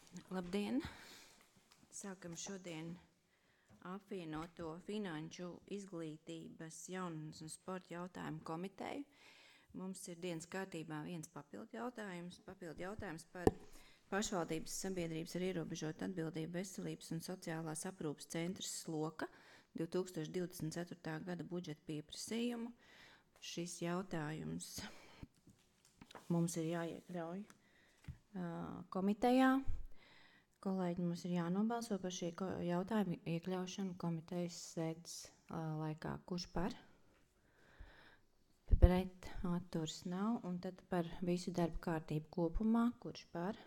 Labdien! Sākam šodien apvienoto finanšu, izglītības, jaunas un sporta jautājumu komiteju. Mums ir dienas kārtībā viens papildu jautājums par pašvaldības sabiedrības ar ierobežotu atbildību veselības un sociālās aprūpes centrs Sloka 2024. gada budžeta pieprasījumu. Šis jautājums mums ir jāiekļauj komitejā. Kolēģi, mums ir jānobalso par šī jautājuma iekļaušanu komitejas sēdes laikā. Kurš par? Pret atturs nav. Un tad par visu darbu kārtību kopumā. Kurš par?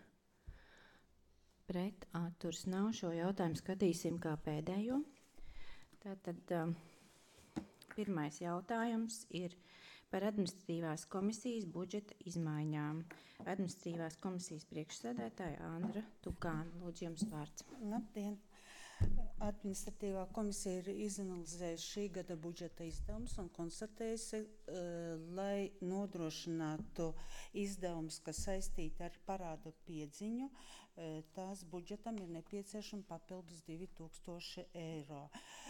Pret atturs nav. Šo jautājumu skatīsim kā pēdējo. Tātad pirmais jautājums ir par administratīvās komisijas budžeta izmaiņām. Administratīvās komisijas priekšsēdētāja Andra Tukāna. Lūdzu, jums vārds. Labdien! Administratīvā komisija ir izanalizējusi šī gada budžeta izdevumus un konstatējusi, lai nodrošinātu izdevumus, kas saistīti ar parādu piedziņu, tās budžetam ir nepieciešama papildus 2000 eiro.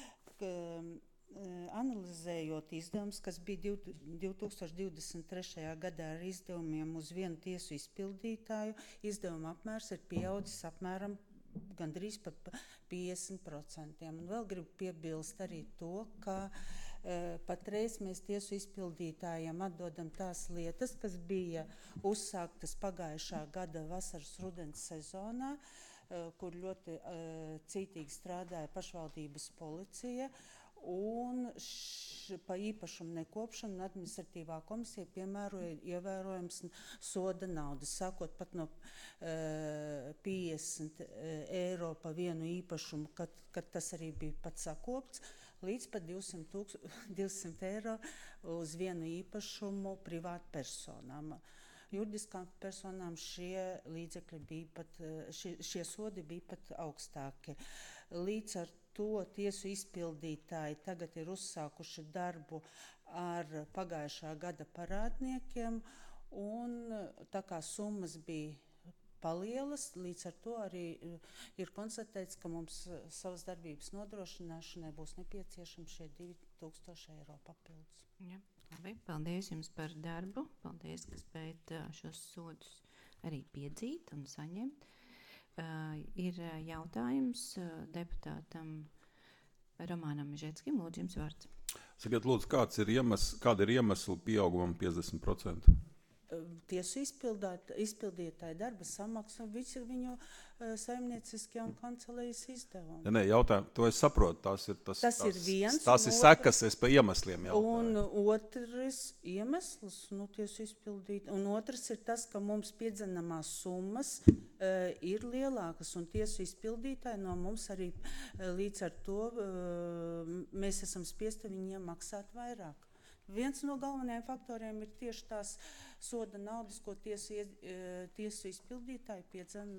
Analizējot izdevumus, kas bija 2023. gadā ar izdevumiem uz vienu tiesu izpildītāju, izdevuma apmērs ir pieaudzis apmēram gandrīz par 50%. Un vēl gribu piebilst arī to, ka patreiz mēs tiesu izpildītājiem atdodam tās lietas, kas bija uzsāktas pagājušā gada vasaras rudens sezonā, kur ļoti cītīgi strādāja pašvaldības policija. Un pa īpašumu nekopšanu administratīvā komisija piemēroja ievērojams soda naudas, sākot pat no 50 eiro pa vienu īpašumu, kad tas arī bija pat sakopts, līdz pat 200 eiro uz vienu īpašumu privātpersonām. Juridiskām personām šie līdzekļi bija pat, šie sodi bija pat augstāki. Līdz ar to tiesu izpildītāji tagad ir uzsākuši darbu ar pagājušā gada parādniekiem, un tā kā summas bija palielas, līdz ar to arī ir konstatēts, ka mums savas darbības nodrošināšanai būs nepieciešami šie 2000 eiro papildus. Ja, labi, paldies jums par darbu, paldies, ka spējat šos sodus arī piedzīt un saņemt. Ir jautājums deputātam Romānam Mežetskim. Lūdzu, jums vārds. Sakiet, lūdzu, kāda ir iemesla pieaugumam 50%? Tiesu izpildītāja darba samaksa un visi viņu saimnieciskie un kancelējas izdevumi. Ja, jautājumu, to es saprotu, tas ir viens. Tas ir sekas, es pa iemesliem jautāju. Un otrs iemesls, tiesu izpildīt, un otrs ir tas, ka mums piedzenamās summas ir lielākas, un tiesu izpildītāji no mums arī līdz ar to mēs esam spiesti viņiem maksāt vairāk. Viens no galvenajiem faktoriem ir tieši tās soda naudas, ko tiesu izpildītāji piedzen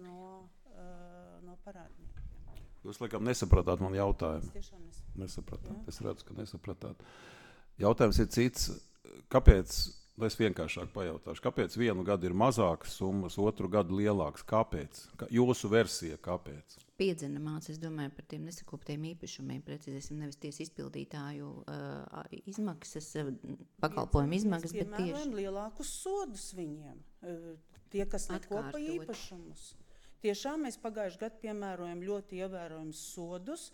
no parādniekiem. Jūs laikam nesapratāt man jautājumu. Es tiešām nesapratāt. Es redzu, ka nesapratāt. Jautājums ir cits. Kāpēc, lai es vienkāršāk pajautāšu, kāpēc vienu gadu ir mazākas summas, otru gadu lielākas? Kāpēc? Jūsu versija, kāpēc? Piedzenamās, es domāju par tiem nesakoptiem īpašumiem, precizēsim nevis tiesu izpildītāju izmaksas, pakalpojumu izmaksas, bet tieši... Piemēram, lielākus sodus viņiem, tie, kas nekopa īpašumus. Tiešām mēs pagājuši gadu piemērojam ļoti ievērojams sodus,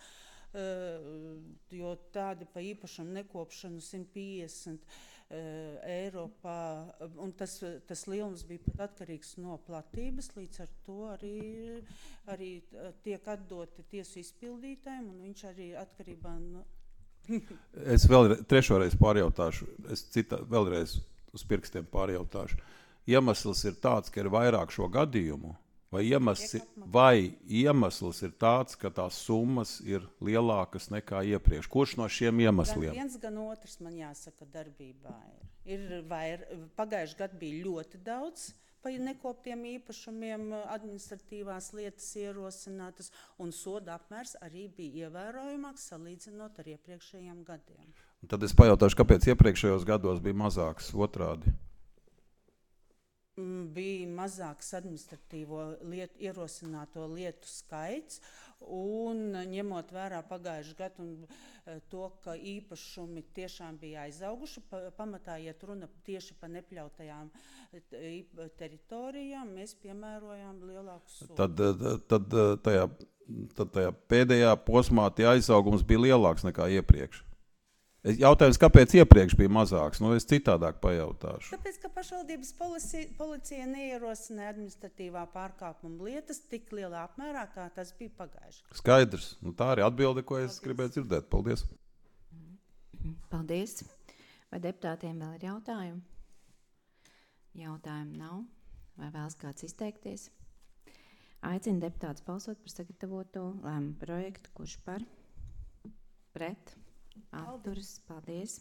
jo tādi pa īpašumu nekopšanu 150 eiro, un tas lielums bija pat atkarīgs no platības, līdz ar to arī tiek atdoti tiesu izpildītājiem, un viņš arī atkarībā no... Es trešoreiz pārjautāšu, vēlreiz uz pirkstiem pārjautāšu. Iemesls ir tāds, ka ir vairāk šo gadījumu, vai iemesls ir tāds, ka tās summas ir lielākas nekā iepriekš? Kurš no šiem iemesliem? Gan viens, gan otrs, man jāsaka, darbībā pagājuši gadu bija ļoti daudz pa nekoptiem īpašumiem administratīvās lietas ierosinātas, un soda apmērs arī bija ievērojamāks salīdzinot ar iepriekšējiem gadiem. Un tad es pajautāšu, kāpēc iepriekšējos gados bija mazāks otrādi? bija mazāks administratīvo ierosināto lietu skaits, un ņemot vērā pagājušu gadu un to, ka īpašumi tiešām bija aizauguši, pamatā iet runa tieši par nepļautajām teritorijām, mēs piemērojām lielāku sodu. Tad tajā pēdējā posmā tie aizaugums bija lielāks nekā iepriekš. Jautājums, kāpēc iepriekš bija mazāks? Es citādāk pajautāšu. Tāpēc, ka pašvaldības policija neierosināja administratīvā pārkāpuma lietas tik lielā apmērā, kā tas bija pagājuši. Skaidrs. Tā arī atbilde, ko es gribēju dzirdēt. Paldies. Paldies. Vai deputātiem vēl ir jautājumi? Jautājumu nav. Vai vēlas kāds izteikties? Aicinu deputātus balsot par sagatavoto lēmumu projektu. Kurš par? Pret? Atturas. Paldies.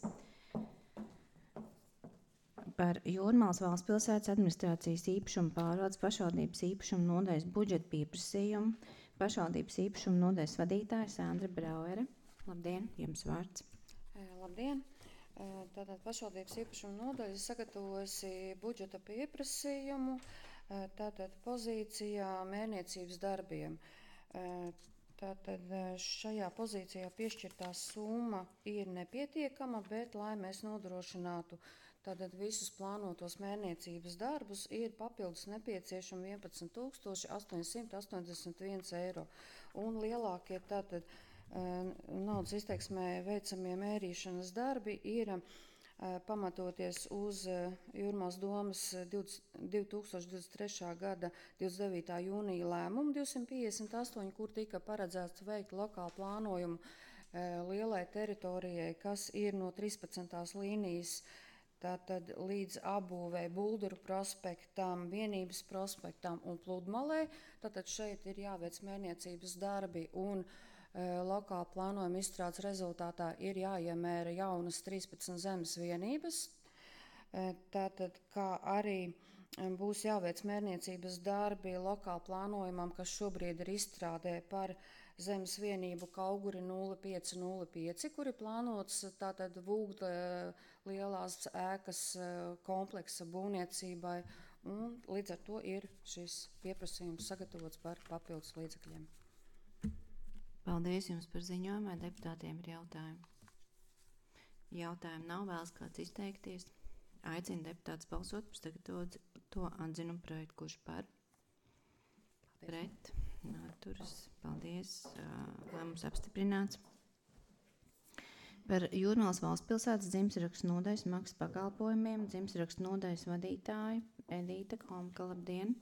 Par Jūrmālas valsts pilsētas administrācijas īpašumu pārvaldes pašvaldības īpašumu nodaļas budžeta pieprasījumu pašvaldības īpašumu nodaļas vadītāja Sandra Brauere. Labdien, jums vārds. Labdien. Tātad pašvaldības īpašumu nodaļa sagatavojusi budžeta pieprasījumu tātad pozīcijā mērniecības darbiem. Tātad šajā pozīcijā piešķirtā summa ir nepietiekama, bet, lai mēs nodrošinātu tātad visus plānotos mērniecības darbus, ir papildus nepieciešami 11 881 eiro. Un lielākie tātad naudas izteiksmē veicamie mērīšanas darbi ir pamatoties uz Jūrmālas domas 2023. gada 29. jūnija lēmumu 258, kur tika paredzēts veikt lokālu plānojumu lielai teritorijai, kas ir no 13. līnijas tātad līdz apbūvei Buldaru prospektam, Vienības prospektam un Pludmalei. Tātad šeit ir jāveic mērniecības darbi un lokāla plānojuma izstrādes rezultātā ir jāiemēra jaunas 13 zemes vienības. Tātad, kā arī būs jāveic mērniecības darbi lokāla plānojumam, kas šobrīd ir izstrādē par zemes vienību Kauguri 0505, kuri plānots tātad Vūgt lielās ēkas kompleksa būvniecībai, un līdz ar to ir šis pieprasījums sagatavots par papildus līdzekļiem. Paldies jums par ziņojumu, vai deputātiem ir jautājumi? Jautājumu nav, vēlas kāds izteikties. Aicinu deputātus balsot par sagatavoto atzinumu projektu. Kurš par? Pret? Atturas. Paldies. Lēmums apstiprināts. Par Jūrmālas valsts pilsētas dzimtsrakstu nodaļas maksas pakalpojumiem dzimtsrakstu nodaļas vadītāju Edīta Komka. Labdien!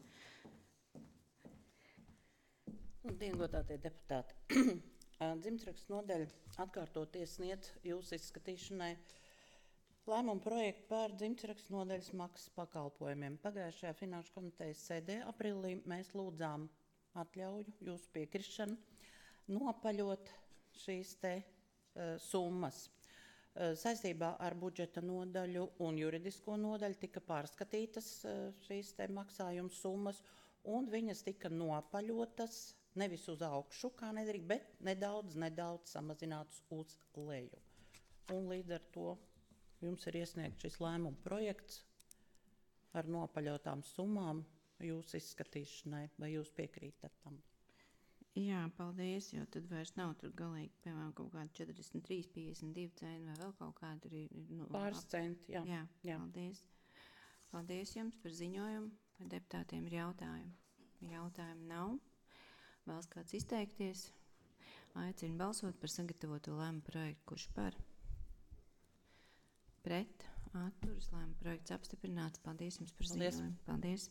Labdien, godātie deputāti! Dzimtsrakstu nodaļa atkārtoties sniedz jūsu izskatīšanai lēmumu projektu par dzimtsrakstu nodaļas maksas pakalpojumiem. Pagājušajā Finanšu komitejas sēdē aprīlī mēs lūdzām atļauju, jūsu piekrišanu, nopaļot šīs summas. Saistībā ar budžeta nodaļu un juridisko nodaļu tika pārskatītas šīs maksājuma summas, un viņas tika nopaļotas nevis uz augšu, kā nedrīkst, bet nedaudz samazināts uz leju. Un līdz ar to jums ir iesniegts šis lēmuma projekts ar nopaļotām summām jūsu izskatīšanai, vai jūs piekrītat tam? Jā, paldies, jo tad vairs nav tur galīgi, piemēram, kaut kādi 43, 52 centi vai vēl kaut kādi ir. Pāris centi, jā. Jā. Paldies. Paldies jums par ziņojumu, vai deputātiem ir jautājumi. Jautājumu nav. Vēlas kāds izteikties? Aicinu balsot par sagatavoto lēmumu projektu. Kurš par? Pret? Atturas. Lēmumu projekts apstiprināts. Paldies jums par ziņojumu. Paldies.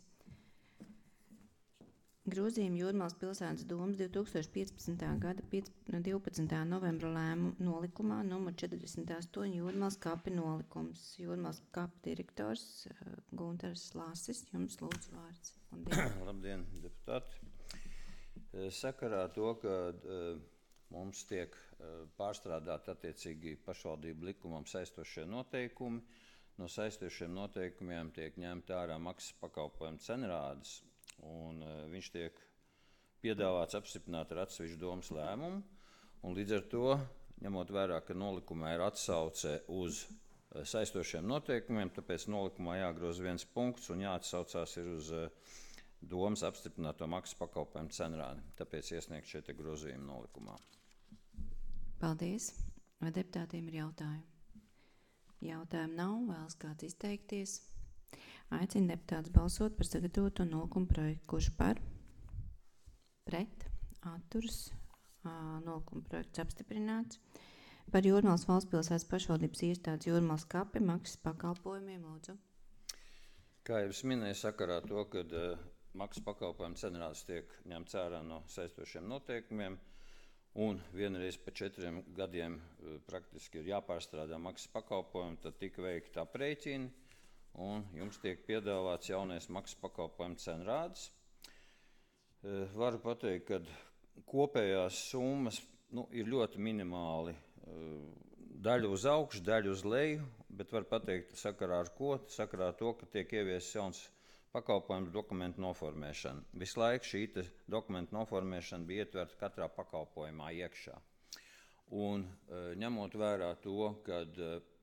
Grozījumi Jūrmālas pilsētas domas 2015. gada 12. novembra lēmumu nolikumā numur 48 Jūrmālas kapi nolikums. Jūrmālas kapi direktors Guntars Lasis. Jums lūdzu vārds. Labdien, deputāti! Sakarā to, ka mums tiek pārstrādāti attiecīgi pašvaldību likumam saistošie noteikumi, no saistošiem noteikumiem tiek ņemta ārā maksas pakalpojumu cenrādes, un viņš tiek piedāvāts apstiprināt ar atsevišķu domas lēmumu, un līdz ar to, ņemot vērā, ka nolikumā ir atsauce uz saistošiem noteikumiem, tāpēc nolikumā jāgroza viens punkts un jāatsaucās ir uz domas apstiprināto maksas pakalpojumu cenrādi. Tāpēc iesniegt šie te grozījumi nolikumā. Paldies. Vai deputātiem ir jautājumi? Jautājumu nav, vēlas kāds izteikties. Aicinu deputātus balsot par sagatavoto nolikumu projektu. Kurš par? Pret? Atturas? Nolikumu projekts apstiprināts. Par Jūrmalas valsts pilsētas pašvaldības iestādes Jūrmalas kapi maksas pakalpojumiem, lūdzu. Kā jau es minēju, sakarā to, ka maksas pakalpojumu cenrādes tiek ņemts ārā no saistošiem noteikumiem, un vienreiz pa 4 gadiem praktiski ir jāpārstrādā maksas pakalpojumi, tad tika veikta aprēķini, un jums tiek piedāvāts jaunais maksas pakalpojumu cenrādes. Varu pateikt, ka kopējās summas ir ļoti minimāli. Daļa uz augšu, daļa uz leju, bet var pateikt, sakarā ar ko? Sakarā ar to, ka tiek ieviesis jauns pakalpojumu dokumentu noformēšana. Visu laiku šī dokumentu noformēšana bija ietverta katrā pakalpojumā iekšā. Un ņemot vērā to, kad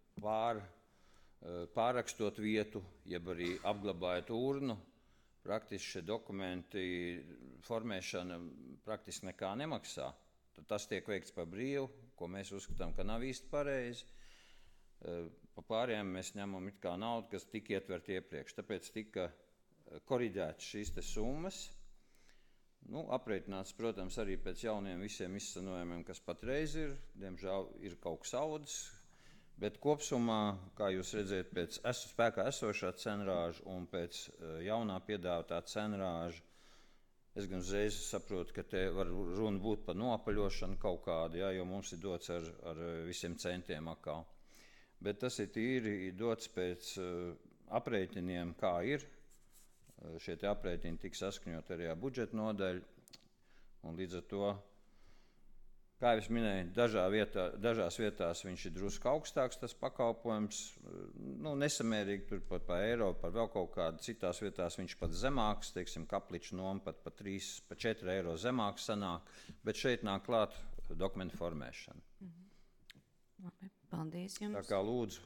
pārrakstot vietu, jeb arī apglabājot urnu, praktiski šie dokumenti formēšana praktiski nekā nemaksā. Tad tas tiek veikts par brīvu, ko mēs uzskatām, ka nav īsti pareizi. Pa pārējiem mēs ņemam it kā naudu, kas tika ietvert iepriekš. Tāpēc tika koriģētas šīs te summas. Aprēķināts, protams, arī pēc jauniem visiem izsanojumiem, kas patreiz ir. Diemžēl ir kaut kas audzis, bet kopsumā, kā jūs redzēt, pēc spēkā esošā cenrāža un pēc jaunā piedāvātā cenrāža, es gan uzreiz saprotu, ka te var runa būt par noapaļošanu kaut kādu, jo mums ir dots ar visiem centiem atkal. Bet tas ir tīri dots pēc aprēķiniem, kā ir. Šie te aprēķini tiks saskaņot arī ar budžeta nodaļu. Un līdz ar to, kā jau es minēju, dažās vietās viņš ir drusku augstāks, tas pakalpojums. Nesamērīgi tur pat par eiro, par vēl kaut kādu. Citās vietās viņš pat zemāks, teiksim, kapliču noma pat pa 4 eiro zemāks sanāk, bet šeit nāk klāt dokumentu formēšana. Labi, paldies jums. Tā kā lūdzu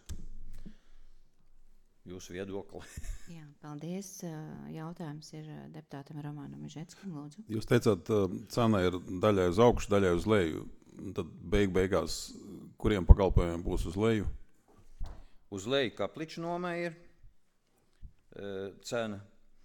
jūsu viedokli. Jā, paldies. Jautājums ir deputātam Romanam Mežetskim, lūdzu. Jūs teicāt, cena ir daļai uz augšu, daļai uz leju. Tad beigās, kuriem pakalpojumiem būs uz leju? Uz leju kapliču nomai ir cena.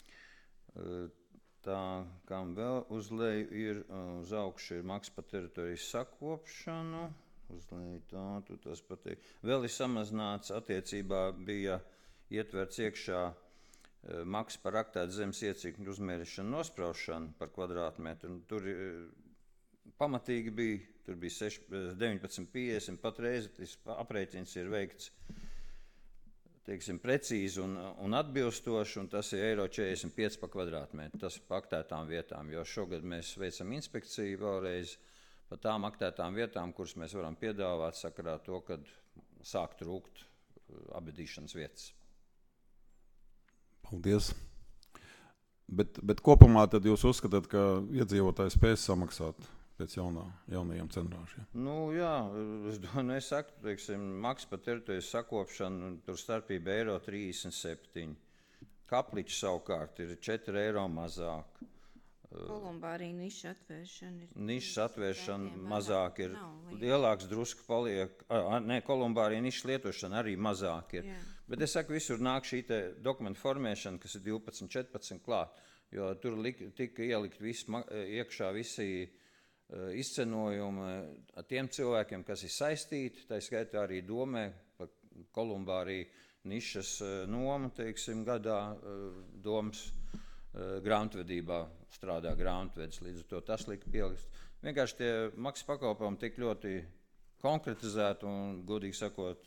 Tā, kam vēl uz leju ir, uz augšu ir maksa par teritorijas sakopšanu. Uz leju tā, tas pateikt. Vēl ir samazināts, attiecībā bija ietverts iekšā maksa par aktētu zemes iecirkņu uzmērīšanu nospraušanu par kvadrātmetru. Tur pamatīgi bija, tur bija 19,50, patreiz aprēķins ir veikts, teiksim, precīzi un atbilstoši, un tas ir eiro 45 par kvadrātmetru. Tas ir pa aktētām vietām, jo šogad mēs veicam inspekciju vēlreiz par tām aktētām vietām, kuras mēs varam piedāvāt sakarā to, kad sāk trūkt abedīšanas vietas. Paldies. Bet kopumā tad jūs uzskatāt, ka iedzīvotāji spēs samaksāt pēc jaunajiem cenrāžiem? Jā, es saku, teiksim, maksa par teritorijas sakopšanu, tur starpība eiro 37. Kapliķis savukārt ir 4 eiro mazāk. Kolumbārija niša atvēršana ir. Nišas atvēršana mazāk ir. Lielāks drusku paliek. Kolumbārija nišas lietošana arī mazāk ir. Jā. Bet es saku, visur nāk šī te dokumentu formēšana, kas ir 12, 14 klāt, jo tur tika ielikt iekšā visi izcenojumi ar tiem cilvēkiem, kas ir saistīti, tā skaitā arī domē par Kolumbāriju nišas nomu, teiksim, gadā domas grāmatvedībā strādā grāmatvedis, līdz ar to tas lika pielikt. Vienkārši tie maksas pakalpojumi tik ļoti konkretizēti un, godīgi sakot,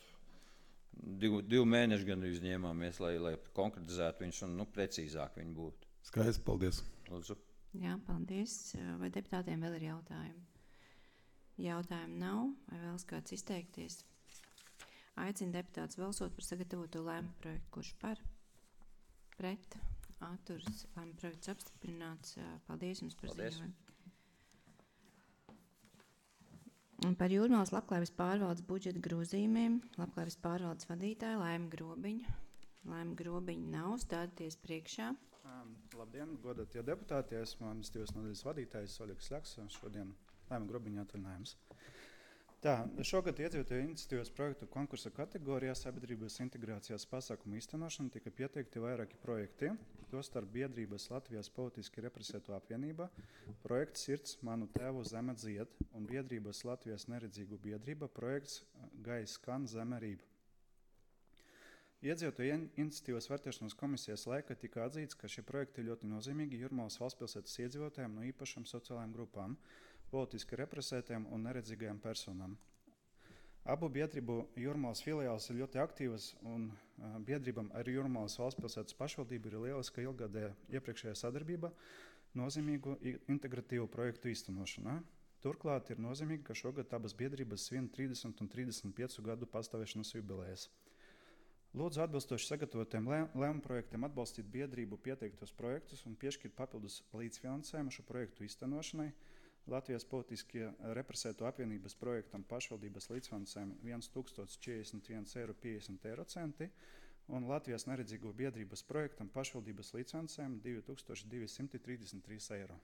2 mēneši gan izņēmāmies, lai konkretizētu viņus un precīzāk viņi būtu. Skaisti, paldies. Lūdzu. Jā, paldies. Vai deputātiem vēl ir jautājumi? Jautājumu nav, vai vēlas kāds izteikties? Aicinu deputātus balsot par sagatavoto lēmumu projektu. Kurš par? Pret? Atturas. Lēmumu projekts apstiprināts. Paldies jums par ziņojumu. Un par Jūrmālas labklājības pārvaldes budžeta grozījumiem labklājības pārvaldes vadītāja Laima Grobiņa. Laima Grobiņa nav, stādieties priekšā. Labdien, godātie deputāti, esmu administratīvās nodaļas vadītājs Oļegs Ļaks, šodien Laima Grobiņa atvaļinājums. Tā, šogad iedzīvotāju iniciatīvas projektu konkursa kategorijā sabiedrības integrācijas pasākumu īstenošana tika pieteikti vairāki projekti, tostarp biedrības Latvijas politiski represēto apvienība, projekts Sirds manu tēvu zeme dzied un biedrības Latvijas neredzīgu biedrība projekts Gaiss skan zeme rība. Iedzīvotāju iniciatīvas vērtēšanas komisijas laikā tika atzīts, ka šie projekti ļoti nozīmīgi Jūrmalas valstspilsētas iedzīvotājiem no īpašām sociālajām grupām, politiski represētiem un neredzīgajām personām. Abu biedrību Jūrmalas filiāls ir ļoti aktīvas un biedrībām ar Jūrmalas valstspilsētas pašvaldību ir lieliska ilgadēja iepriekšējā sadarbība nozīmīgu integratīvu projektu īstenošanā. Turklāt ir nozīmīgi, ka šogad abas biedrības svin 30 un 35 gadu pastāvēšanas jubilejas. Lūdzu atbilstoši sagatavotiem lēmumu projektiem atbalstīt biedrību pieteiktos projektus un piešķirt papildus līdzfinansējumu šo projektu īstenošanai. Latvijas politiski represēto apvienības projektam pašvaldības līdzfinansējumu 1041,50 eiro un Latvijas neredzīgo biedrības projektam pašvaldības līdzfinansējumu 2233 eiro.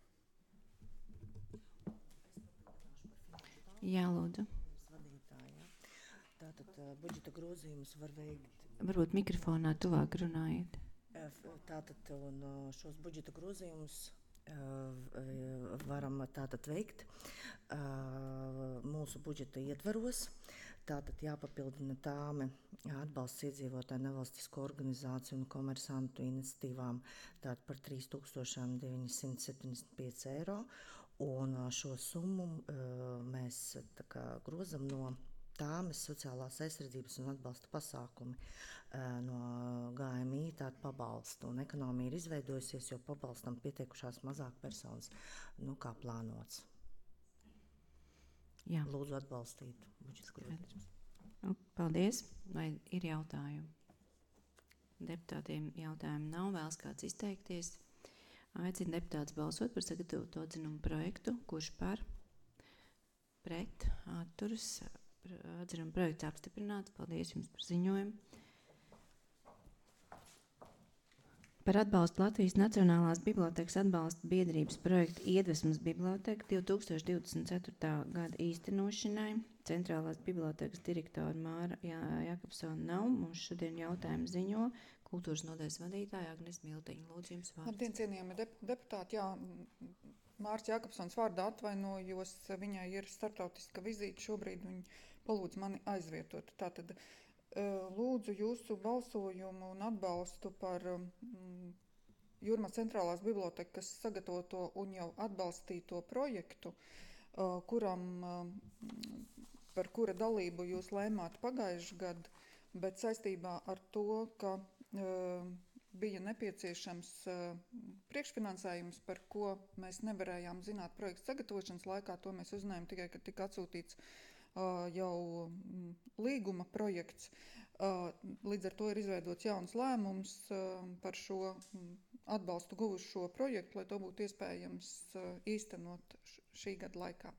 Jā, lūdzu. Tātad budžeta grozījumus var veikt. Varbūt mikrofonā tuvāk runājiet. Tātad un šos budžeta grozījumus varam tātad veikt mūsu budžeta ietvaros. Tātad jāpapildina tāme atbalsts iedzīvotāju nevalstisko organizāciju un komersantu iniciatīvām tātad par 3975 eiro. Un šo summu mēs grozam no tāmes sociālās aizsardzības un atbalsta pasākumi no GMI tādu pabalstu. Un ekonomija ir izveidojusies, jo pabalstam pieteikušās mazāk personas, kā plānots. Jā. Lūdzu atbalstīt budžeta grozījumus. Paldies. Vai ir jautājumi? Deputātiem jautājumu nav, vēlas kāds izteikties. Aicinu deputātus balsot par sagatavoto atzinumu projektu, kurš par, pret, atturas. Atzinuma projekts apstiprināts. Paldies jums par ziņojumu. Par atbalstu Latvijas Nacionālās bibliotēkas atbalsta biedrības projektu Iedvesmas biblioteka 2024. gada īstenošanai. Centrālās bibliotēkas direktora Māra Jakobsona nav. Mums šodien jautājumu ziņo kultūras nodaļas vadītāja Agnes Miltiņa. Lūdzu, jums vārds. Labdien, cienījami deputāti. Jā, Mārs Jakobsons vārdā atvainojos. Viņai ir starptautiska vizīte šobrīd. Viņa palūdz mani aizvietot. Tātad lūdzu jūsu balsojumu un atbalstu par Jūrmalas centrālās bibliotekas sagatavoto un jau atbalstīto projektu, par kura dalību jūs lēmāt pagājušajā gadā, bet saistībā ar to, ka bija nepieciešams priekšfinansējums, par ko mēs nevarējām zināt projekta sagatavošanas laikā, to mēs uzzinājām tikai, kad tika atsūtīts jau līguma projekts. Līdz ar to ir izveidots jauns lēmums par šo atbalstu guvušo projektu, lai to būtu iespējams īstenot šī gada laikā.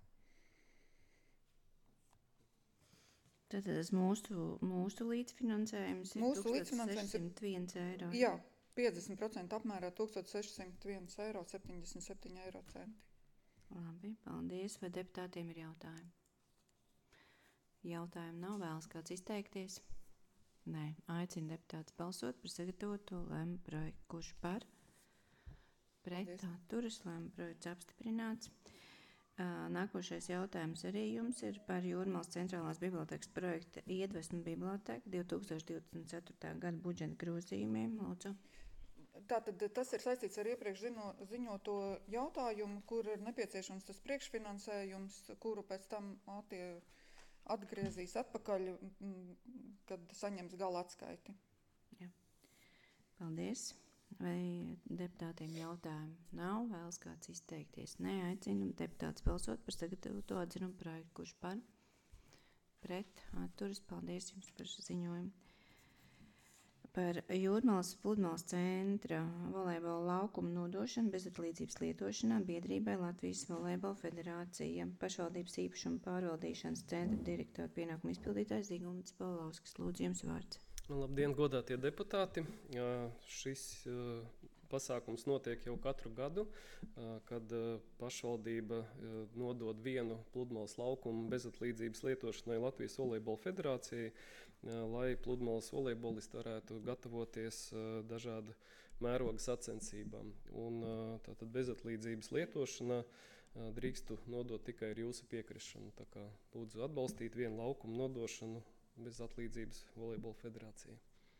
Tad mūsu līdzfinansējums ir 1601 eiro. Jā, 50% apmērā 1601 eiro, 77 eiro centi. Labi, paldies. Vai deputātiem ir jautājumi? Jautājumu nav, vēlas kāds izteikties? Nē, aicinu deputātus balsot par sagatavoto lēmumu projektu. Kurš par? Pret atturas, lēmumu projekts apstiprināts. Nākošais jautājums arī jums ir par Jūrmalas centrālās bibliotekas projekta Iedvesma biblioteka 2024. gada budžeta grozījumiem. Lūdzu. Tātad tas ir saistīts ar iepriekš ziņoto jautājumu, kur ir nepieciešams tas priekšfinansējums, kuru pēc tam atgriezīs atpakaļ, kad saņems gala atskaiti. Jā. Paldies. Vai deputātiem jautājumu nav? Vēlas kāds izteikties? Nē, aicinu deputātus balsot par sagatavoto atzinumu projektu. Kurš par? Pret atturas. Paldies jums par ziņojumu. Par Jūrmalas pludmales centra volejbola laukumu nodošanu bezatlīdzības lietošanā biedrībai Latvijas volejbola federācija pašvaldības īpašuma pārvaldīšanas centra direktora pienākumu izpildītājs Zigmunds Paulauskas. Lūdzu, jums vārds. Labdien, godātie deputāti! Šis pasākums notiek jau katru gadu, kad pašvaldība nodod vienu pludmales laukumu bezatlīdzības lietošanai Latvijas volejbola federācijai, lai pludmales volejbolisti varētu gatavoties dažādu mēroga sacensībām. Un tātad bezatlīdzības lietošanā drīkstu nodot tikai ar jūsu piekrišanu. Tā kā lūdzu atbalstīt vienu laukumu nodošanu bezatlīdzības volejbola federācijai.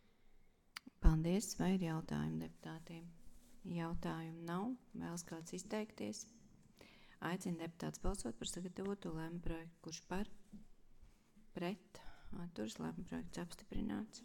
Paldies. Vai ir jautājumi deputātiem? Jautājumu nav. Vēlas kāds izteikties? Aicinu deputāts balsot par sagatavoto lēmumu projektu. Kurš par? Pret? Atturas. Lēmuma projekts apstiprināts.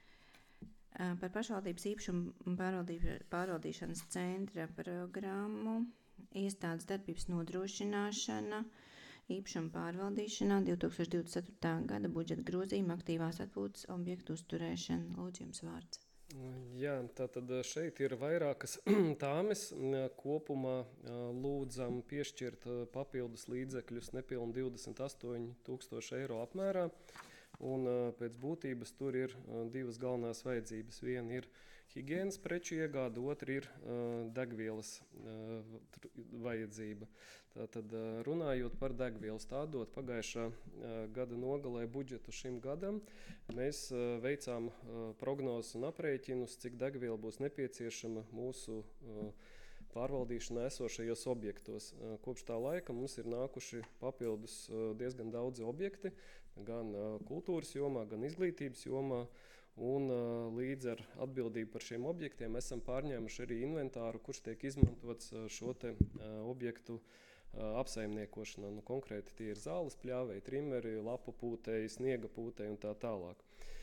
Par pašvaldības īpašumu pārvaldīšanas centra programmu iestādes darbības nodrošināšana īpašuma pārvaldīšanā 2024. gada budžeta grozījuma aktīvās atpūtas objektu uzturēšana. Lūdzu, jums vārds. Jā, tātad šeit ir vairākas tāmes. Kopumā lūdzam piešķirt papildus līdzekļus nepilni 28,000 eiro apmērā. Un pēc būtības tur ir divas galvenās vajadzības. Viena ir higienas preču iegāde, otra ir degvielas vajadzība. Tātad runājot par degvielu stādot pagājušā gada nogalē budžetu šim gadam, mēs veicām prognozes un aprēķinus, cik degviela būs nepieciešama mūsu pārvaldīšanā esošajos objektos. Kopš tā laika mums ir nākuši papildus diezgan daudzi objekti, gan kultūras jomā, gan izglītības jomā, un līdz ar atbildību par šiem objektiem esam pārņēmuši arī inventāru, kurš tiek izmantots šo te objektu apsaimniekošanā. Nu, konkrēti tie ir zāles pļāvēji, trimeri, lapu pūtēji, sniega pūtēji un tā tālāk.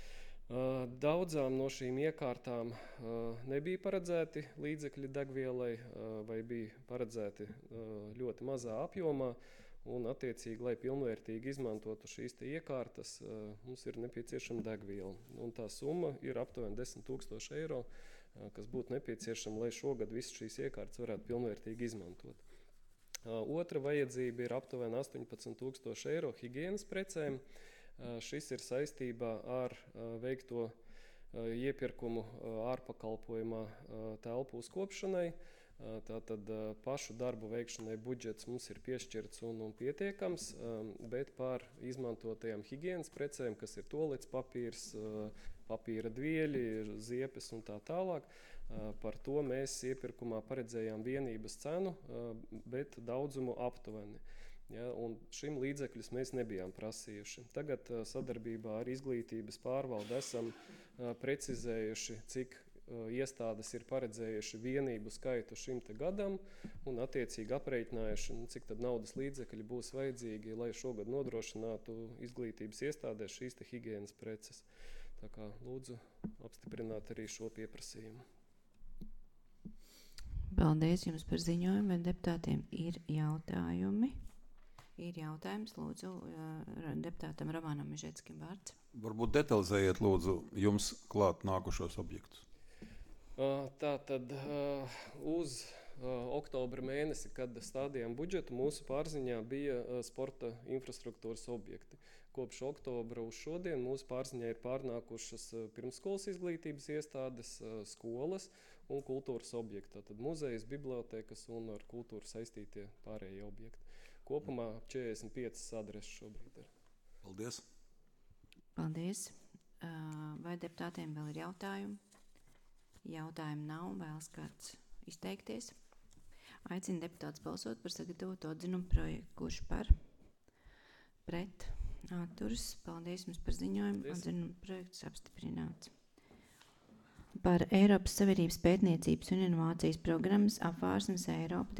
Daudzām no šīm iekārtām nebija paredzēti līdzekļi degvielai vai bija paredzēti ļoti mazā apjomā. Un attiecīgi, lai pilnvērtīgi izmantotu šīs te iekārtas, mums ir nepieciešama degviela. Un tā summa ir aptuveni 10,000 eiro, kas būtu nepieciešama, lai šogad visas šīs iekārtas varētu pilnvērtīgi izmantot. Otra vajadzība ir aptuveni 18,000 eiro higienas precēm. Šis ir saistībā ar veikto iepirkumu ārpakalpojumā telpu uzkopšanai. Tātad pašu darbu veikšanai budžets mums ir piešķirts un pietiekams, bet par izmantotajām higienas precēm, kas ir toalets papīrs, papīra dvieļi, ziepes un tā tālāk, par to mēs iepirkumā paredzējām vienības cenu, bet daudzumu aptuveni. Ja, un šim līdzekļus mēs nebijām prasījuši. Tagad sadarbībā ar izglītības pārvaldi esam precizējuši, cik iestādes ir paredzējuši vienību skaitu šim te gadam un attiecīgi aprēķinājuši, cik tad naudas līdzekļi būs vajadzīgi, lai šogad nodrošinātu izglītības iestādēs šīs te higienas preces. Tā kā lūdzu apstiprināt arī šo pieprasījumu. Paldies jums par ziņojumu, vai deputātiem ir jautājumi? Ir jautājums, lūdzu, deputātam Romanam Mežetskim vārds. Varbūt detalizējiet, lūdzu, jums klāt nākušos objektus. Tātad uz oktobra mēnesi, kad stādījām budžetu, mūsu pārziņā bija sporta infrastruktūras objekti. Kopš oktobra uz šodien mūsu pārziņā ir pārnākušas pirmskolas izglītības iestādes, skolas un kultūras objekti. Tātad muzejas, bibliotēkas un ar kultūru saistītie pārējie objekti. Kopumā 45 adreses šobrīd ir. Paldies. Paldies. Vai deputātiem vēl ir jautājumi? Jautājumu nav, vēlas kāds izteikties. Aicinu deputātus balsot par sagatavotu atzinumu projektu. Kurš par? Pret? Atturas. Paldies jums par ziņojumu. Atzinumu projekts apstiprināts. Par Eiropas Savienības pētniecības un inovācijas programmas Apvārsnes Eiropa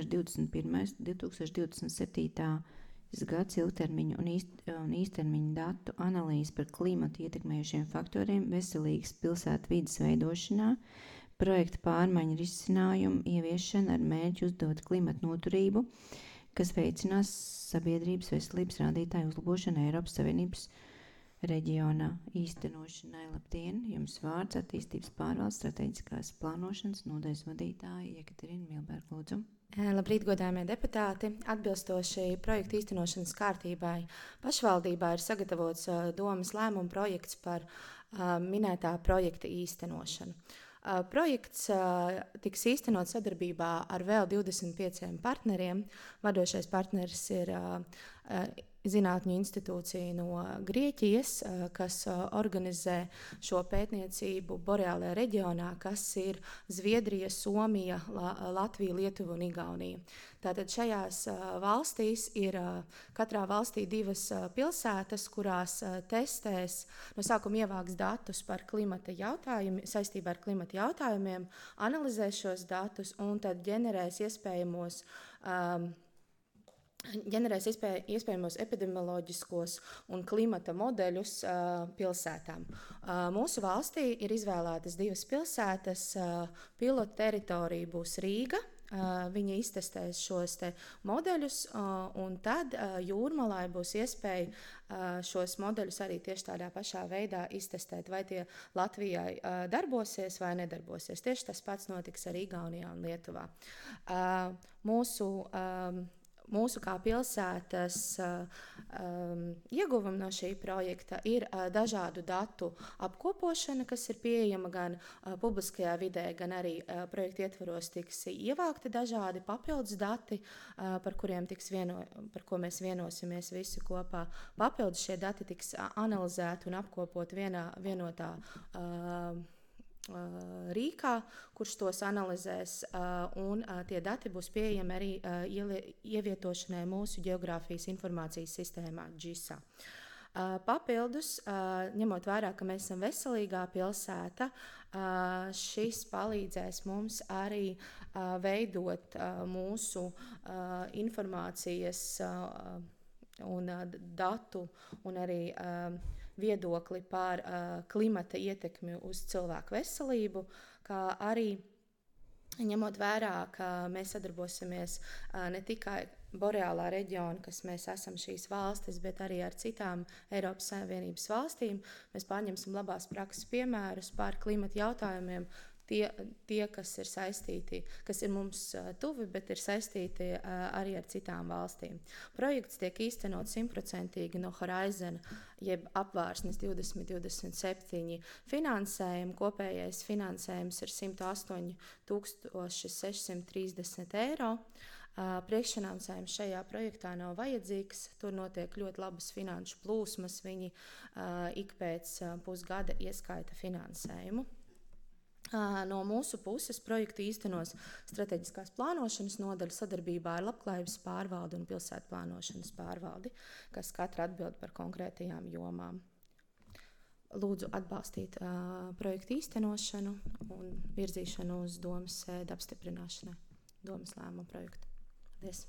2021–2027. gads ilgtermiņu un īstermiņu datu analīzi par klimatu ietekmējušiem faktoriem veselīgas pilsētu vides veidošanā, projekta pārmaiņu risinājumu ieviešana ar mērķi uzdot klimatu noturību, kas veicinās sabiedrības veselības rādītāju uzlabošanu Eiropas Savienības reģionā īstenošanai. Labdien! Jums vārds attīstības pārvaldes strateģiskās plānošanas nodaļas vadītāja Jekaterina Milberga. Lūdzu. Labrīt, godājumie deputāti! Atbilstoši projekta īstenošanas kārtībai pašvaldībā ir sagatavots domes lēmuma projekts par minētā projekta īstenošanu. Projekts tiks īstenot sadarbībā ar vēl 25 partneriem. Vadošais partneris ir Zinātņu institūcija no Grieķijas, kas organizē šo pētniecību Boreālajā reģionā, kas ir Zviedrija, Somija, Latvija, Lietuva un Igaunija. Tātad šajās valstīs ir katrā valstī 2 pilsētas, kurās testēs, no sākuma ievāks datus par klimata jautājumiem, saistībā ar klimata jautājumiem, analizēs šos datus un tad ģenerēs iespējamos epidemioloģiskos un klimata modeļus pilsētām. Mūsu valstī ir izvēlētas 2 pilsētas. Pilota teritorija būs Rīga. Viņi iztestēs šos modeļus, un tad Jūrmalai būs iespēja šos modeļus arī tieši tādā pašā veidā iztestēt, vai tie Latvijai darbosies vai nedarbosies. Tieši tas pats notiks arī Igaunijā un Lietuvā. Mūsu kā pilsētas ieguvumi no šī projekta ir dažādu datu apkopošana, kas ir pieejama gan publiskajā vidē, gan arī projekta ietvaros tiks ievākti dažādi papildus dati, par ko mēs vienosimies visi kopā. Papildus šie dati tiks analizēti un apkopot vienotā rīkā, kurš tos analizēs, un tie dati būs pieejami arī ievietošanai mūsu geogrāfijas informācijas sistēmā GISA. Papildus, ņemot vērā, ka mēs esam veselīgā pilsēta, šis palīdzēs mums arī veidot mūsu informācijas un datu un arī viedokli par klimata ietekmi uz cilvēku veselību, kā arī ņemot vērā, ka mēs sadarbosimies ne tikai Boreālā reģiona, kas mēs esam šīs valstis, bet arī ar citām Eiropas Savienības valstīm. Mēs pārņemsim labās prakses piemērus par klimata jautājumiem, tie kas ir saistīti, kas ir mums tuvi, bet ir saistīti arī ar citām valstīm. Projekts tiek īstenot 100% no Horizon, jeb apvārsnes 2027 finansējumu. Kopējais finansējums ir 108 630 eiro. Priekšfinansējums šajā projektā nav vajadzīgs. Tur notiek ļoti labas finanšu plūsmas. Viņi ik pēc pusgada ieskaita finansējumu. No mūsu puses projektu īstenos strateģiskās plānošanas nodaļa sadarbībā ar Labklājības pārvaldi un pilsētu plānošanas pārvaldi, kas katra atbild par konkrētajām jomām. Lūdzu atbalstīt projektu īstenošanu un virzīšanu uz domes sēdi apstiprināšanai, domes lēmumu projektu. Paldies!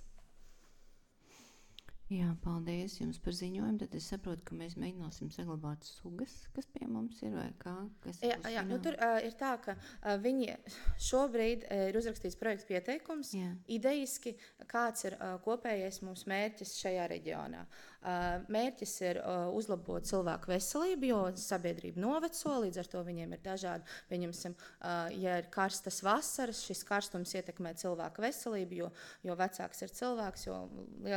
Jā, paldies jums par ziņojumu. Tad es saprotu, ka mēs mēģināsim saglabāt sugas, kas pie mums ir, vai kā? Jā, tur ir tā, ka viņi šobrīd ir uzrakstīts projekta pieteikums. Jā. Idejiski, kāds ir kopējais mums mērķis šajā reģionā. Mērķis ir uzlabot cilvēku veselību, jo sabiedrība noveco, līdz ar to viņiem ir dažādi. Pieņemsim, ja ir karstas vasaras, šis karstums ietekmē cilvēku veselību, jo vecāks ir cilvēks, jo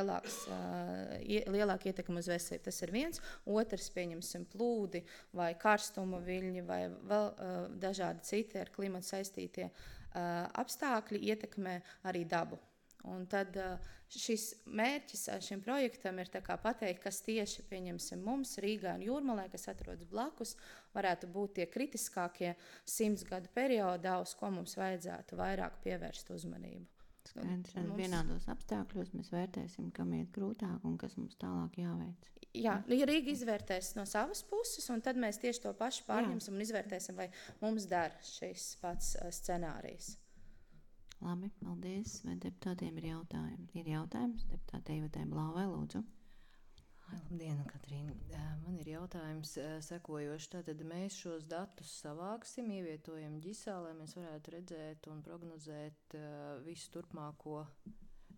lielāka ietekme uz veselību. Tas ir viens. Otrs, pieņemsim, plūdi vai karstuma viļņi vai vēl dažādi citi ar klimatu saistītie apstākļi ietekmē arī dabu. Un tad šis mērķis šim projektam ir pateikt, kas tieši, pieņemsim, mums Rīgā un Jūrmalē, kas atrodas blakus, varētu būt tie kritiskākie 100 gadu periodā, uz ko mums vajadzētu vairāk pievērst uzmanību. Vienādos apstākļos mēs vērtēsim, kam iet grūtāk un kas mums tālāk jāveic. Jā, Rīga izvērtēs no savas puses, un tad mēs tieši to pašu pārņemsim un izvērtēsim, vai mums der šis pats scenārijs. Labi, paldies. Vai deputātiem ir jautājumi? Ir jautājums deputātei Ivetai Blāvai, lūdzu. Labdien, Katrīna. Man ir jautājums sekojoši. Tātad mēs šos datus savāksim, ievietojam ģisā, lai mēs varētu redzēt un prognozēt visu turpmāko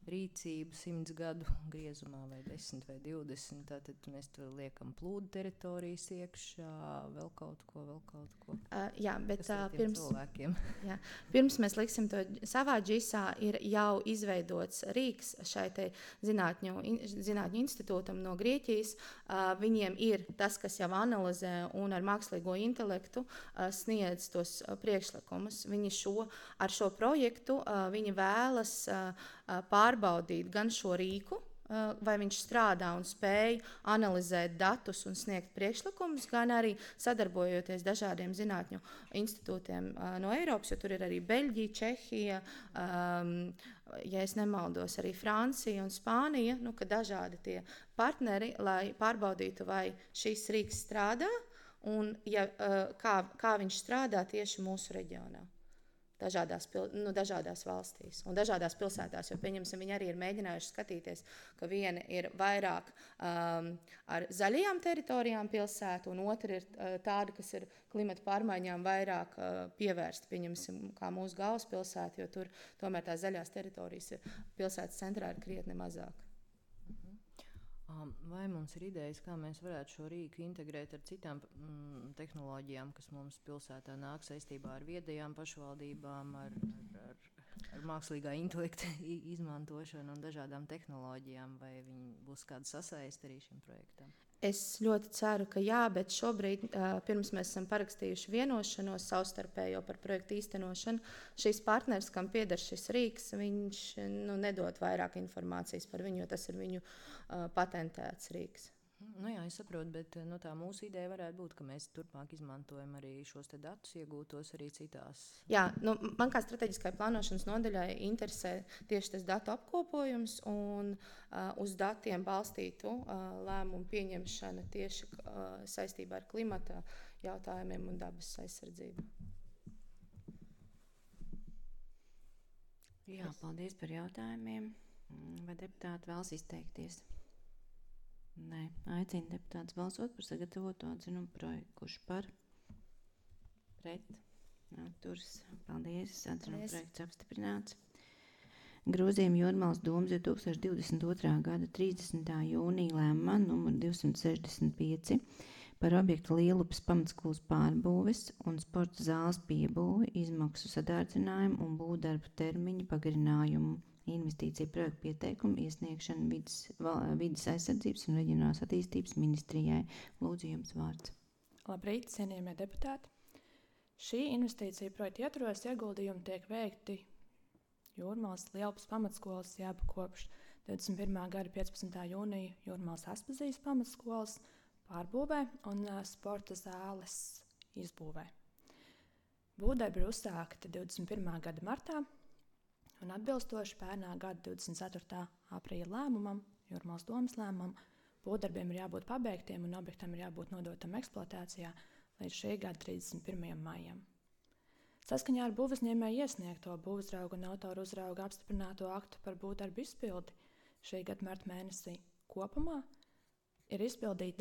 rīcību 100 gadu griezumā vai 10 vai 20, tad mēs tur liekam plūdu teritorijas iekšā, vēl kaut ko. Jā, bet Kas ir tiem cilvēkiem? Jā, pirms mēs liksim to savā GISā, ir jau izveidots rīks šai te zinātņu institūtam no Grieķijas. Viņiem ir tas, kas jau analizē un ar mākslīgo intelektu sniedz tos priekšlikumus. Viņi ar šo projektu viņi vēlas pārbaudīt gan šo rīku, vai viņš strādā un spēj analizēt datus un sniegt priekšlikumus, gan arī sadarbojoties dažādiem zinātņu institūtiem no Eiropas, jo tur ir arī Beļģija, Čehija, ja es nemaldos, arī Francija un Spānija, ka dažādi tie partneri, lai pārbaudītu, vai šīs rīks strādā un kā viņš strādā tieši mūsu reģionā. Dažādās valstīs un dažādās pilsētās, jo, pieņemsim, viņi arī ir mēģinājuši skatīties, ka viena ir vairāk ar zaļajām teritorijām pilsētu, un otra ir tāda, kas ir klimata pārmaiņām vairāk pievērsta, pieņemsim, kā mūsu galvaspilsēta, jo tur tomēr tās zaļās teritorijas pilsētas centrā ir krietni mazāk. Vai mums ir idejas, kā mēs varētu šo rīku integrēt ar citām tehnoloģijām, kas mums pilsētā nāk saistībā ar viedajām pašvaldībām, ar mākslīgā intelekta izmantošanu un dažādām tehnoloģijām, vai viņi būs kāda sasaiste arī šim projektam? Es ļoti ceru, ka jā, bet šobrīd, pirms mēs esam parakstījuši vienošanos savstarpējo par projektu īstenošanu, šīs partners, kam pieder šis rīks, viņš nedod vairāk informācijas par viņu, jo tas ir viņu patentēts rīks. Jā, es saprotu, bet tā mūsu ideja varētu būt, ka mēs turpmāk izmantojam arī šos te datus iegūtos arī citās. Jā, man kā strateģiskai plānošanas nodaļai interesē tieši tas datu apkopojums un uz datiem balstītu lēmumu pieņemšana tieši saistībā ar klimata jautājumiem un dabas aizsardzību. Jā, paldies par jautājumiem. Vai deputāti vēlas izteikties? Nē, aicinu deputātus balsot par sagatavotu atzinumu projektu. Kurš par? Pret? Atturas. Paldies. Atzinumu projekts apstiprināts. Grozījumi Jūrmalas domas 2022. gada 30. jūnija lēmumā numur 265 par objektu Lielupas pamatskolas pārbūves un sporta zāles piebūvi, izmaksu sadārdzinājumu un būvdarbu termiņu pagarinājumu. Investīcija projekta pieteikumu iesniegšanu vides aizsardzības un reģionālās attīstības ministrijai. Lūdzu, jums vārds. Labrīt, cienījamie deputāti. Šī investīcija projekta ietvaros ieguldījumi tiek veikti Jūrmalas Lielupas pamatskolas kopš 21. gada 15. jūnija Jūrmalas Aspazijas pamatskolas pārbūvē un sporta zāles izbūvē. Būvdarbi ir uzsākti 21. gada martā. Un atbilstoši pērnā gada 24. aprīļa lēmumam, Jūrmalas domas lēmumam, būvdarbiem ir jābūt pabeigtiem un objektam ir jābūt nodotam eksploatācijā līdz šī gada 31. maijam. Saskaņā ar būvuzņēmēju iesniegto būvuzrauga un autoru uzrauga apstiprināto aktu par būvdarbu izpildi šī gada marta mēnesī kopumā ir izpildīti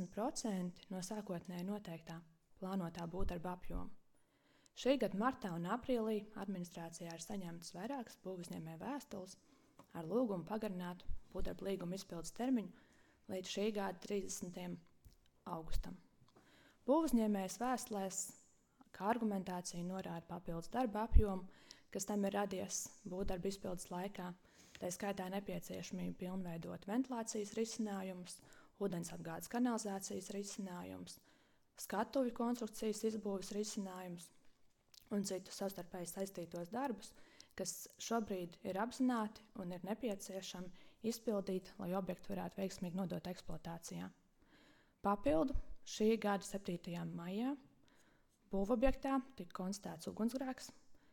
90% no sākotnēji noteiktā plānotā būvdarba apjoma. Šī gada martā un aprīlī administrācijā ir saņemtas vairākas būvuzņēmēju vēstules ar lūgumu pagarināt būvdarba līguma izpildes termiņu līdz šī gada 30. augustam. Būvuzņēmējs vēstulēs kā argumentācija norāda papildus darba apjomu, kas tam ir radies būvdarba izpildes laikā, tā skaitā nepieciešamība pilnveidot ventilācijas risinājumus, ūdensapgādes kanalizācijas risinājumus, skatuvju konstrukcijas izbūves risinājumus un citus savstarpēji saistītos darbus, kas šobrīd ir apzināti un ir nepieciešami izpildīt, lai objektu varētu veiksmīgi nodot eksploatācijā. Papildu šī gada 7. maijā būvobjektā tika konstatēts ugunsgrēks.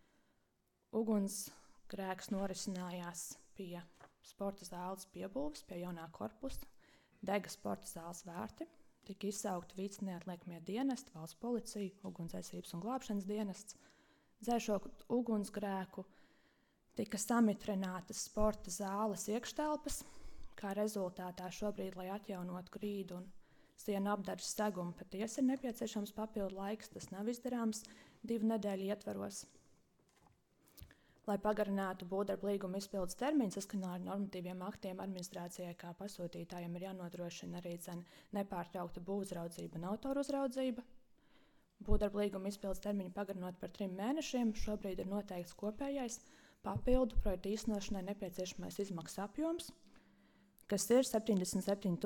Ugunsgrēks norisinājās pie sporta zāles piebūves, pie jaunā korpusa, dega sporta zāles vērti, tika izsaukti vides neatliekamie dienesti, valsts policija, ugunsdzēsības un glābšanas dienests. Dzēšot ugunsgrēku, tika samitrinātas sporta zāles iekštelpas, kā rezultātā šobrīd, lai atjaunotu grīdu un sienu apdares segumu, patiesi ir nepieciešams papildu laiks, tas nav izdarāms 2 nedēļu ietvaros. lai pagarinātu būvdarbu līguma izpildes termiņu saskaņā ar normatīviem aktiem administrācijai kā pasūtītājiem ir jānodrošina arī nepārtraukta būvuzraudzība un autoru uzraudzība. Būvdarbu līguma izpildes termiņu pagarinot par 3 mēnešiem, šobrīd ir noteikts kopējais papildu projektu īstenošanai nepieciešamais izmaksu apjoms, kas ir 77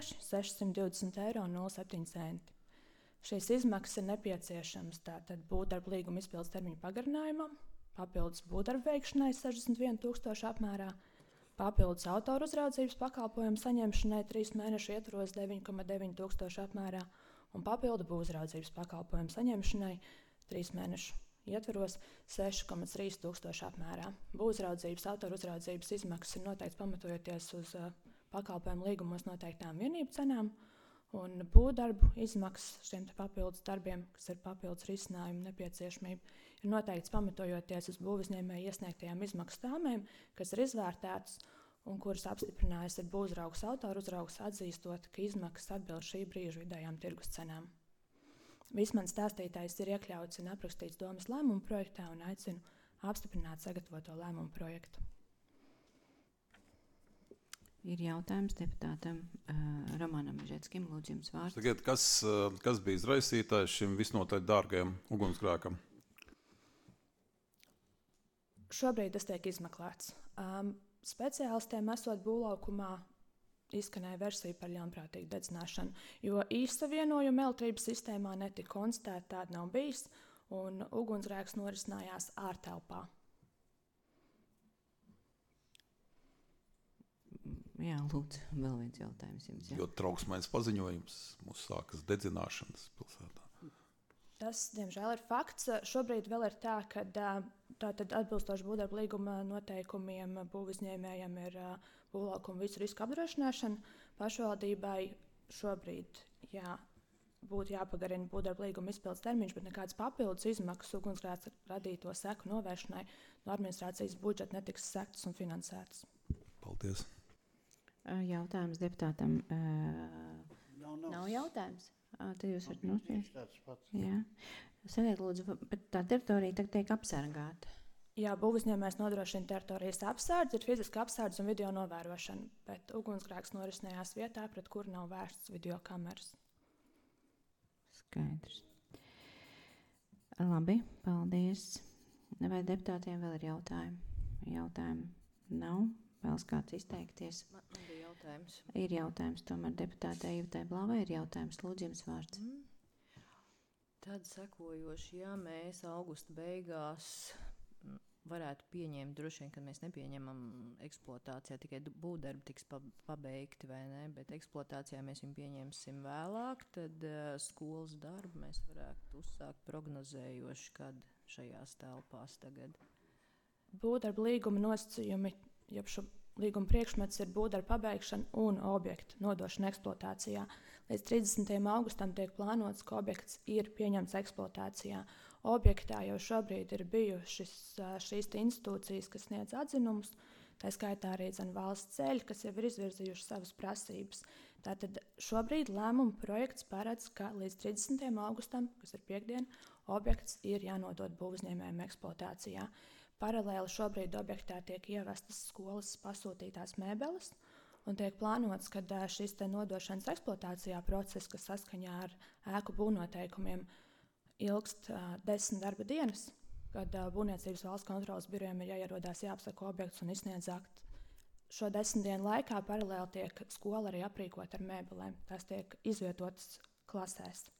620,07 €. Šīs izmaksas ir nepieciešamas tātad būvdarbu līguma izpildes termiņu pagarinājumam, papildus būvdarbu veikšanai 61 000 apmērā, papildus autoru uzraudzības pakalpojumu saņemšanai 3 mēnešu ietvaros 9,9 000 apmērā un papildu būvuzraudzības pakalpojumu saņemšanai 3 mēnešu ietvaros 6,3 000 apmērā. Būvuzraudzības, autoru uzraudzības izmaksas ir noteikts pamatojoties uz pakalpojumu līgumos noteiktām vienību cenām, un būvdarbu izmaksas šiem papildus darbiem, kas ir papildus risinājumu nepieciešamība, ir noteikts pamatojoties uz būvuzņēmēju iesniegtajām izmaksu tāmēm, kas ir izvērtētas un kuras apstiprinājis ir būvuzraugs, autoru uzraugs, atzīstot, ka izmaksas atbilst šī brīža vidējām tirgus cenām. Viss mans stāstītājs ir iekļauts un aprakstīts domas lēmumu projektā un aicinu apstiprināt sagatavoto lēmumu projektu. Ir jautājums deputātam Romanam Mežetskim. Lūdzu, jums vārds. Tagad, kas bija izraisītājs šim visnotaļ dārgajam ugunsgrēkam? Šobrīd tas tiek izmeklēts. Speciālistiem esot būvlaukumā izskanēja versija par ļaunprātīgu dedzināšanu, jo īssavienojuma elektrības sistēmā netika konstatēta, tāda nav bijis, un ugunsgrēks norisinājās ārtelpā. Jā, lūdzu, vēl viens jautājums jums. Ļoti trauksmains paziņojums mūs sākas dedzināšanas pilsētā. Tas, diemžēl, ir fakts. Šobrīd vēl ir tā, ka tātad atbilstoši būvdarbu līguma noteikumiem būvuzņēmējiem ir būvlaukuma visu risku apdrošināšana. Pašvaldībai šobrīd būtu jāpagarina būvdarbu līguma izpildes termiņš, bet nekādas papildus izmaksas ugunsgrēka radīto seku novēršanai no administrācijas budžeta netiks sektas un finansētas. Paldies. Jautājums deputātam. Nav jautājums? Tad jūs varat nospiest. Jā. Sakiet, lūdzu, bet tā teritorija tagad tiek apsargāta. Jā, būvuzņēmējs nodrošina teritorijas apsardzi, ir fiziska apsardze un video novērošana, bet ugunsgrēks norisinājās vietā, pret kuru nav vērsts video kameras. Skaidrs. Labi, paldies. Vai deputātiem vēl ir jautājumi? Jautājumi nav. Vēlas kāds izteikties? Man bija jautājums. Ir jautājums tomēr deputātei Ivetai Blāvai. Ir jautājums, lūdzu, jums vārds. Tad sekojoši, ja mēs augusta beigās varētu pieņemt, droši vien, ka mēs nepieņemam eksploatācijā, tikai būvdarbi tiks pabeigti vai ne, bet eksploatācijā mēs viņu pieņemsim vēlāk, tad skolas darbu mēs varētu uzsākt prognozējoši, kad šajās telpās tagad. Būvdarbu līguma nosacījumi, jeb šo līguma priekšmets ir būvdarbu pabeigšana un objektu nodošana eksploatācijā. Līdz 30. augustam tiek plānots, ka objekts ir pieņemts eksploatācijā. Objektā jau šobrīd ir bijušas šīs institūcijas, kas sniedz atzinumus, tā skaitā arī valsts ceļi, kas jau ir izvirzījuši savas prasības. Tātad šobrīd lēmuma projekts paredz, ka līdz 30. augustam, kas ir piekdiena, objekts ir jānodod būvuzņēmējiem eksploatācijā. Paralēli šobrīd objektā tiek ievestas skolas pasūtītās mēbeles, un tiek plānots, ka šis nodošanas eksploatācijā process, kas saskaņā ar ēku būvnoteikumiem ilgst 10 darba dienas, kad Būvniecības valsts kontroles birojiem ir jāierodās, jāapsaka objekts un izsniedz aktu. Šo 10 dienu laikā paralēli tiek skola arī aprīkot ar mēbelēm. Tās tiek izvietotas klasēs.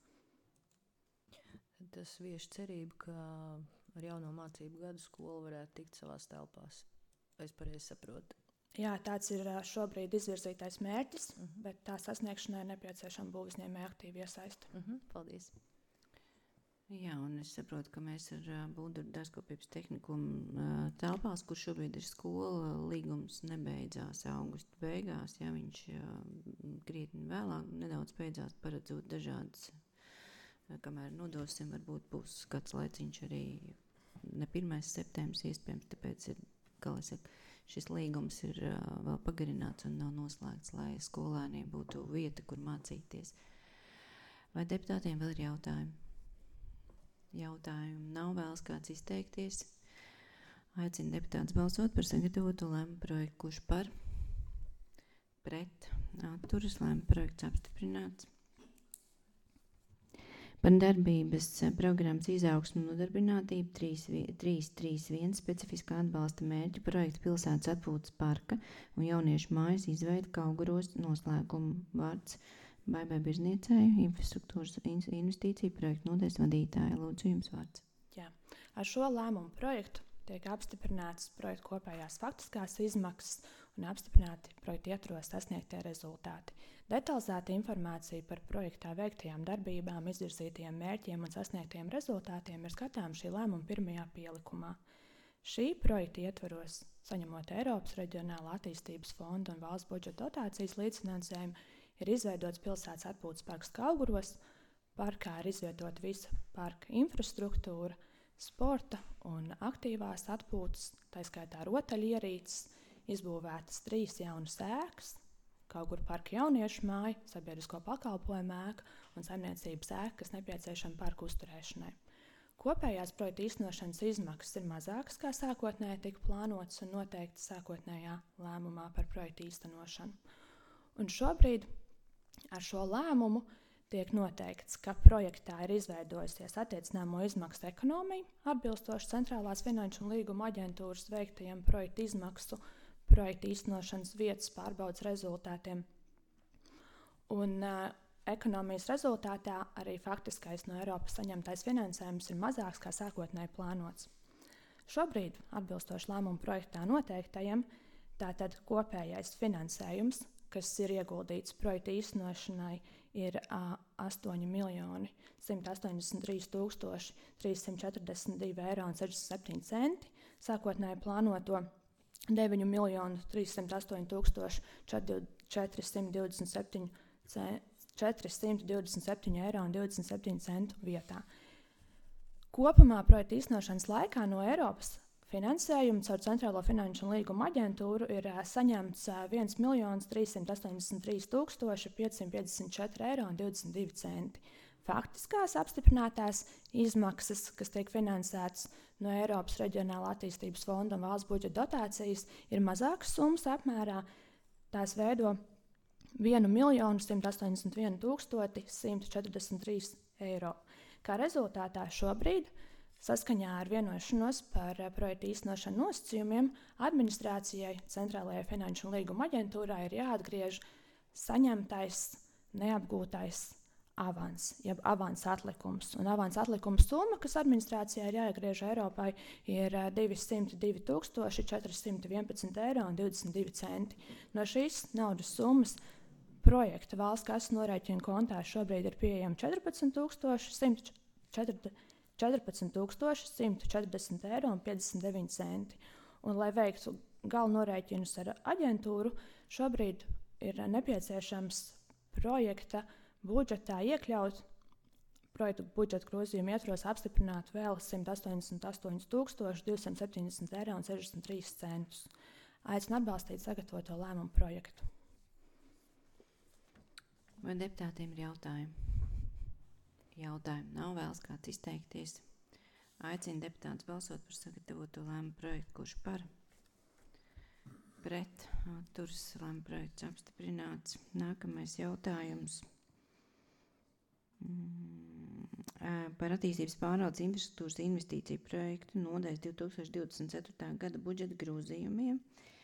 Tas vieš cerību, ka ar jauno mācību gadu skola varētu tikt savās telpās. Es pareizi saprotu. Jā, tāds ir šobrīd izvirzītais mērķis, bet tā sasniegšanai nepieciešama būvuzņēmēja aktīva iesaiste. Paldies. Jā, un es saprotu, ka mēs ar Būvdarbu dārzkopības tehnikumu telpās, kur šobrīd ir skola, līgums nebeidzās augusta beigās. Jā, viņš krietni vēlāk nedaudz beidzās, paredzot dažādas, kamēr nodosim, varbūt būs kāds laiciņš arī ne 1. septembris, iespējams, tāpēc ir, kā lai saka, šis līgums ir vēl pagarināts un nav noslēgts, lai skolēniem būtu vieta, kur mācīties. Vai deputātiem vēl ir jautājumi? Jautājumu nav, vēlas kāds izteikties. Aicinu deputātus balsot par sagatavoto lēmumu projektu. Kurš par? Pret? Atturas. Lēmuma projekts apstiprināts. Par darbības programmas izaugsmu un nodarbinātību 331 specifiskā atbalsta mērķu projekts pilsētas atpūtas parka un jauniešu mājas izveida Kauguros noslēgumu vārds Baibai Birzniecei, infrastruktūras investīciju projektu nodaļas vadītāja. Lūdzu, jums vārds. Jā. Ar šo lēmumu projektu tiek apstiprināts projekta kopējās faktiskās izmaksas un apstiprināti projekta ietvaros sasniegtie rezultāti. Detalizēta informācija par projektā veiktajām darbībām, izvirzītajiem mērķiem un sasniegtiem rezultātiem ir skatāma šī lēmuma pirmajā pielikumā. Šī projekta ietvaros, saņemot Eiropas Reģionālā attīstības fonda un valsts budžeta dotācijas līdzfinansējumu, ir izveidots pilsētas atpūtas parks Kauguros. Parkā ir izvietota visa parka infrastruktūra, sporta un aktīvās atpūtas, tā skaitā rotaļierīces, izbūvētas 3 jaunas ēkas, Kauguru parka jauniešu māja, sabiedrisko pakalpojumu ēka un saimniecības ēka, kas nepieciešama parka uzturēšanai. Kopējās projekta īstenošanas izmaksas ir mazākas, kā sākotnēji tika plānotas un noteiktas sākotnējā lēmumā par projekta īstenošanu. Un šobrīd ar šo lēmumu tiek noteikts, ka projektā ir izveidojusies attiecināmo izmaksu ekonomija, atbilstoši Centrālās finanšu un līguma aģentūras veiktajiem projekta izmaksu projekta īstenošanas vietas pārbaudas rezultātiem. Un ekonomijas rezultātā arī faktiskais no Eiropas saņemtais finansējums ir mazāks, kā sākotnēji plānots. Šobrīd, atbilstoši lēmumu projektā noteiktajiem, tātad kopējais finansējums, kas ir ieguldīts projekta īstenošanai, ir 8 382 €342,67, sākotnēji plānoto 9 308 427,27 € vietā. Kopumā projekta īstenošanas laikā no Eiropas finansējuma caur Centrālo finanšu un līguma aģentūru ir saņemts 1 383 554,22 €. Faktiskās apstiprinātās izmaksas, kas tiek finansētas no Eiropas Reģionālā attīstības fonda un valsts budžeta dotācijas, ir mazākas summas apmērā. Tās veido 1 181 143 €. Kā rezultātā šobrīd, saskaņā ar vienošanos par projekta īstenošanu nosacījumiem, administrācijai, Centrālajai finanšu un līguma aģentūrai ir jāatgriež saņemtais neapgūtais avans, jeb avans atlikums. Un avans atlikuma summa, kas administrācijai ir jāiegriež Eiropai, ir 202 411,22 €. No šīs naudas summas projekta valsts kases norēķina kontā šobrīd ir pieejama 14 140,59 €. Un, lai veiktu gala norēķinus ar aģentūru, šobrīd ir nepieciešams projekta budžetā iekļaut projektu budžeta grozījumu ietvaros apstiprināt vēl 188 270,63 €. Aicinu atbalstīt sagatavoto lēmumu projektu. Vai deputātiem ir jautājumi? Jautājumi nav, vēlas kāds izteikties. Aicinu deputātus balsot par sagatavoto lēmumu projektu. Kurš par? Pret? Atturas. Lēmuma projekts apstiprināts. Nākamais jautājums. Par attīstības pārvaldes infrastruktūras investīciju projektu nodaļas 2024. gada budžeta grozījumiem.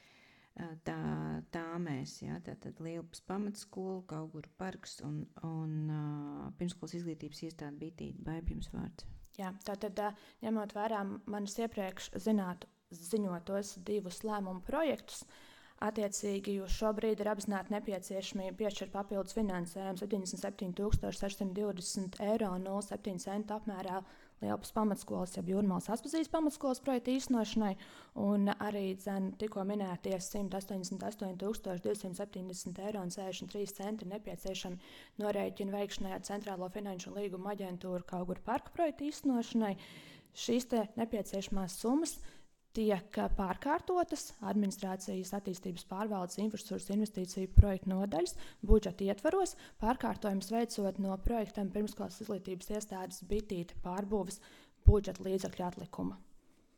Tā mēs, tātad Lielpas pamatskola, Kauguru parks un pirmskolas izglītības iestāde Bitīte. Baiba, jums vārds. Jā, tātad ņemot vērā manis iepriekš ziņotos 2 lēmumu projektus, attiecīgi jūs šobrīd ir apzināti nepieciešamība piešķirt papildus finansējumu 77 620 €0,07 € apmērā Lielpas pamatskolas, jeb Jūrmalas Aspazijas pamatskolas projekta īstenošanai, un arī tikko minētie 188 270 €63 ir nepieciešami norēķinu veikšanai ar Centrālo finanšu un līguma aģentūru Kauguru parka projekta īstenošanai. Šīs nepieciešamās summas tiek pārkārtotas administrācijas attīstības pārvaldes infrastruktūras investīciju projektu nodaļas budžeta ietvaros, pārkārtojums veicot no projektam pirmskolas izglītības iestādes Bitīte pārbūves budžeta līdzekļu atlikuma.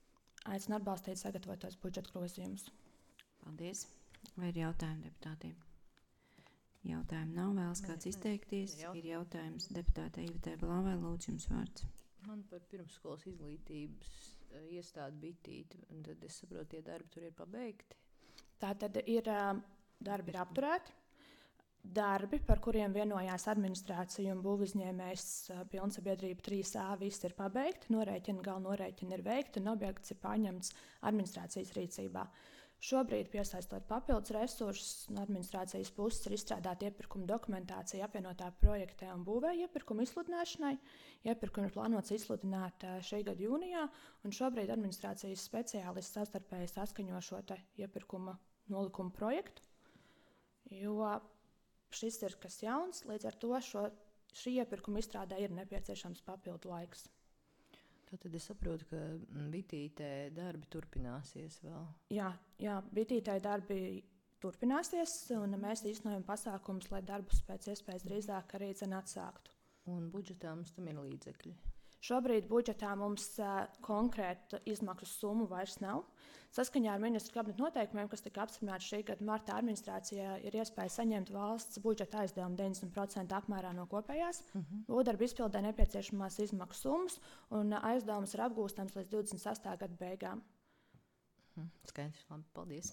aicinu atbalstīt sagatavotos budžeta grozījumus. Paldies. Vai ir jautājumi deputātiem? Jautājumu nav, vēlas kāds izteikties. Ir jautājums deputātei Ivetai Blavai, lūdzu jums vārds. Man par pirmsskolas izglītības iestādi Bitīti, un tad es saprotu, tie darbi tur ir pabeigti. Tātad darbi ir apturēti. Darbi, par kuriem vienojās administrācija un būvuzņēmējs pilnsabiedrība 3A, viss ir pabeigti, galva norēķini ir veikti un objekts ir pārņemts administrācijas rīcībā. Šobrīd, piesaistot papildus resursus, no administrācijas puses ir izstrādāta iepirkuma dokumentācija apvienotā projektē un būvē iepirkuma izsludināšanai. Iepirkumu ir plānots izsludināt šī gada jūnijā, un šobrīd administrācijas speciālisti savstarpēji saskaņo šo iepirkuma nolikumu projektu, jo šis ir kas jauns, līdz ar to šī iepirkuma izstrādē ir nepieciešams papildu laiks. Tad es saprotu, ka Bitītē darbi turpināsies vēl. Jā, Bitītē darbi turpināsies, un mēs īstenojam pasākumus, lai darbus pēc iespējas drīzāk arī atsāktu. Un budžetā mums tam ir līdzekļi? Šobrīd budžetā mums konkrēta izmaksu summu vairs nav. Saskaņā ar ministru kabineta noteikumiem, kas tika apstiprināti šī gada martā, administrācijā ir iespēja saņemt valsts budžeta aizdevumu 90% apmērā no kopējās. Būvdarbu izpildē nepieciešamās izmaksu summas, un aizdevums ir apgūstams līdz 28. gada beigām. Skaidrs, labi, paldies.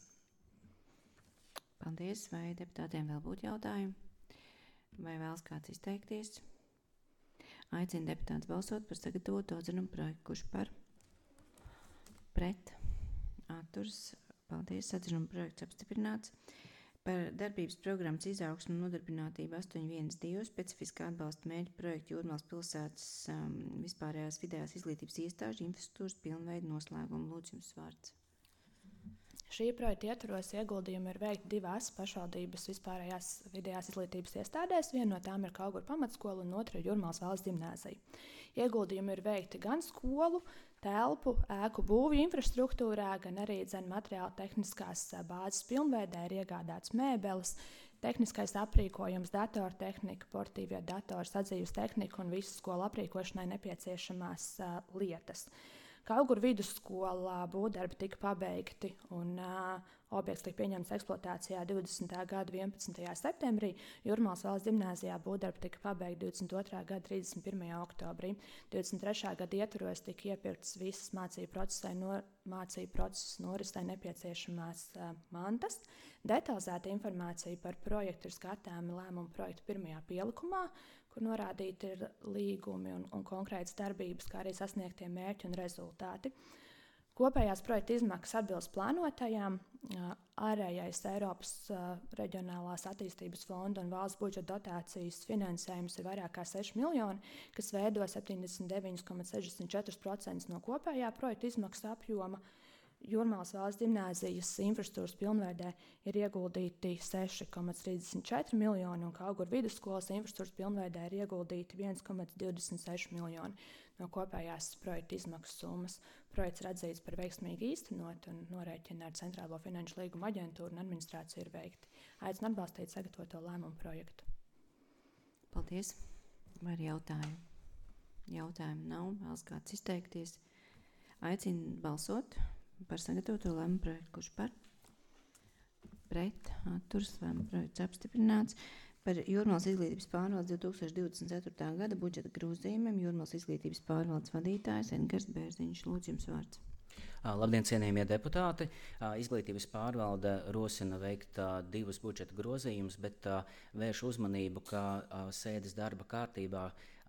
Paldies. Vai deputātiem vēl būtu jautājumi? Vai vēlas kāds izteikties? Aicinu deputātus balsot par sagatavotu atzinumu projektu. Kurš par? Pret? Atturs. Paldies. Atzinumu projekts apstiprināts. Par darbības programmas izaugsmu un nodarbinātību 812 specifiskā atbalsta mērķu projektu Jūrmālas pilsētas vispārējās vidējās izglītības iestāžu infrastruktūras pilnveidu noslēgumu. Lūdzu jums vārds. Šī projekta ietvaros ieguldījumi ir veikti 2 pašvaldības vispārējās vidējās izglītības iestādēs. Viena no tām ir Kauguru pamatskola un otra ir Jūrmālas valsts ģimnāzija. Ieguldījumi ir veikti gan skolu, telpu, ēku būvju infrastruktūrā, gan arī materiāla tehniskās bāzes pilnveidē ir iegādāts mēbeles, tehniskais aprīkojums, datortehnika, portīvie datori, sadzīves tehnika un visas skolu aprīkošanai nepieciešamās lietas. Kauguru vidusskolā būvdarbi tika pabeigti un objekts tika pieņemts eksploatācijā 20. gada 11. septembrī. Jūrmālas valsts ģimnāzijā būvdarbi tika pabeigti 22. gada 31. oktobrī. 23. gada ietvaros tika iepirktas visas mācību procesa norisei nepieciešamās mantas. Detalizēta informācija par projektu ir skatāma lēmuma projekta 1. pielikumā, kur norādīti ir līgumi un konkrētas darbības, kā arī sasniegtie mērķi un rezultāti. Kopējās projekta izmaksas atbilst plānotajām. Ārējais Eiropas reģionālās attīstības fonda un valsts budžeta dotācijas finansējums ir vairāk kā 6 miljoni, kas veido 79,64% no kopējā projekta izmaksu apjoma. Jūrmālas valsts ģimnāzijas infrastruktūras pilnveidē ir ieguldīti 6,34 miljoni, un Kauguru vidusskolas infrastruktūras pilnveidē ir ieguldīti 1,26 miljoni no kopējās projekta izmaksu summas. Projekts ir atzīts par veiksmīgi īstenot un norēķina ar Centrālo finanšu līgumu aģentūru un administrāciju ir veikti. Aicinu atbalstīt sagatavoto lēmumu projektu. Paldies. Vai ir jautājumi? Jautājumu nav. Vēlas kāds izteikties? Aicinu balsot par sagatavoto lēmumu projektu. Kurš par? Pret? Atturs. Lēmumu projekts apstiprināts. Par Jūrmālas izglītības pārvaldes 2024. gada budžeta grozījumiem Jūrmālas izglītības pārvaldes vadītājs Edgars Bērziņš. Lūdzu jums vārds. Labdien, cienījamie deputāti! Izglītības pārvalde rosina veikt 2 budžeta grozījumus, bet vērš uzmanību, ka sēdes darba kārtībā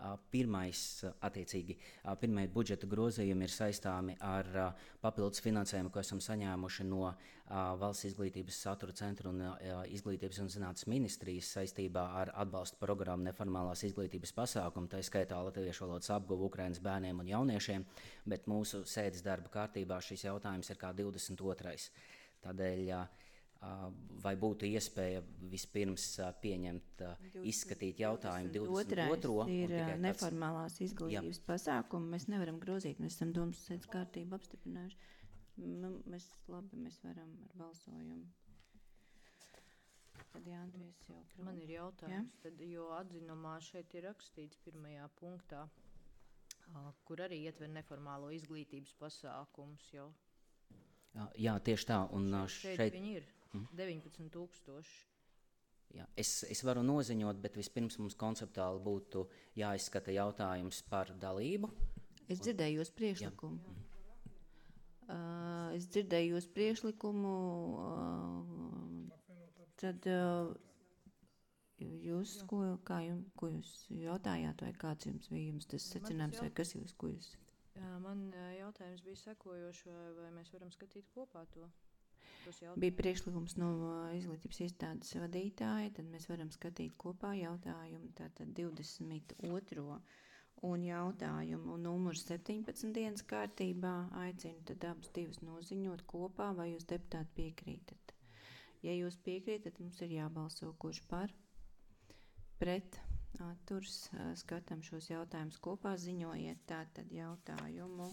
pirmie budžeta grozījumi ir saistāmi ar papildus finansējumu, ko esam saņēmuši no Valsts izglītības satura centra un Izglītības un zinātnes ministrijas saistībā ar atbalsta programmu neformālās izglītības pasākumu, tā skaitā latviešu valodas apguvu Ukrainas bērniem un jauniešiem, bet mūsu sēdes darba kārtībā šis jautājums ir kā 22. Tādēļ vai būtu iespēja vispirms izskatīt jautājumu 22. ir neformālās izglītības pasākumi. Mēs nevaram grozīt, mēs esam domas sēdes kārtību apstiprinājuši. Mēs varam ar balsojumu. Tad Jānis jau prom. Man ir jautājums, tad, jo atzinumā šeit ir rakstīts 1. punktā, kur arī ietver neformālo izglītības pasākums jau. Jā, tieši tā. Un šeit viņi ir 19,000. Jā, es varu noziņot, bet vispirms mums konceptuāli būtu jāizskata jautājums par dalību. Es dzirdēju jūs priekšlikumu. Tad jūs, ko jūs jautājāt, vai kāds jums bija tas secinājums, vai kas jūs, ko jūs? Man jautājums bija sekojošs, vai mēs varam skatīt kopā to? Bija priekšlikums no izglītības iestādes vadītāja, tad mēs varam skatīt kopā jautājumu, tātad 22. un jautājumu numuru 17 dienas kārtībā. Aicinu tad abas divas noziņot kopā, vai jūs deputāti piekrītat. Ja jūs piekrītat, mums ir jābalso, kurš par, pret, atturs, skatām šos jautājumus kopā, ziņojiet tātad jautājumu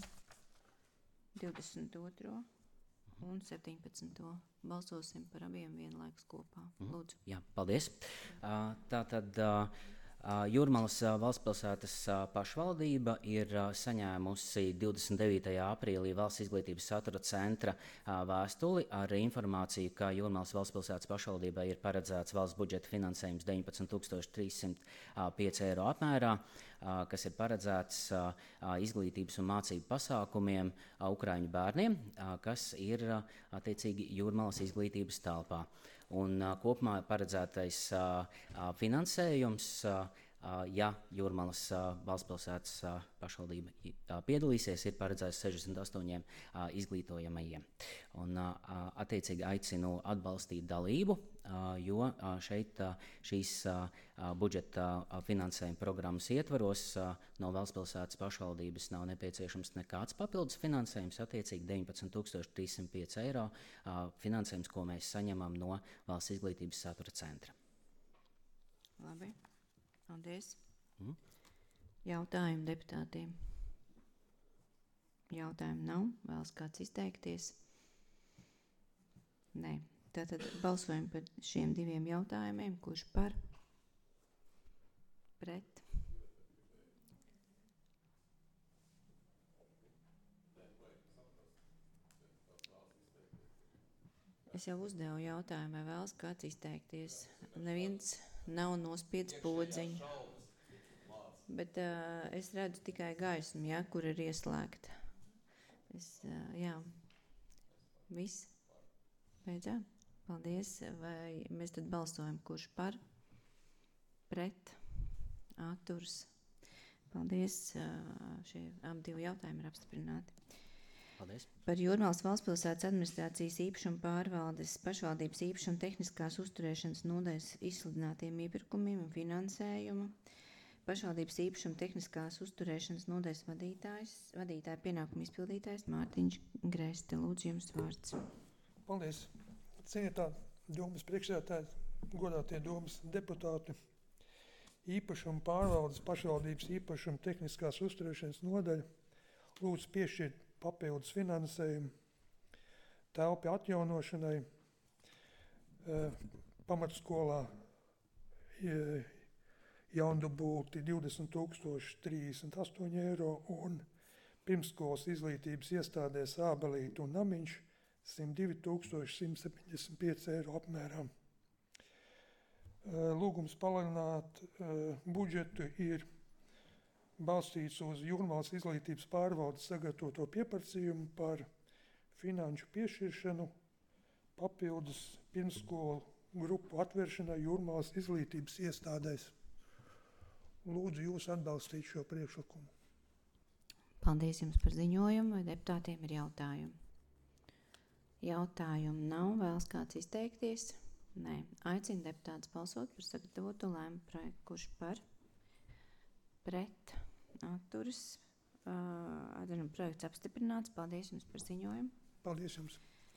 22. un 17. Balsosim par abiem vienlaikus kopā. Lūdzu. Jā, paldies. Tātad Jūrmalas valstspilsētas pašvaldība ir saņēmusi 29. aprīlī Valsts izglītības satura centra vēstuli ar informāciju, ka Jūrmalas valstspilsētas pašvaldībai ir paredzēts valsts budžeta finansējums 19,305 eiro apmērā, kas ir paredzēts izglītības un mācību pasākumiem ukraiņu bērniem, kas ir attiecīgi Jūrmalas izglītības telpā. Un kopumā paredzētais finansējums, ja Jūrmalas valstspilsētas pašvaldība piedalīsies, ir paredzēts 68 izglītojamajiem. Un attiecīgi aicinu atbalstīt dalību, jo šeit šīs budžeta finansējuma programmas ietvaros no valstspilsētas pašvaldības nav nepieciešams nekāds papildus finansējums, attiecīgi 19,305 eiro finansējums, ko mēs saņemam no Valsts izglītības satura centra. Labi, paldies. Jautājumu deputātiem? Jautājumu nav, vēlas kāds izteikties? Nē. Tātad balsojam par šiem diviem jautājumiem, kurš par, pret. Es jau uzdevu jautājumu, vai vēlas kāds izteikties. Neviens nav nospiedis podziņu. Bet es redzu tikai gaismu, ja, kur ir ieslēgta. Jā, viss. Beidzām. Paldies. Vai mēs tad balsojam, kurš par, pret, atturs. Paldies. Šie abi divi jautājumi ir apstiprināti. Paldies. Par Jūrmalas valstspilsētas administrācijas īpašuma pārvaldes pašvaldības īpašuma tehniskās uzturēšanas nodaļas izsludinātiem iepirkumiem un finansējumu. Pašvaldības īpašuma tehniskās uzturēšanas nodaļas vadītāja pienākumu izpildītājs Mārtiņš Grēste. Lūdzu, jums vārds. Paldies. Cienītā domas priekšsēdētāji, godātie domas deputāti, īpašuma pārvaldes pašvaldības īpašuma tehniskās uzturēšanas nodaļa lūdzu piešķirt papildus finansējumu telpu atjaunošanai pamatskolā jaundubulti 20,038 eiro un pirmskolas izglītības iestādēs Ābelīte un Namiņš 102,175 eiro apmērā. Lūgums palielināt budžetu ir balstīts uz Jūrmalas izglītības pārvaldes sagatavoto pieprasījumu par finanšu piešķiršanu papildus pirmskolu grupu atvēršanai Jūrmalas izglītības iestādēs. Lūdzu jūs atbalstīt šo priekšlikumu. Paldies jums par ziņojumu, vai deputātiem ir jautājumi? Jautājumu nav, vēlas kāds izteikties? Nē. Aicinu deputātus balsot par sagatavoto lēmumu projektu, kurš par, pret, atturas. Projekts apstiprināts. Paldies jums par ziņojumu. Paldies jums.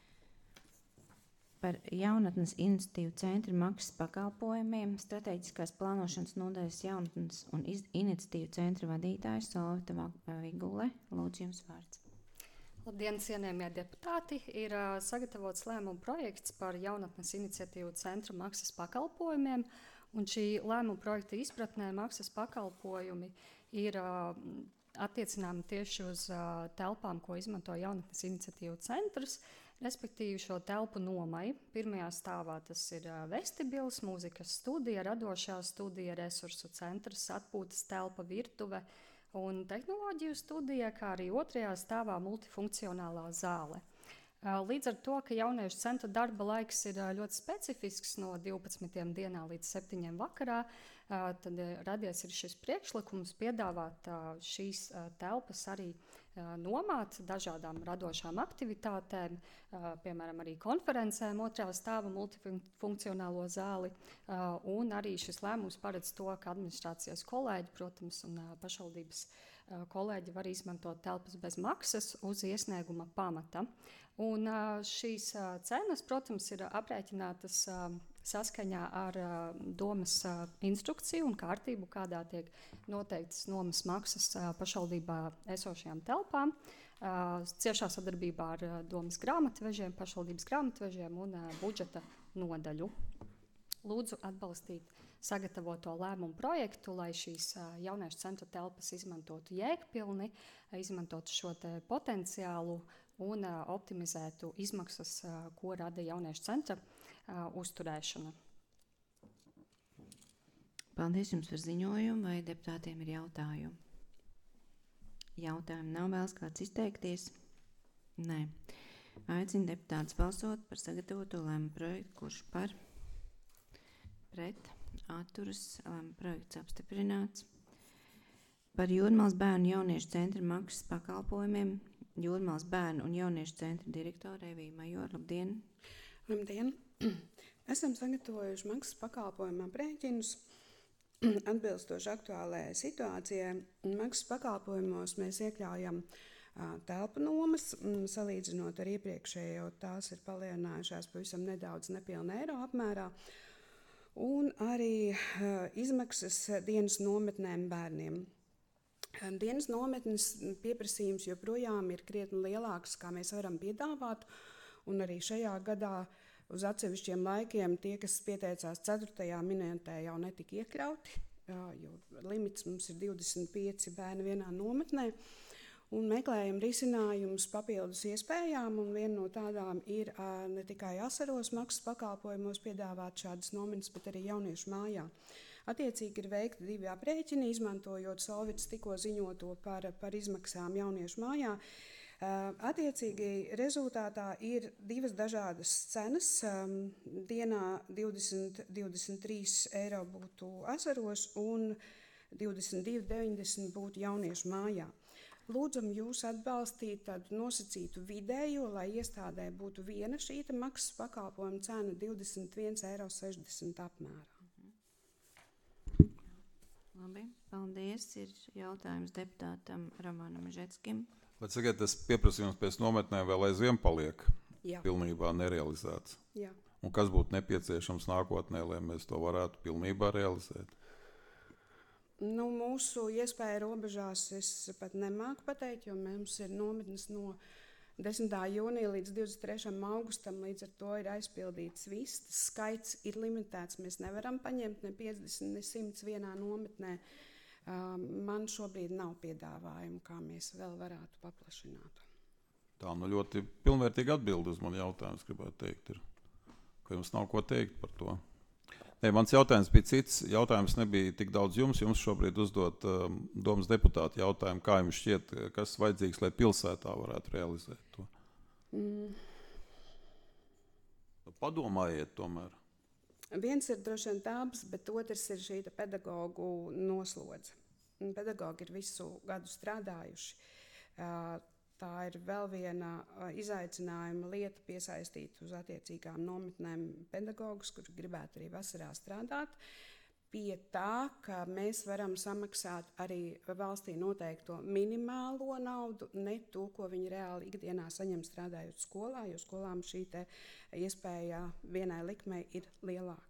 Par jaunatnes iniciatīvu centra maksas pakalpojumiem strateģiskās plānošanas nodaļas jaunatnes un iniciatīvu centra vadītājs Solvita Vigule. Lūdzu, jums vārds. Labdien, cienējamie deputāti! Ir sagatavots lēmuma projekts par jaunatnes iniciatīvu centra maksas pakalpojumiem, un šī lēmuma projekta izpratnē maksas pakalpojumi ir attiecināmi tieši uz telpām, ko izmanto jaunatnes iniciatīvu centrs, respektīvi šo telpu nomai. Pirmajā stāvā tas ir vestibils, mūzikas studija, radošā studija, resursu centrs, atpūtas telpa, virtuve un tehnoloģiju studija, kā arī otrajā stāvā multifunkcionālā zāle. Līdz ar to, ka jauniešu centra darba laiks ir ļoti specifisks no 12 dienā līdz 7 vakarā, tad radies ir šis priekšlikums piedāvāt šīs telpas arī nomāt dažādām radošām aktivitātēm, piemēram, arī konferencēm otrā stāva multifunkcionālo zāli, un arī šis lēmums paredz to, ka administrācijas kolēģi, protams, un pašvaldības kolēģi var izmantot telpas bez maksas uz iesnieguma pamata. Un šīs cenas, protams, ir aprēķinātas saskaņā ar domas instrukciju un kārtību, kādā tiek noteiktas nomas maksas pašvaldībā esošajām telpām, ciešā sadarbībā ar domas grāmatvežiem, pašvaldības grāmatvežiem un budžeta nodaļu. Lūdzu atbalstīt sagatavoto lēmumu projektu, lai šīs jauniešu centra telpas izmantotu jēgpilni, izmantotu šo te potenciālu un optimizētu izmaksas, ko rada jauniešu centra uzturēšana. Paldies jums par ziņojumu, vai deputātiem ir jautājumi? Jautājumu nav, vēlas kāds izteikties? Nē. Aicinu deputātus balsot par sagatavoto lēmumu projektu, kurš par, pret, atturas, lēmumu projekts apstiprināts. Par Jūrmālas bērnu jauniešu centra maksas pakalpojumiem Jūrmālas bērnu un jauniešu centra direktore Evija Majora. Labdien! Labdien! Esam sagatavojuši maksas pakalpojumu aprēķinus atbilstoši aktuālajai situācijai. Maksas pakalpojumos mēs iekļaujam telpu nomas, salīdzinot ar iepriekšējo, tās ir palielinājušās pavisam nedaudz nepilnu eiro apmērā, un arī izmaksas dienas nometnēm bērniem. Dienas nometnes pieprasījums joprojām ir krietni lielāks, kā mēs varam piedāvāt, un arī šajā gadā uz atsevišķiem laikiem tie, kas pieteicās 4. minūtē, jau netika iekļauti, jo limits mums ir 25 bērni vienā nometnē, un meklējam risinājumus papildus iespējām, un viena no tādām ir ne tikai asaros maksas pakalpojumos piedāvāt šādas nometnes, bet arī jauniešu mājā. Attiecīgi ir veikti 2 aprēķini, izmantojot Solvits tikko ziņoto par izmaksām jauniešu mājā. Attiecīgi rezultātā ir 2 dažādas cenas. Dienā 20-23 eiro būtu asaros un 22,90 būtu jauniešu mājā. Lūdzam jūs atbalstīt tādu nosacītu vidējo, lai iestādē būtu viena šīta maksas pakalpojuma cena 21,60 eiro apmērā. Labi, paldies. Ir jautājums deputātam Romanam Žetskim. Vai tagad tas pieprasījums pēc nometnēm vēl aizvien paliek? Jā. Pilnībā nerealizēts? Jā. Un kas būtu nepieciešams nākotnē, lai mēs to varētu pilnībā realizēt? Nu, mūsu iespēja robežās es pat nemāku pateikt, jo mums ir nometnes no 10. jūnija līdz 23. augustam, līdz ar to ir aizpildīts viss. Tas skaits ir limitēts, mēs nevaram paņemt ne 50, ne 100 vienā nometnē. Man šobrīd nav piedāvājumu, kā mēs vēl varētu paplašināt. Tā ļoti pilnvērtīga atbilde uz manu jautājumu, gribētu teikt, ir, ka jums nav ko teikt par to. Nē, mans jautājums bija cits. Jautājums nebija tik daudz jums. Jums šobrīd uzdot domas deputāti jautājumu, kā jums šķiet, kas vajadzīgs, lai pilsētā varētu realizēt to. Padomājiet tomēr. Viens ir droši vien tāps, bet otrs ir šī pedagogu noslodze. Pedagogi ir visu gadu strādājuši. Tā ir vēl viena izaicinājuma lieta piesaistīt uz attiecīgām nometnēm pedagogus, kuri gribētu arī vasarā strādāt. Pie tā, ka mēs varam samaksāt arī valstī noteikto minimālo naudu, ne to, ko viņi reāli ikdienā saņem strādājot skolā, jo skolām šī te iespēja vienai likmei ir lielāka.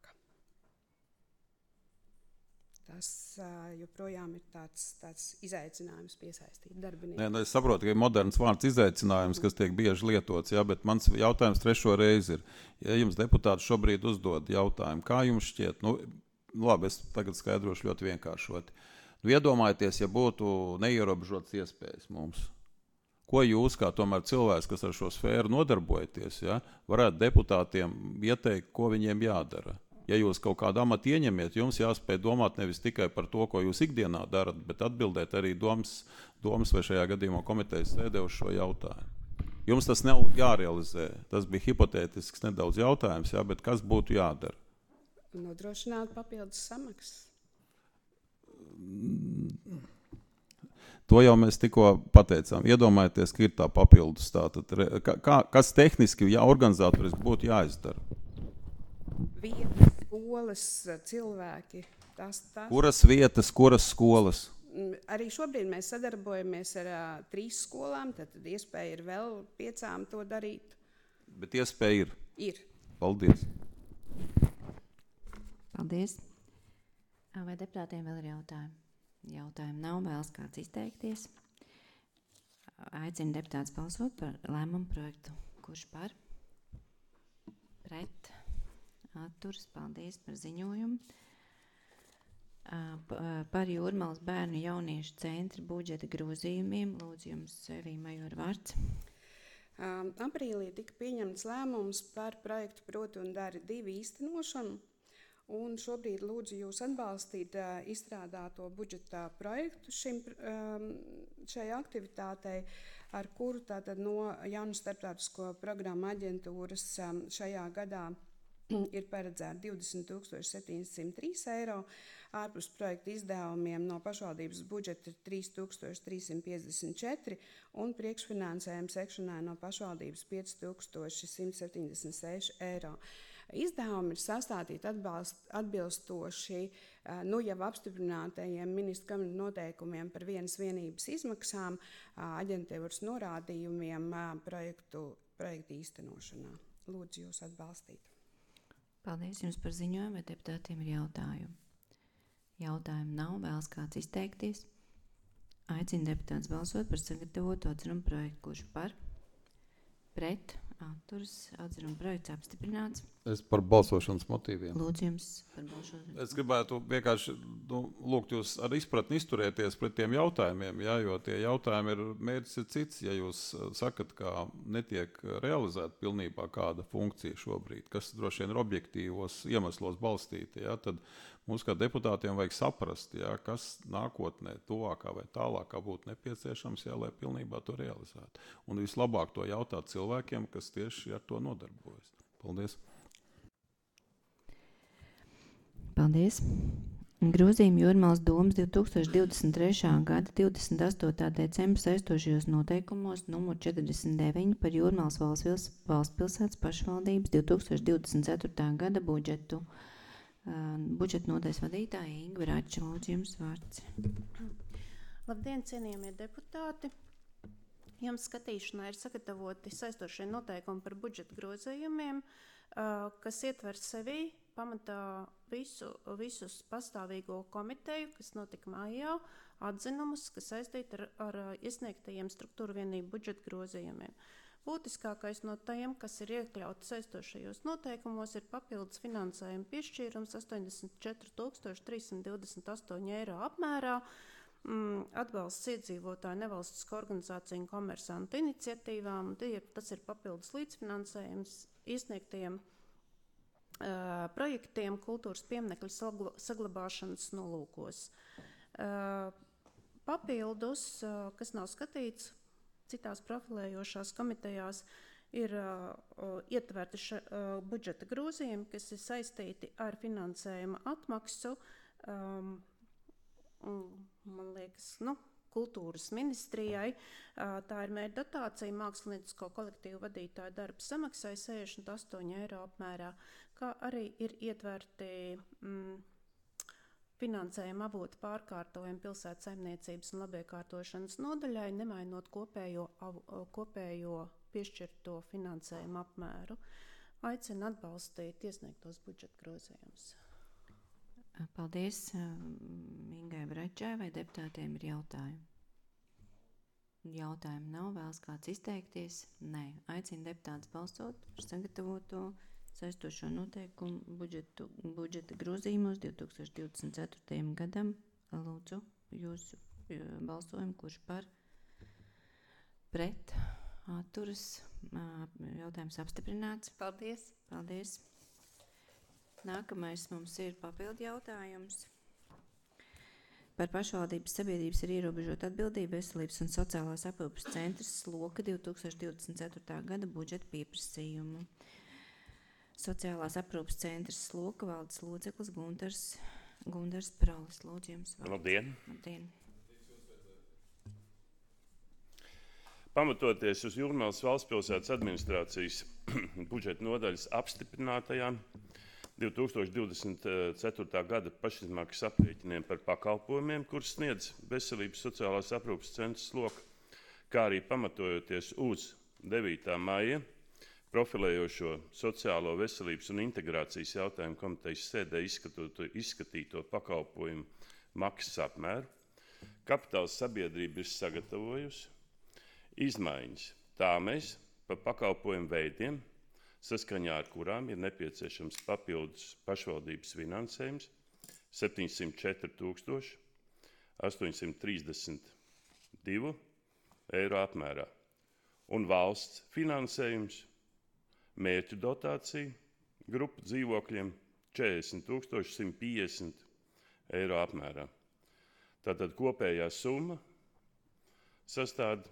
Tas joprojām ir tāds izaicinājums piesaistīt darbinieku. Nē, es saprotu, ka ir moderns vārds izaicinājums, kas tiek bieži lietots, jā, bet mans jautājums 3. reizi ir, ja jums deputāti šobrīd uzdod jautājumu, kā jums šķiet, labi, es tagad skaidrošu ļoti vienkāršoti. Iedomājieties, ja būtu neierobežotas iespējas mums. Ko jūs, kā tomēr cilvēks, kas ar šo sfēru nodarbojaties, ja, varētu deputātiem ieteikt, ko viņiem jādara? Ja jūs kaut kādu amatu ieņemiet, jums jāspēj domāt nevis tikai par to, ko jūs ikdienā darat, bet atbildēt arī domas vai šajā gadījumā komitejas sēdē uz šo jautājumu. Jums tas nav jārealizē. Tas bija hipotētisks nedaudz jautājums, ja, bet kas būtu jādara? Nodrošināt papildus samaksas. To jau mēs tikko pateicām. Iedomājieties, ka ir tā papildus. Kas tehniski, ja organizatoriski būtu jāizdara? Vietas, skolas, cilvēki. Kuras vietas, kuras skolas? Arī šobrīd mēs sadarbojamies ar 3 skolām, tad iespēja ir vēl 5 to darīt. Bet iespēja ir? Ir. Paldies. Paldies. Vai deputātiem vēl ir jautājumi? Jautājumu nav, vēlas kāds izteikties. Aicinu deputātus balsot par lēmumu projektu. Kurš par? Pret? Atturas. Paldies par ziņojumu. Par Jūrmalas bērnu jauniešu centra budžeta grozījumiem. Lūdzu, jums Evija Majora vārds. Aprīlī tika pieņemts lēmums par projektu Proti un dari 2 īstenošanu. Un šobrīd lūdzu jūs atbalstīt izstrādāto budžeta projektu šai aktivitātei, ar kuru tātad no Jaunas starptautisko programmu aģentūras šajā gadā ir paredzēta 20,703 eiro, ārpus projekta izdevumiem no pašvaldības budžeta 3,354 un priekšfinansējuma sekšanai no pašvaldības 5,176 eiro. Izdevumi ir sastādīti atbilstoši jau apstiprinātajiem ministru kabineta noteikumiem par vienas vienības izmaksām, aģentūras norādījumiem projektu īstenošanā. Lūdzu jūs atbalstīt. Paldies jums par ziņojumu, vai deputātiem ir jautājumi. Jautājumu nav, vēlas kāds izteikties. Aicinu deputātus balsot par sagatavotu atzinumu projektu. Kurš par? Pret? Atturas. Atzinuma projekts apstiprināts. Es par balsošanas motīviem. Lūdzu jums par balsošanu. Es gribētu vienkārši lūgt jūs ar izpratni izturēties pret tiem jautājumiem, ja, jo tie jautājumi mērķis ir cits. Ja jūs sakat, ka netiek realizēta pilnībā kāda funkcija šobrīd, kas droši vien ir objektīvos iemeslos balstīti, ja, tad mums kā deputātiem vajag saprast, ja, kas nākotnē, tuvākā vai tālākā būtu nepieciešams, ja, lai pilnībā to realizētu. Un vislabāk to jautāt cilvēkiem, kas tieši ar to nodarbojas. Paldies. Paldies. Grozījumi Jūrmalas domas 2023. gada 28. decembra saistošajos noteikumos numur 49 par Jūrmalas valstspilsētas pašvaldības 2024. gada budžetu. Budžeta nodaļas vadītāja Inga Rača, lūdzu jums vārds. Labdien, cienījamie deputāti! Jums skatīšanā ir sagatavoti saistošie noteikumi par budžeta grozījumiem, kas ietver sevī pamatā visus pastāvīgo komiteju, kas notika mājā, atzinumus, kas saistīti ar iesniegtajiem struktūru vienību budžeta grozījumiem. Būtiskākais no tiem, kas ir iekļauts saistošajos noteikumos, ir papildus finansējuma piešķīrums 84,328 eiro apmērā, atbalsts iedzīvotāju nevalstisku organizāciju un komersantu iniciatīvām. Tas ir papildus līdzfinansējums iesniegtiem projektiem kultūras pieminekļu saglabāšanas nolūkos. Papildus, kas nav skatīts citās profilējošās komitejās, ir ietverti budžeta grozījumi, kas ir saistīti ar finansējuma atmaksu, man liekas, kultūras ministrijai. Tā ir mērķa dotācija māksliniecisko kolektīvu vadītāju darba samaksai 68 eiro apmērā, kā arī ir ietverti finansējuma avoti pārkārtojumi pilsētas saimniecības un labiekārtošanas nodaļai, nemainot kopējo piešķirto finansējumu apmēru. Aicinu atbalstīt iesniegtos budžeta grozījumus. Paldies Ingai Brečai, vai deputātiem ir jautājumi? Jautājumu nav, vēlas kāds izteikties? Nē. Aicinu deputātus balsot par sagatavoto saistošo noteikumu budžeta grozījumos 2024. gadam. Lūdzu, jūsu balsojumu, kurš par? pret, atturas, jautājums apstiprināts. Paldies. Paldies. Nākamais mums ir papildu jautājums. Par pašvaldības sabiedrības ar ierobežotu atbildību veselības un sociālās aprūpes centrs sloka 2024. gada budžeta pieprasījumu. Sociālās aprūpes centrs sloka valdes loceklis Gundars Pralis. Lūdzu, jums vārds. Labdien! Labdien! Pamatoties uz Jūrmālas valstspilsētas administrācijas budžeta nodaļas apstiprinātajām 2024. gada pašizmaksas aprēķiniem par pakalpojumiem, kurus sniedz Veselības sociālās aprūpes centrs sloka, kā arī pamatojoties uz 9. maija profilējošo sociālo veselības un integrācijas jautājumu komitejas sēdē izskatīto pakalpojumu maksas apmēru, Kapitāls sabiedrība ir sagatavojusi izmaiņas tāmēs par pakalpojumu veidiem, saskaņā ar kurām ir nepieciešams papildus pašvaldības finansējums 704 832 eiro apmērā un valsts finansējums mērķu dotācija grupu dzīvokļiem 40 150 eiro apmērā. Tātad kopējā summa sastāv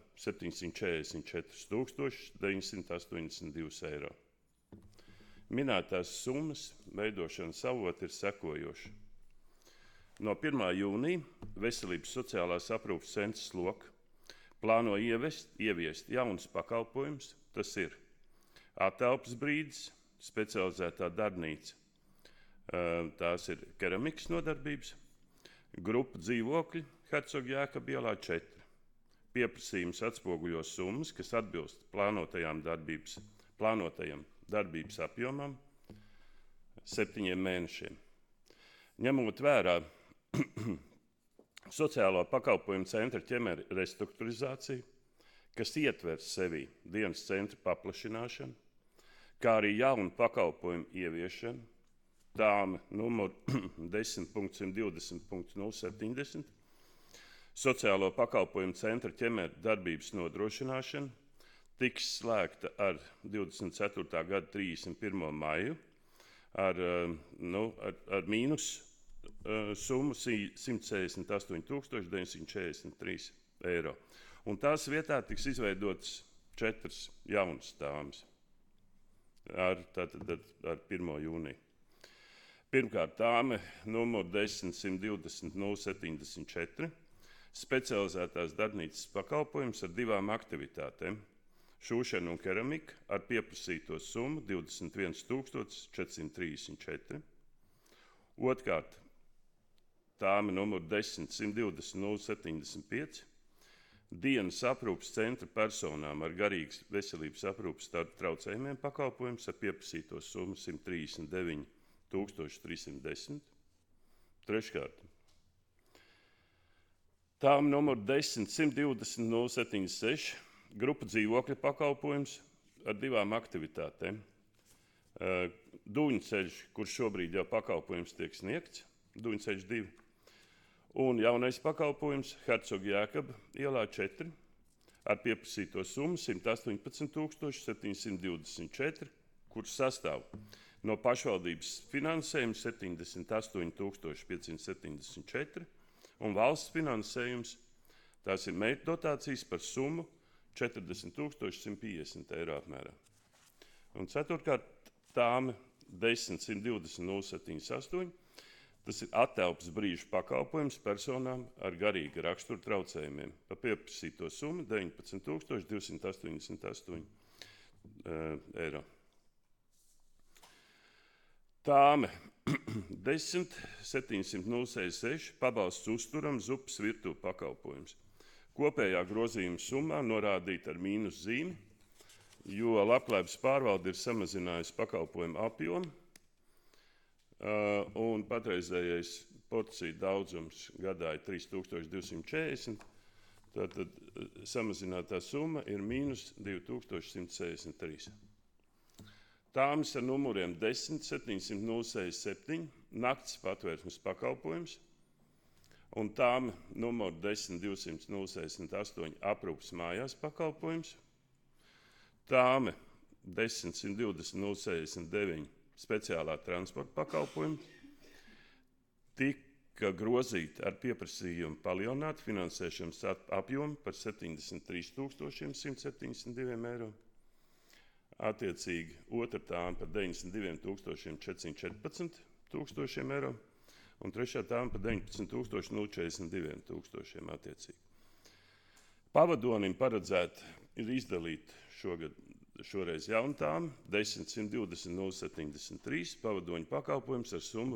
744 982 eiro. Minētās summas veidošanas avoti ir sekojoši. No 1. jūnija Veselības sociālās aprūpes centrs sloka plāno ieviest jauns pakalpojums, tas ir atelpas brīdis, specializētā darbnīca, tās ir keramikas nodarbības, grupa dzīvokļi Hercoga Jēkaba ielā 4. Pieprasījums atspoguļo summas, kas atbilst plānotajam darbības apjomam 7 mēnešiem. Ņemot vērā sociālo pakalpojumu centra ķemera restruktūrizāciju, kas ietver sevī dienas centra paplašināšanu, kā arī jaunu pakalpojumu ieviešanu, tām numur 10.120.070, sociālo pakalpojumu centra ķemera darbības nodrošināšana tiks slēgta ar 24. gada 31. maiju ar mīnus summu 168 943 eiro. Un tās vietā tiks izveidotas 4 jaunas tāmas ar 1. jūniju. Pirmkārt, tāme numur 10.120.074, specializētās darbnīcas pakalpojums ar 2 aktivitātēm – šūšana un keramika ar pieprasīto summu 21 434. Otrkārt, tāme numur 10.120.075, dienas aprūpes centra personām ar garīgas veselības aprūpes traucējumiem pakalpojums ar pieprasīto summu 139 310. Treškārt, tāme numur 10.120.076, grupa dzīvokļa pakalpojums ar 2 aktivitātēm. Dūņceļš, kurš šobrīd jau pakalpojums tiek sniegts, Dūņceļš 2, un jaunais pakalpojums Hercoga Jēkaba ielā 4 ar pieprasīto summu 118 724, kurš sastāv no pašvaldības finansējuma 78 574 un valsts finansējums, tās ir mērķu dotācijas par summu 40 150 eiro apmērā. Un ceturtkārt, tāme 10.120.078, tas ir atelpas brīžu pakalpojums personām ar garīga rakstura traucējumiem. Pa pieprasīto summu 19 288 eiro. Tāme 10.766 pabalsts uzturam zupas virtuve pakalpojums. Kopējā grozījuma summā norādīta ar mīnus zīmi, jo Labklājības pārvalde ir samazinājusi pakalpojumu apjomu, un patreizējais porciju daudzums gadā ir 3240, tātad samazinātā summa ir mīnus 2163. Tāmas ar numuriem 10.767, nakts patvērsmes pakalpojums, un tām numur 10-200-068 aprūpas mājās pakalpojums, tāme 10-120-069 speciālā transporta pakalpojumi, tika grozīta ar pieprasījumu palielināt finansēšanas apjomu par 73 172 eiro. Attiecīgi otra tāma par 92 414 eiro un trešā tāma par 19 042 attiecīgi. Pavadonim paredzēt ir izdalīt šoreiz jaunu tāmu 10-120-073 pavadoņu pakalpojums ar summu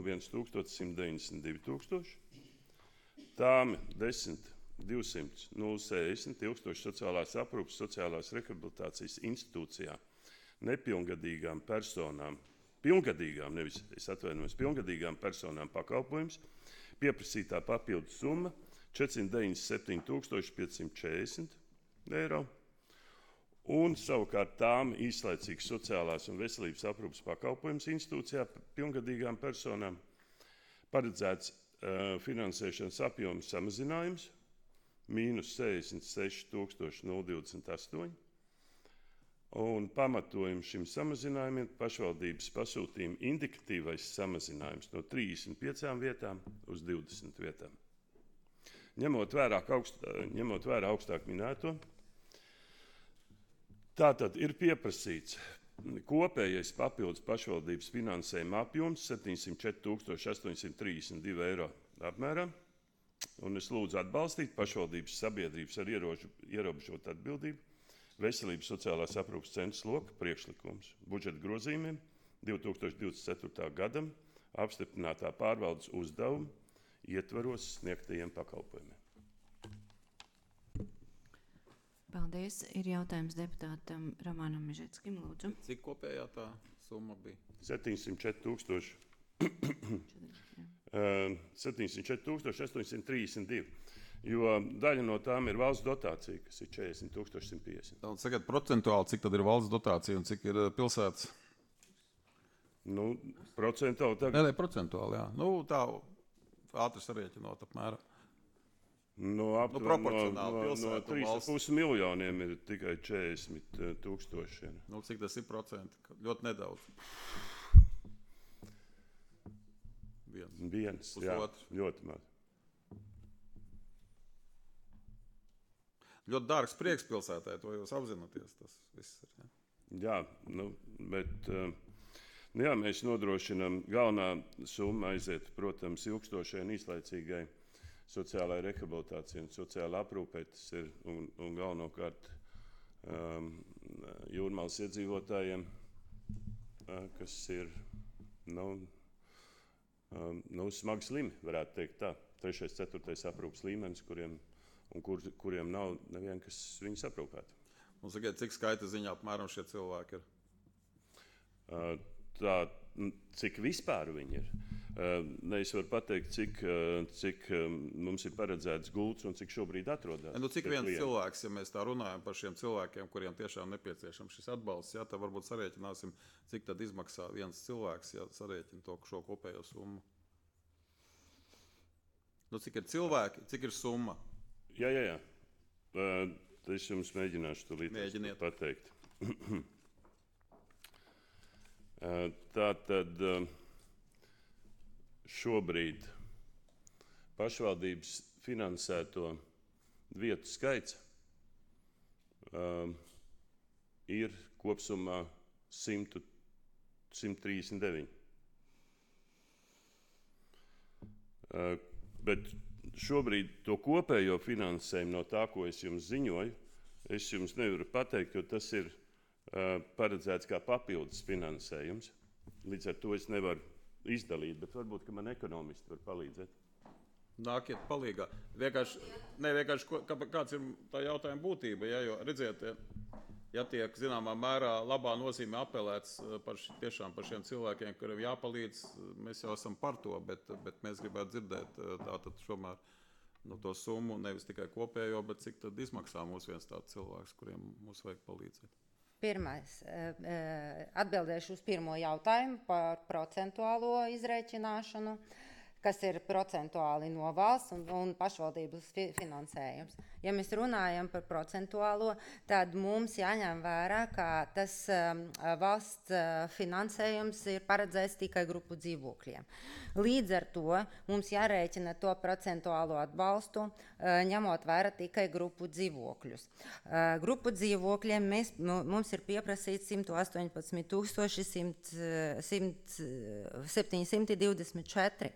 1192 tāmi 10-200-060 ilgstoši sociālās aprūpes, sociālās rehabilitācijas institūcijā nepilngadīgām personām, pilngadīgām personām pakalpojums, pieprasītā papildu summa 497 540 eiro, un savukārt tām īslaicīgas sociālās un veselības aprūpes pakalpojums institūcijā pilngadīgām personām paredzēts finansēšanas apjoma samazinājums -66 028, un pamatojums šim samazinājumam pašvaldības pasūtījuma indikatīvais samazinājums no 35 vietām uz 20 vietām. Ņemot vērā augstāk minēto, tātad ir pieprasīts kopējais papildus pašvaldības finansējuma apjoms 704 832 eiro apmērā, un es lūdzu atbalstīt pašvaldības sabiedrības ar ierobežotu atbildību Veselības sociālās aprūpes centra sloka priekšlikums budžeta grozījumiem 2024. gadam apstiprinātā pārvaldes uzdevuma ietvaros sniegtajiem pakalpojumiem. Paldies. Ir jautājums deputātam Romanam Mežetskim, lūdzu. Cik kopējā tā summa bija? 704 832, jo daļa no tām ir valsts dotācija, kas ir 40 150. Un tagad procentuāli, cik tad ir valsts dotācija un cik ir pilsētas? Nu, procentuāli tagad. Nē, procentuāli, jā. Nu, tā ātri sarēķinot apmēram. Proporcionāli no 3,5 miljoniem ir tikai 40 000. Nu, cik tas ir procenti? Ļoti nedaudz. Viens, jā, ļoti maz. Ļoti dārgs priekšpilsētē, to jūs apzināties. Tas viss ir. Jā, bet jā, mēs nodrošinām galvenā summa aiziet, protams, ilgstošai un īslaicīgai sociālai rehabilitācijai un sociālai aprūpei. Tas ir un galvenokārt Jūrmālas iedzīvotājiem, kas ir smagi slimi, varētu teikt tā. 3., 4. aprūpes līmenis, kuriem nav nevien, kas viņus aprūpētu. Un sakiet, cik skaita ziņā apmēram šie cilvēki ir? Cik vispār viņi ir? Es varu pateikt, cik mums ir paredzēts gults un cik šobrīd atrodas. Cik viens cilvēks, ja mēs tā runājam par šiem cilvēkiem, kuriem tiešām nepieciešams šis atbalsts, jā, tad varbūt sarēķināsim, cik tad izmaksā viens cilvēks, ja sarēķina šo kopējo summu. Cik ir cilvēki, cik ir summa? Jā. Es jums mēģināšu to līdz pateikt. Tātad šobrīd pašvaldības finansēto vietu skaits ir kopsumā 139. Bet šobrīd to kopējo finansējumu no tā, ko es jums ziņoju, es jums nevaru pateikt, jo tas ir paredzēts kā papildus finansējums. Līdz ar to es nevaru izdalīt, bet varbūt, ka man ekonomisti var palīdzēt. Nākiet palīgā. Vienkārši, kāds ir tā jautājuma būtība, ja, jo redziet, ja tiek zināmā mērā labā nozīmē apelēts tiešām par šiem cilvēkiem, kuriem jāpalīdz, mēs jau esam par to, bet mēs gribētu dzirdēt tātad šomēr to summu, nevis tikai kopējo, bet cik tad izmaksā mūs viens tāds cilvēks, kuriem mums vajag palīdzēt. Pirmais, atbildēšu uz pirmo jautājumu par procentuālo izrēķināšanu. kas ir procentuāli no valsts un pašvaldības finansējums. Ja mēs runājam par procentuālo, tad mums jāņem vērā, ka tas valsts finansējums ir paredzēts tikai grupu dzīvokļiem. Līdz ar to mums jārēķina to procentuālo atbalstu, ņemot vērā tikai grupu dzīvokļus. Grupu dzīvokļiem mums ir pieprasīts 118 724.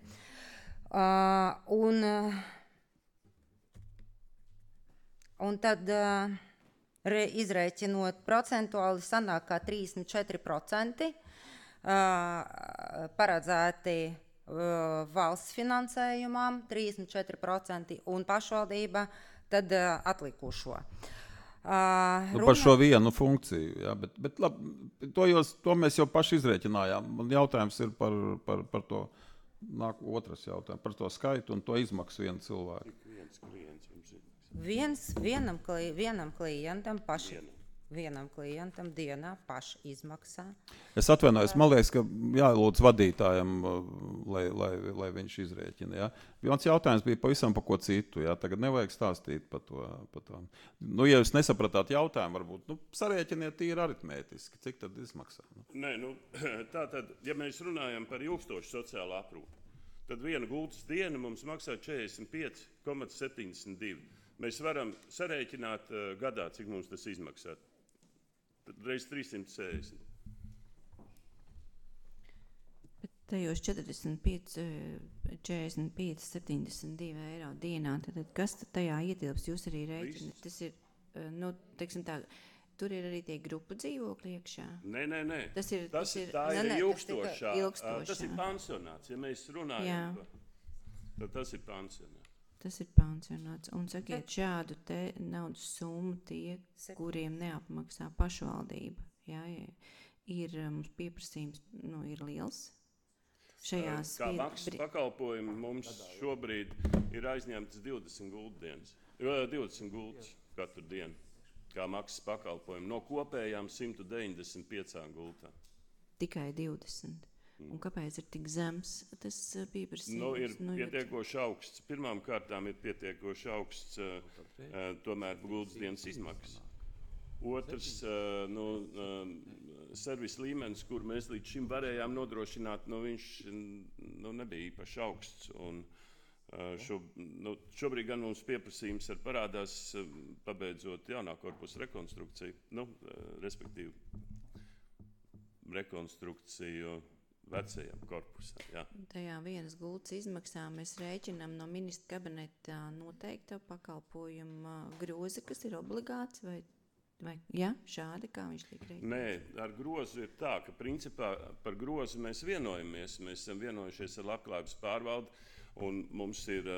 Un tad izrēķinot procentuāli sanāk kā 34% paredzēti valsts finansējumam, 34% un pašvaldība tad atlikušo. Par šo vienu funkciju, jā, bet labi, to mēs jau paši izrēķinājām. Man jautājums ir par to, nāk otrs jautājums, par to skaitu un to izmaksu vienu cilvēku. Vienam klientam dienā paši izmaksā. Es atvainojos, man liekas, ka jālūdz vadītājam, lai viņš izrēķina. Ja? Viens jautājums bija pavisam par ko citu. Ja? Tagad nevajag stāstīt par to. Nu, ja jūs nesapratāt jautājumu, varbūt sarēķiniet tīri aritmētiski. Cik tad izmaksā? Nē, tātad, ja mēs runājam par ilgstošu sociālo aprūpi, tad viena gultas diena mums maksā 45,72. Mēs varam sarēķināt gadā, cik mums tas izmaksā. Reiz 360. Bet tajos 45, 72 eiro dienā, tad kas tajā ietilps? Jūs arī rēķināt? Tas ir, teiksim tā, tur ir arī tie grupu dzīvokļi iekšā? Nē. Tā ir ilgstošā. Tas ir pansionāts. Ja mēs runājam, tad tas ir pansionāts. Tas ir pansionāts. Un sakiet, šādu te naudas summu tie, kuriem neapmaksā pašvaldība, jā, ir mums pieprasījums, ir liels. Šajās kā maksas pakalpojumi mums šobrīd ir aizņemtas 20 gultas katru dienu, kā maksas pakalpojumi no kopējām 195 gultām. Tikai 20. Un kāpēc ir tik zems tas pieprasījums? Ir pietiekoši augsts. Pirmām kārtām ir pietiekoši augsts tomēr gultas dienas izmaksas. Otrs, servisa līmenis, kur mēs līdz šim varējām nodrošināt, viņš nebija īpaši augsts. Un, šobrīd gan mums pieprasījums parādās, pabeidzot jaunā korpusa rekonstrukciju, respektīvi rekonstrukciju vecajam korpusam. Jā. Tajā vienas gultas izmaksā mēs rēķinām no ministra kabineta noteikta pakalpojuma groza, kas ir obligāts vai šādi, kā viņš tiek rēķināts? Nē, ar grozu ir tā, ka principā par grozu mēs vienojamies. Mēs esam vienojušies ar Labklājības pārvaldi, un mums ir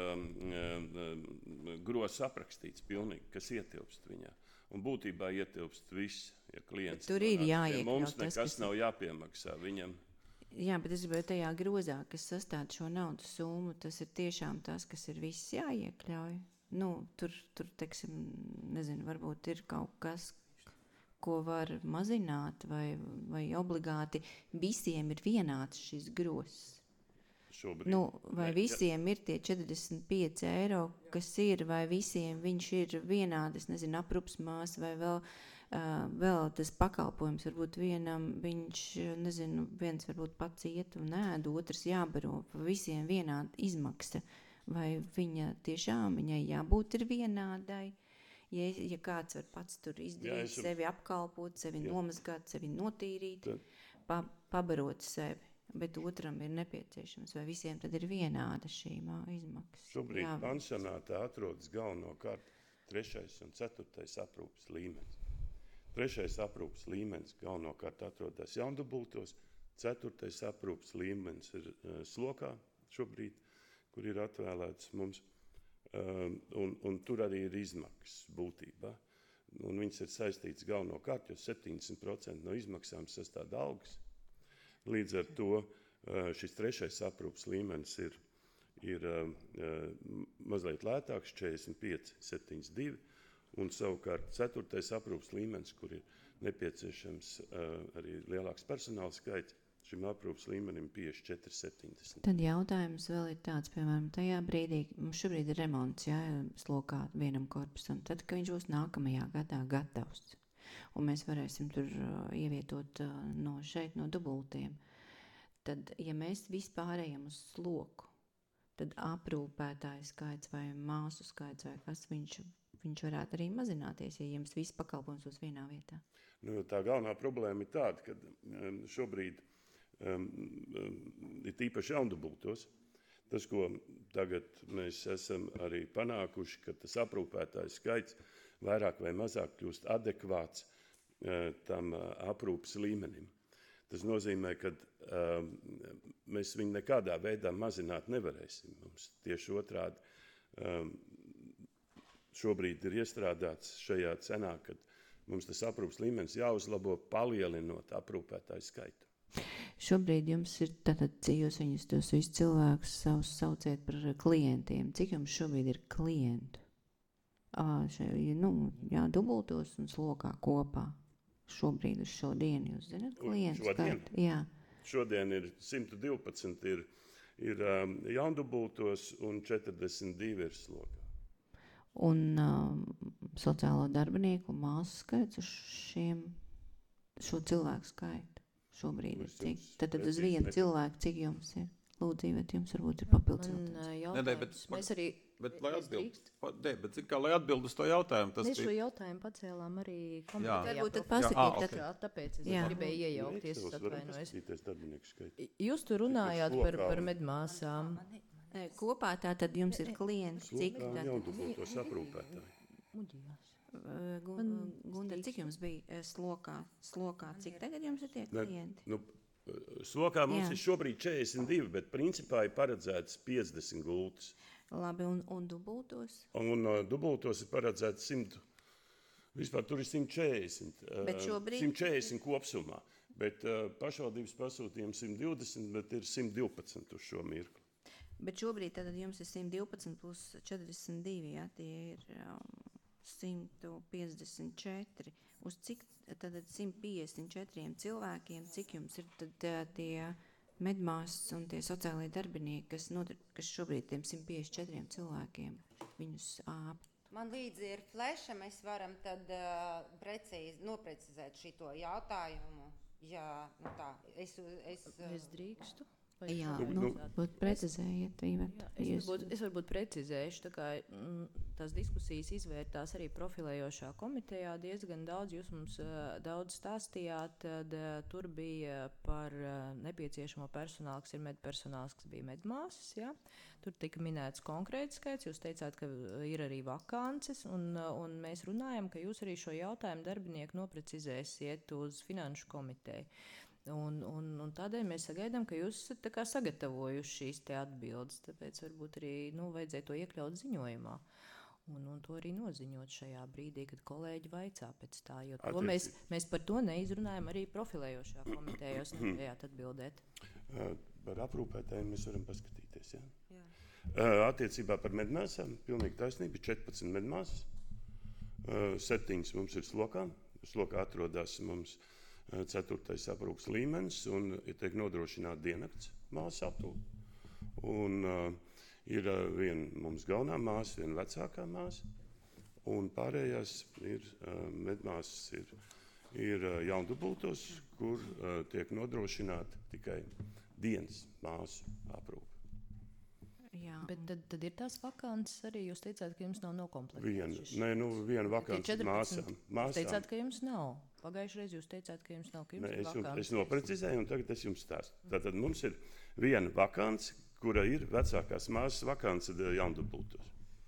grozs aprakstīts pilnīgi, kas ietilpst viņā. Un būtībā ietilpst viss, ja klients. Tur ir jāiekļaut. Mums nekas nav jāpiemaksā viņam. Jā, bet es gribēju tajā grozā, kas sastāv šo naudas summu, tas ir tiešām tas, kas ir viss jāiekļauj. Tur teiksim, nezinu, varbūt ir kaut kas, ko var mazināt, vai obligāti visiem ir vienāds šis grozs. Vai visiem ir tie 45 eiro, kas ir, vai visiem viņš ir vienāds, nezinu, aprūpsmās, vai vēl tas pakalpojums varbūt vienam, viņš, nezinu, viens varbūt pats iet un ēd, otrs jābaro, visiem vienāda izmaksa, vai viņai jābūt ir vienādai, ja kāds var pats tur izdarīt, sevi apkalpot, sevi nomazgāt, sevi notīrīt, pabarot sevi, bet otram ir nepieciešams, vai visiem tad ir vienāda šī izmaksa. Šobrīd pansionātā atrodas galvenokārt 3. un 4. aprūpes līmenis. 3. aprūpes līmenis galvenokārt atrodas Jaundubultos, 4. aprūpes līmenis ir Slokā šobrīd, kur ir atvēlēts mums, un tur arī ir izmaksas būtībā. Un viņas ir saistītas galvenokārt, jo 70% no izmaksām sastāv algas. Līdz ar to šis 3. aprūpes līmenis ir mazliet lētāks, 45,72. Un savukārt 4. aprūpes līmenis, kur ir nepieciešams arī lielāks personāla skaits, šim aprūpas līmenim 54,70. Tad jautājums vēl ir tāds, piemēram, tajā brīdī, mums šobrīd ir remonts, jā, slokā vienam korpusam, tad, kad viņš būs nākamajā gadā gatavs, un mēs varēsim tur ievietot no šeit, no dubultiem, tad, ja mēs vispārējam uz sloku, tad aprūpētāju skaits vai māsu skaits vai kas viņš varētu arī mazināties, ja jums viss pakalpojums būs vienā vietā. Nu, tā galvenā problēma ir tāda, ka šobrīd ir tīpaši jaundubultos. Tas, ko tagad mēs esam arī panākuši, ka tas aprūpētāju skaits vairāk vai mazāk kļūst adekvāts tam aprūpas līmenim. Tas nozīmē, ka mēs viņu nekādā veidā mazināt nevarēsim. Mums tieši otrādi šobrīd ir iestrādāts šajā cenā, kad mums tas aprūpas līmenis jāuzlabo, palielinot aprūpētāju skaitu. Šobrīd jums ir, tātad, jūs viņus tos visus cilvēkus sauciet par klientiem. Cik jums šobrīd ir klientu? Dubultos un slokā kopā. Šobrīd uz šo dienu, jūs zināt, klientu skaitu? Jā. Šodien ir 112 ir jaundubultos un 42 ir slokā. Un sociālo darbinieku māsu skaits uz šo cilvēku skaitu šobrīd ir cik? Tad uz vienu cilvēku cik jums ir? Lūdzu, Iveta, jums varbūt ir papildus jautājums. Mēs arī... Bet lai atbild uz to jautājumu. Mēs šo jautājumu pacēlām arī komitejā. Varbūt tad pasakīt. Tāpēc es gribēju iejaukties, atvainojos. Jūs tur runājāt par medmāsām. Kopā tātad jums ir klients, cik? Jaundubultos aprūpētāji. Gunda, cik jums bija slokā? Cik tagad jums ir tie klienti? Slokā mums ir šobrīd 42, bet principā ir paredzēts 50 gultas. Labi, un dubultos? Un dubultos ir paredzēts 100. Vispār tur ir 140. Bet šobrīd? 140 kopsumā. Bet pašvaldības pasūtījums 120, bet ir 112 uz šo mirkli. Bet šobrīd tad jums ir 112 plus 42, ja, tie ir 154. Uz cik tad 154 cilvēkiem, cik jums ir tad tie medmāsas un tie sociālai darbinieki, kas šobrīd tiem 154 cilvēkiem viņus āp? Man līdzi ir fleša, mēs varam tad noprecizēt šito jautājumu. Jā, tā, es drīkstu? Jā, būt precizējiet, Iveta. Es varbūt precizēšu, tā kā tās diskusijas izvērtās arī profilējošā komitejā diezgan daudz. Jūs mums daudz stāstījāt, tad tur bija par nepieciešamo personālu, kas ir medpersonāls, kas bija medmāsas, jā. Tur tika minēts konkrēts skaits, jūs teicāt, ka ir arī vakances, un mēs runājam, ka jūs arī šo jautājumu darbinieku noprecizēsiet uz finanšu komiteju. Un tādēļ mēs sagaidām, ka jūs esat sagatavojuši šīs te atbildes, tāpēc varbūt arī vajadzēja to iekļaut ziņojumā. Un to arī noziņot šajā brīdī, kad kolēģi vaicā pēc tā, jo to mēs par to neizrunājam arī profilējošā komitejā, jūs nevarējāt atbildēt. Par aprūpētājiem mēs varam paskatīties, jā? Jā. Attiecībā par medmāsām, pilnīgi taisnība, 14 medmāsas, 7 mums ir slokā, slokā atrodas mums 4. aprūpas līmenis un tiek nodrošināta diennakts māsu aprūpe. Un ir viena mums galvenā māsa, viena vecākā māsa, un pārējās ir medmāsas ir jaundubultos, kur tiek nodrošināta tikai dienas māsu aprūpe. Jā. Bet tad ir tās vakances arī, jūs teicāt, ka jums nav nokomplektējušas. Viena vakance māsām. Jūs teicāt, ka jums nav. Pagājušreiz jūs teicāt, ka jums nav, ka jums ir vakances. Es noprecizēju, un tagad es jums stāstu. Tātad mums ir viena vakance, kura ir vecākās māsas vakance jaundubultos.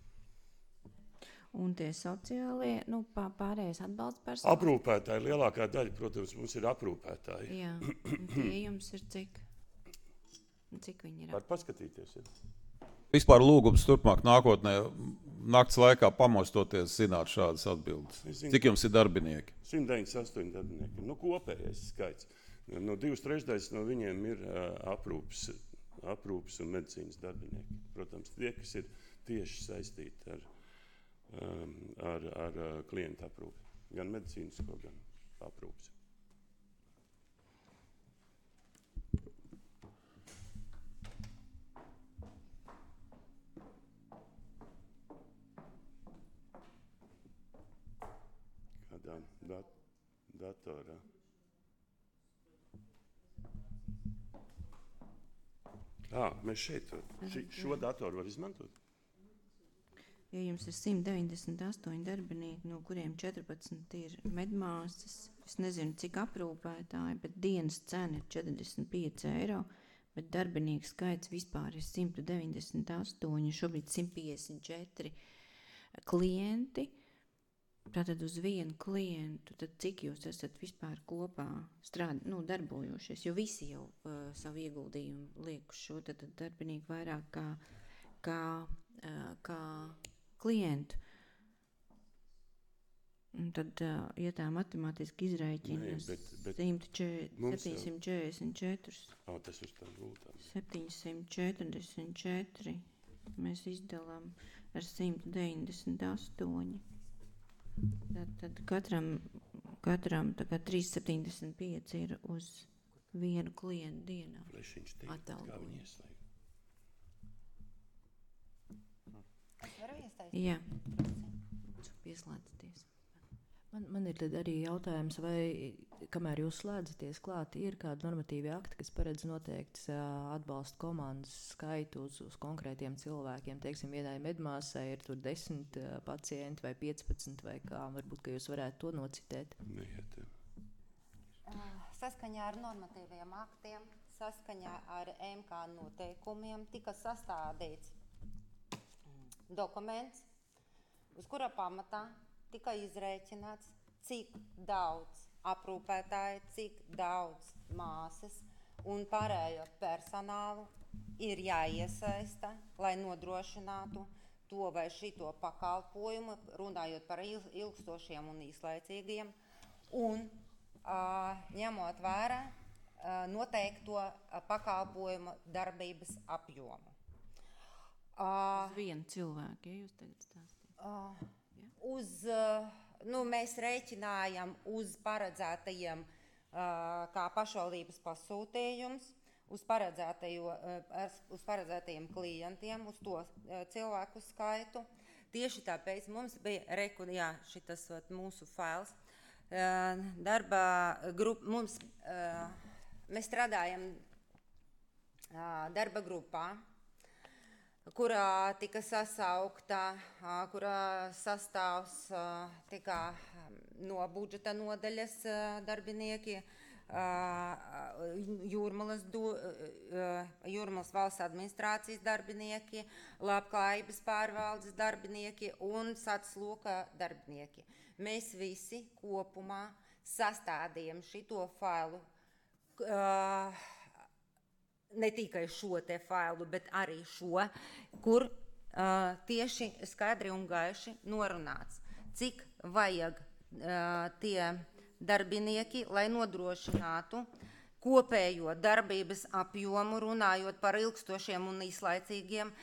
Un tie sociālie, pārējais atbalsta personāls? Aprūpētāji, lielākā daļa, protams, mums ir aprūpētāji. Jā, un tie jums ir cik? Cik viņi ir? Var paskatīties, jā. Vispār lūgums turpmāk nākotnē, nakts laikā pamostoties, zināt šādas atbildes. Cik jums ir darbinieki? 198 darbinieki. Kopējais skaits. 2/3 no viņiem ir aprūpes un medicīnas darbinieki. Protams, tie, kas ir tieši saistīti ar klientu aprūpi. Gan medicīnisko, gan aprūpes. datorā. Mēs šeit šo datoru var izmantot? Ja jums ir 198 darbinieki, no kuriem 14 ir medmāsas, es nezinu, cik aprūpētāji, bet dienas cena ir 45 eiro, bet darbinieku skaits vispār ir 198, šobrīd 154 klienti. Tātad uz vienu klientu, tad cik jūs esat vispār kopā darbojošies, jo visi jau savu ieguldījumu liek uz šo, tad darbinieki vairāk kā klientu. Un tad, ja tā matemātiski izrēķina 744, tas uz tā gultām. 744, mēs izdalām ar 198. Tad katram 3,75 ir uz vienu klientu dienā. Atalgojums. Jā. Pieslēdzieties. Man ir tad arī jautājums, vai, kamēr jūs slēdzaties klāt, ir kādi normatīvi akti, kas paredz noteikts atbalsta komandas skaitu uz konkrētiem cilvēkiem. Teiksim, vienai medmāsai ir tur 10 pacienti vai 15 vai kā. Varbūt, ka jūs varētu to nocitēt. Saskaņā ar normatīviem aktiem, saskaņā ar MK noteikumiem tika sastādīts dokuments, uz kura pamatā tika izrēķināts, cik daudz aprūpētāji, cik daudz māsas un pārējo personālu ir jāiesaista, lai nodrošinātu to vai šito pakalpojumu, runājot par ilgstošiem un īslaicīgiem, un ņemot vērā noteikto pakalpojumu darbības apjomu. Uz vienu cilvēku, ja jūs tagad stāstīt? Mēs rēķinājam uz paredzētajiem kā pašvaldības pasūtījums, uz paredzētajiem klientiem, uz to cilvēku skaitu. Tieši tāpēc mums bija šitas mūsu fails. Mēs strādājam darba grupā, kurā tika sasaukta, kurā sastāvs tika no budžeta nodaļas darbinieki, Jūrmalas valsts administrācijas darbinieki, labklājības pārvaldes darbinieki un sacloka darbinieki. Mēs visi kopumā sastādījam šito failu, ne tikai šo te failu, bet arī šo, kur tieši skaidri un gaiši norunāts, cik vajag tie darbinieki, lai nodrošinātu kopējo darbības apjomu, runājot par ilgstošiem un īslaicīgiem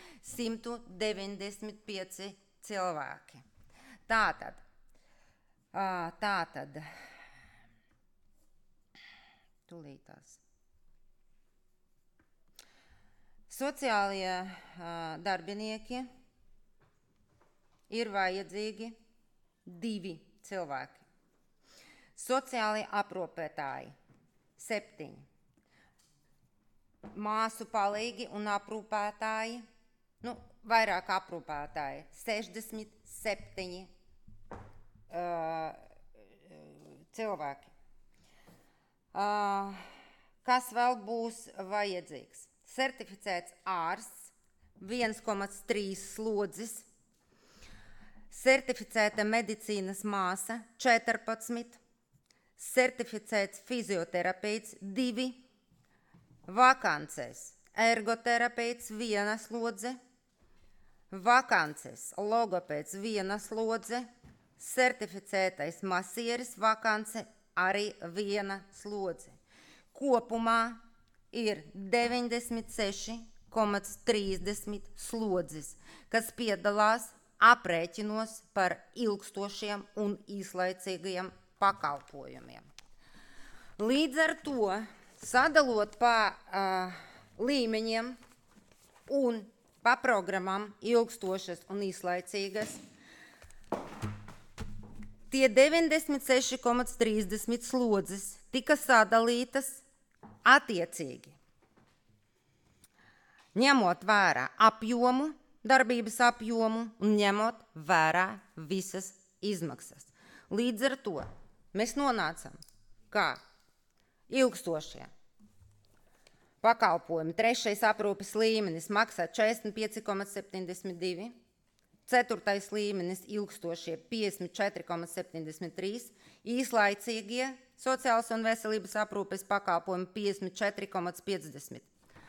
195 cilvēki. Tātad, tūlītās. Sociālie darbinieki ir vajadzīgi 2 cilvēki. Sociālie aprūpētāji 7. Māsu palīgi un aprūpētāji, vairāk aprūpētāji 67 cilvēki. Kas vēl būs vajadzīgs? Certificēts ārsts 1,3 slodzes, certificēta medicīnas māsa 14, certificēts fizioterapeits 2, vakances ergoterapeits 1 slodze, vakances logopēds 1 slodze, certificētais masieris vakance arī 1 slodze. Kopumā ir 96,30 slodzes, kas piedalās aprēķinos par ilgstošiem un īslaicīgiem pakalpojumiem. Līdz ar to, sadalot pa līmeņiem un pa programmām ilgstošas un īslaicīgas, Tie 96,30 slodzes tika sadalītas attiecīgi, ņemot vērā apjomu, darbības apjomu un ņemot vērā visas izmaksas. Līdz ar to mēs nonācam, kā ilgstošie pakalpojumi. Trešais aprūpes līmenis maksā 45,72, ceturtais līmenis ilgstošie 54,73, īslaicīgie sociālas un veselības aprūpes pakalpojumi 54,50.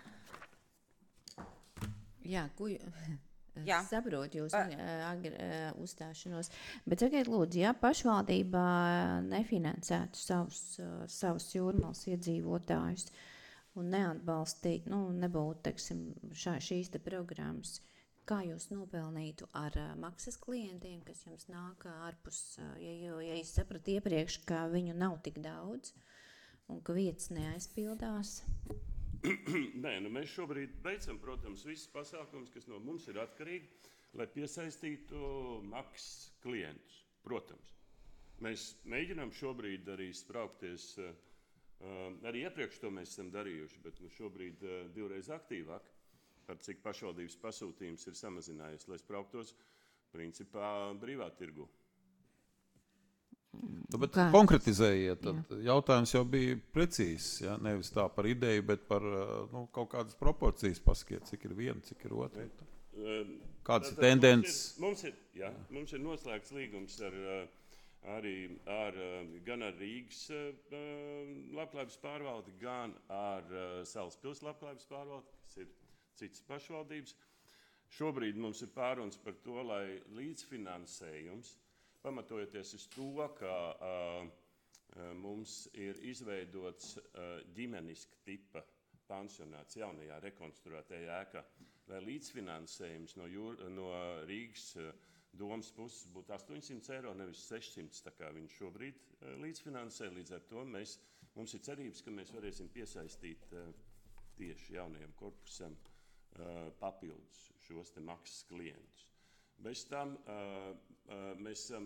Jā, Jā. saprotu jūs uzstāšanos, bet sakiet lūdzu, ja pašvaldība nefinansētu savus Jūrmalas iedzīvotājus un neatbalstītu, nebūtu, teiksim, šīs te programmas, kā jūs nopelnītu ar maksas klientiem, kas jums nāk ārpus, ja es sapratu iepriekš, ka viņu nav tik daudz un ka vietas neaizpildās? Nē, mēs šobrīd veicam, protams, visus pasākumus, kas no mums ir atkarīgi, lai piesaistītu maksas klientus. Protams, mēs mēģinām šobrīd arī spraukties, arī iepriekš to mēs esam darījuši, bet šobrīd divreiz aktīvāk, par cik pašvaldības pasūtījums ir samazinājies, lai sprauktos principā brīvā tirgu. Bet konkretizējiet, tad jautājums jau bija precīzs, ja? Nevis tā par ideju, bet par kaut kādas proporcijas paskiet, cik ir viena, cik ir otra. Kādas ir tendences? Mums ir noslēgts līgums gan ar Rīgas labklājības pārvaldi, gan ar Salaspils labklājības pārvaldi, kas ir citas pašvaldības. Šobrīd mums ir pārunas par to, lai līdzfinansējums, pamatojoties uz to, ka mums ir izveidots ģimeniska tipa pansionāts jaunajā rekonstruētajā ēkā, lai līdzfinansējums no Rīgas domas puses būtu 800 eiro, nevis 600, tā kā viņš šobrīd līdzfinansē. Līdz ar to mums ir cerības, ka mēs varēsim piesaistīt tieši jaunajam korpusam papildus šos te maksas klientus. Bez tam mēs esam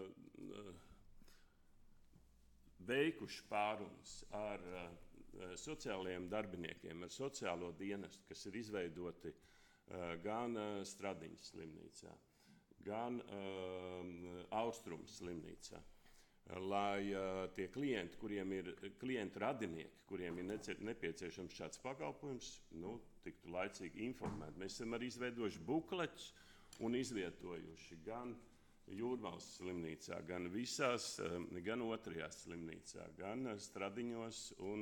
veikuši pārunas ar sociālajiem darbiniekiem, ar sociālo dienestu, kas ir izveidoti gan Stradiņas slimnīcā, gan Austrums slimnīcā, lai tie klienti, kuriem ir klientu radinieki, kuriem ir nepieciešams šāds pakalpojums, tiktu laicīgi informēti. Mēs esam arī izveidojuši bukletus un izvietojuši gan Jūrmalas slimnīcā, gan otrajā slimnīcā, gan Stradiņos un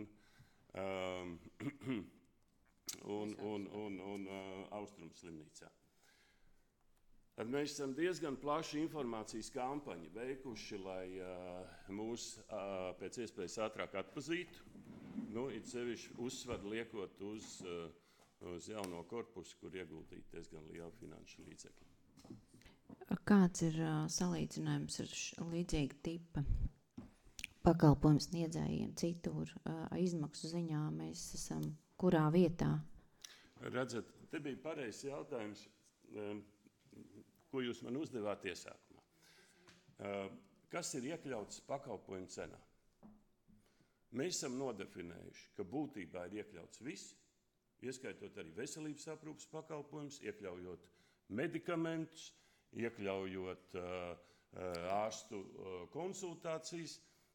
Austrums slimnīcā. Tad mēs esam diezgan plašu informācijas kampaņu veikuši, lai mūs pēc iespējas ātrāk atpazītu. It sevišķi uzsvaru liekot uz jauno korpusu, kur ieguldīt diezgan lielu finanšu līdzekļu. Kāds ir salīdzinājums ar līdzīga tipa pakalpojumu sniedzējiem citur izmaksu ziņā? Mēs esam kurā vietā? Redzat, te bija pareizs jautājums, ko jūs man uzdevāt iesākumā. Kas ir iekļauts pakalpojumu cenā? Mēs esam nodefinējuši, ka būtībā ir iekļauts viss, ieskaitot arī veselības aprūpes pakalpojumus, iekļaujot medikamentus, iekļaujot ārstu konsultācijas,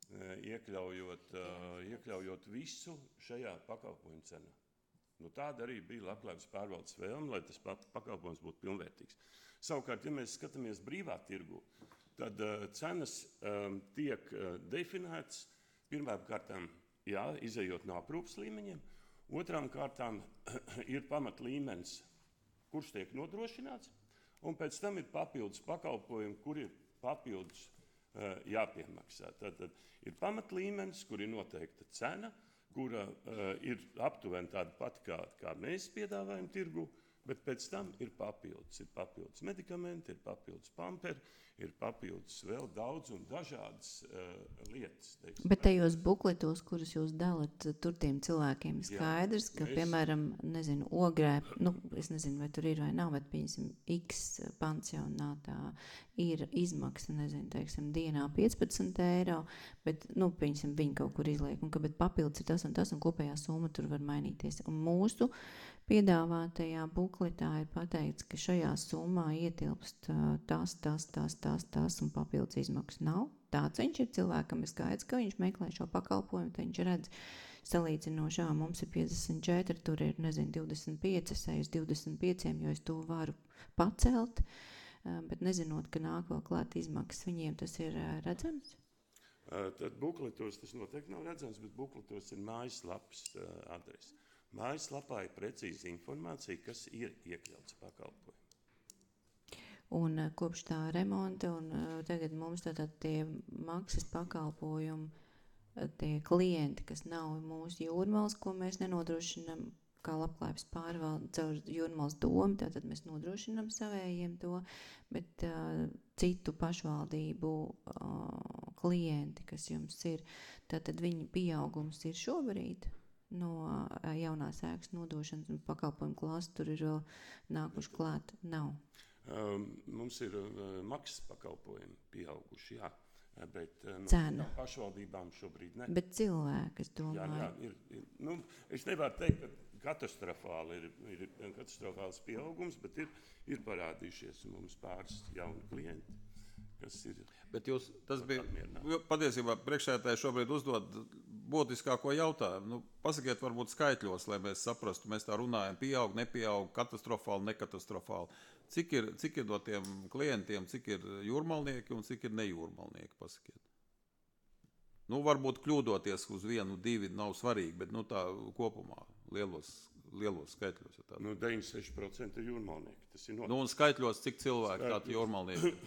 iekļaujot visu šajā pakalpojumu cenā. Tāda arī bija labklājības pārvaldes vēlme, lai tas pakalpojums būtu pilnvērtīgs. Savukārt, ja mēs skatāmies brīvā tirgu, tad cenas tiek definētas pirmām kārtām, izejot no aprūpes līmeņiem, otrām kārtām ir pamatlīmenis, kurš tiek nodrošināts, un pēc tam ir papildus pakalpojumi, kur ir papildus jāpiemaksā. Tad ir pamatlīmenis, kur ir noteikta cena, kura ir aptuveni tāda pati, kā mēs piedāvājam tirgu, Bet pēc tam ir papildus medikamenti, ir papildus pamperi, ir papildus vēl daudz un dažādas lietas. Teiksim. Bet tajos bukletos, kurus jūs dalat, tur tiem cilvēkiem skaidrs, ka, piemēram, nezinu, Ogrē, es nezinu, vai tur ir vai nav, bet, piemēram, X pansionātā ir izmaksa, nezinu, teiksim, dienā 15 eiro, bet, piemēram, viņi kaut kur izliek, un ka, bet papildus ir tas, un kopējā summa tur var mainīties. Un mūsu piedāvātajā bukletā ir pateikts, ka šajā summā ietilpst tas un papildus izmaksas nav. Tāds viņš ir cilvēkam, ir skaidrs, ka viņš meklē šo pakalpojumu, tad viņš redz salīdzinošā, mums ir 54, tur ir, nezinu, 25, es eju uz 25, jo es to varu pacelt, bet nezinot, ka nāk vēl klāt izmaksas, viņiem tas ir redzams? Tad bukletos tas noteikti nav redzams, bet bukletos ir mājaslapas adrese. Mājaslapā ir precīza informācija, kas ir iekļauts pakalpojumā. Un kopš tā remonta, un tagad mums tātad tie maksas pakalpojumi, tie klienti, kas nav mūsu Jūrmalas, ko mēs nenodrošinam, kā labklājības pārvalde caur Jūrmalas domu, tātad mēs nodrošinam savējiem to, bet citu pašvaldību klienti, kas jums ir, tātad viņa pieaugums ir šobrīd no jaunās ēkas nodošanas un pakalpojumu klāsts, tur ir vēl nākuši klāt, nav. Mums ir maksas pakalpojumi pieauguši, jā, bet Cena. Pašvaldībām šobrīd ne. Bet cilvēki, es domāju. Jā, es nevaru teikt, ka ir katastrofāls pieaugums, bet ir parādījušies mums pāris jauni klienti, kas ir. Bet tas bija, patiesībā priekšsēdētāji šobrīd uzdod būtiskāko jautājumu. Pasakiet varbūt skaitļos, lai mēs saprastu, mēs tā runājam, pieaug, nepieaug, katastrofāli, nekatastrofāli. Cik ir no tiem klientiem, cik ir jūrmalnieki un cik ir nejūrmalnieki, pasakiet. Varbūt kļūdoties uz 1, 2 nav svarīgi, bet tā kopumā lielos skaitļos. 96% ir jūrmalnieki. Tas ir un skaitļos, cik cilvēki tādi jūrmalnieki?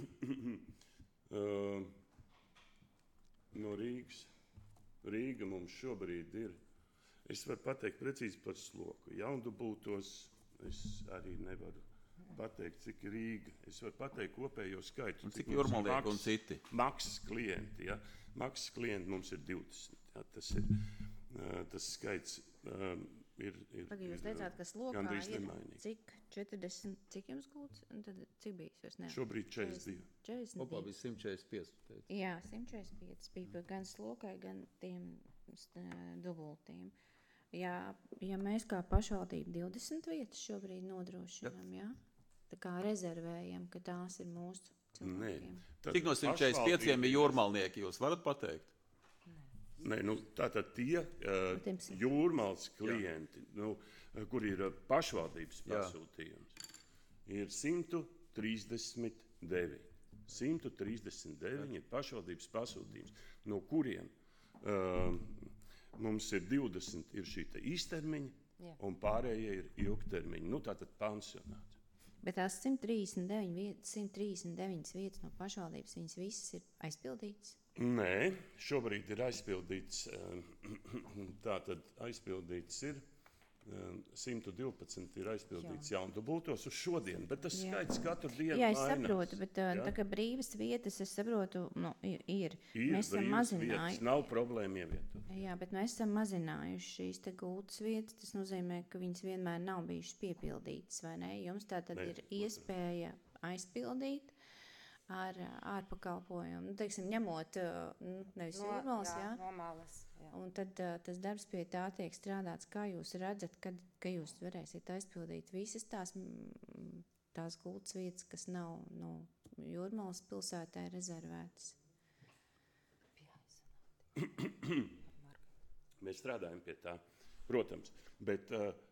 No Rīgas. Rīga mums šobrīd ir, es varu pateikt precīzi par sloku. Jaundubultos es arī nevaru pateikt, cik ir Rīga. Es varu pateikt kopējo skaitu. Cik jūrmalnieki un citi? Maksas klienti, ja. Maksas klienti mums ir 20. Ja. Tas skaits ir jūs teicāt, ka slokā ir nemainīgi. Cik 40, cik jums gults? Un tad cik bijis? Šobrīd 42. 42. Kopā bija 145. Teicu. Jā, 145 bija gan slokai, gan tiem dubultiem. Ja mēs kā pašvaldība 20 vietas šobrīd nodrošinām, jā? Tā kā rezervējam, ka tās ir mūsu cilvēkiem. Cik no 145 ir jūrmalnieki, jūs varat pateikt? Nē, tātad tie jūrmalas klienti, kur ir pašvaldības pasūtījums, ir 139. 139 ir pašvaldības pasūtījums, no kuriem mums ir 20 ir šī īstermiņa un pārējie ir ilgtermiņa, tātad pansionāts. Bet tās 139 vietas no pašvaldības, viņas visas ir aizpildītas? Nē, šobrīd ir aizpildīts, tātad aizpildīts ir 112 ir aizpildīts jaundubultos uz šodien, bet tas skaits katru dienu mainās. Jā, es saprotu, bet tā kā brīvas vietas, es saprotu, ir. Mēs esam mazinājuši. Nav problēma ievietot. Jā, bet mēs esam mazinājuši šīs te gultas vietas, tas nozīmē, ka viņas vienmēr nav bijušas piepildītas, vai ne? Jums tā tad ir iespēja aizpildīt ar ārpakalpojumu, teiksim, ņemot nevis jūrmalas, no malas. Jā. Un tad tas darbs pie tā tiek strādāts, kā jūs redzat, ka jūs varēsiet aizpildīt visas tās gultas vietas, kas nav Jūrmalas pilsētā rezervētas. Mēs strādājam pie tā, protams, bet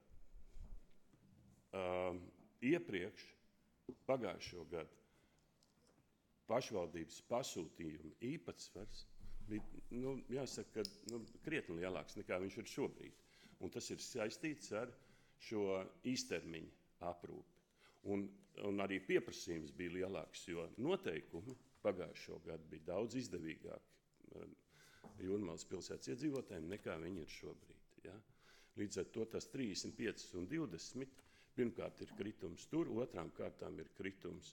iepriekš pagājušo gadu pašvaldības pasūtījumu īpatsvars bija, jāsaka, krietni lielāks nekā viņš ir šobrīd. Un tas ir saistīts ar šo īstermiņa aprūpi. Un arī pieprasījums bija lielāks, jo noteikumi pagājušo gadu bija daudz izdevīgāki Jūrmalas pilsētas iedzīvotājiem nekā viņi ir šobrīd. Ja? Līdz ar to tas 35 un 20 Pirmkārt ir kritums tur, otrām kārtām ir kritums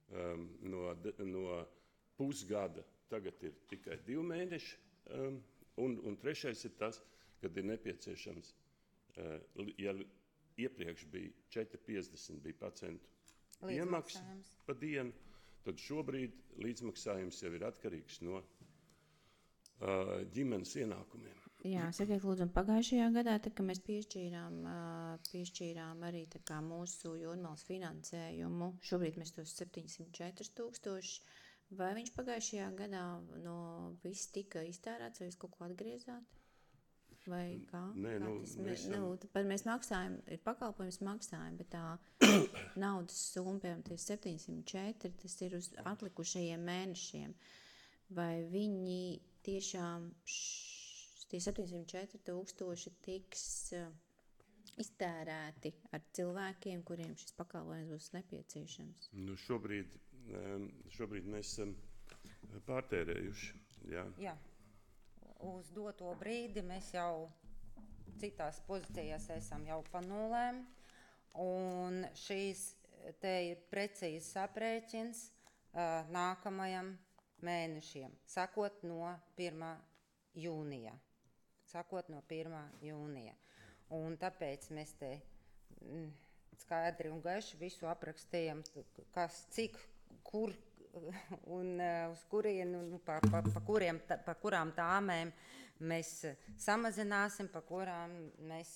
no pusgada. Tagad ir tikai 2 mēneši. Un trešais ir tas, kad ir nepieciešams, ja iepriekš bija 4,50 bija pacientu iemaksas pa dienu, tad šobrīd līdzmaksājums jau ir atkarīgs no ģimenes ienākumiem. Jā, sakiet, lūdzu, pagājušajā gadā, kad mēs piešķīrām arī mūsu Jūrmalas finansējumu, šobrīd mēs tos 704 000, vai viņš pagājušajā gadā viss tika iztērēts, vai jūs kaut ko atgriezāt? Vai kā? Nē, mēs maksājam, ir pakalpojums maksājumi, bet tā naudas summa, piemēram, tie 704, tas ir uz atlikušajiem mēnešiem. Vai viņi tiešām tie 704 000 tiks iztērēti ar cilvēkiem, kuriem šis pakalpojums būs nepieciešams? Nu, šobrīd mēs esam pārtērējuši. Jā. Uz doto brīdi mēs jau citās pozīcijās esam jau pa nulēm, un šīs te ir precīzs aprēķins nākamajam mēnešiem, sakot no 1. jūnija. Un tāpēc mēs te skaidri un gaiši visu aprakstījam, kas, cik, kur un uz kurien, un pa kurām tāmēm mēs samazināsim, pa kurām mēs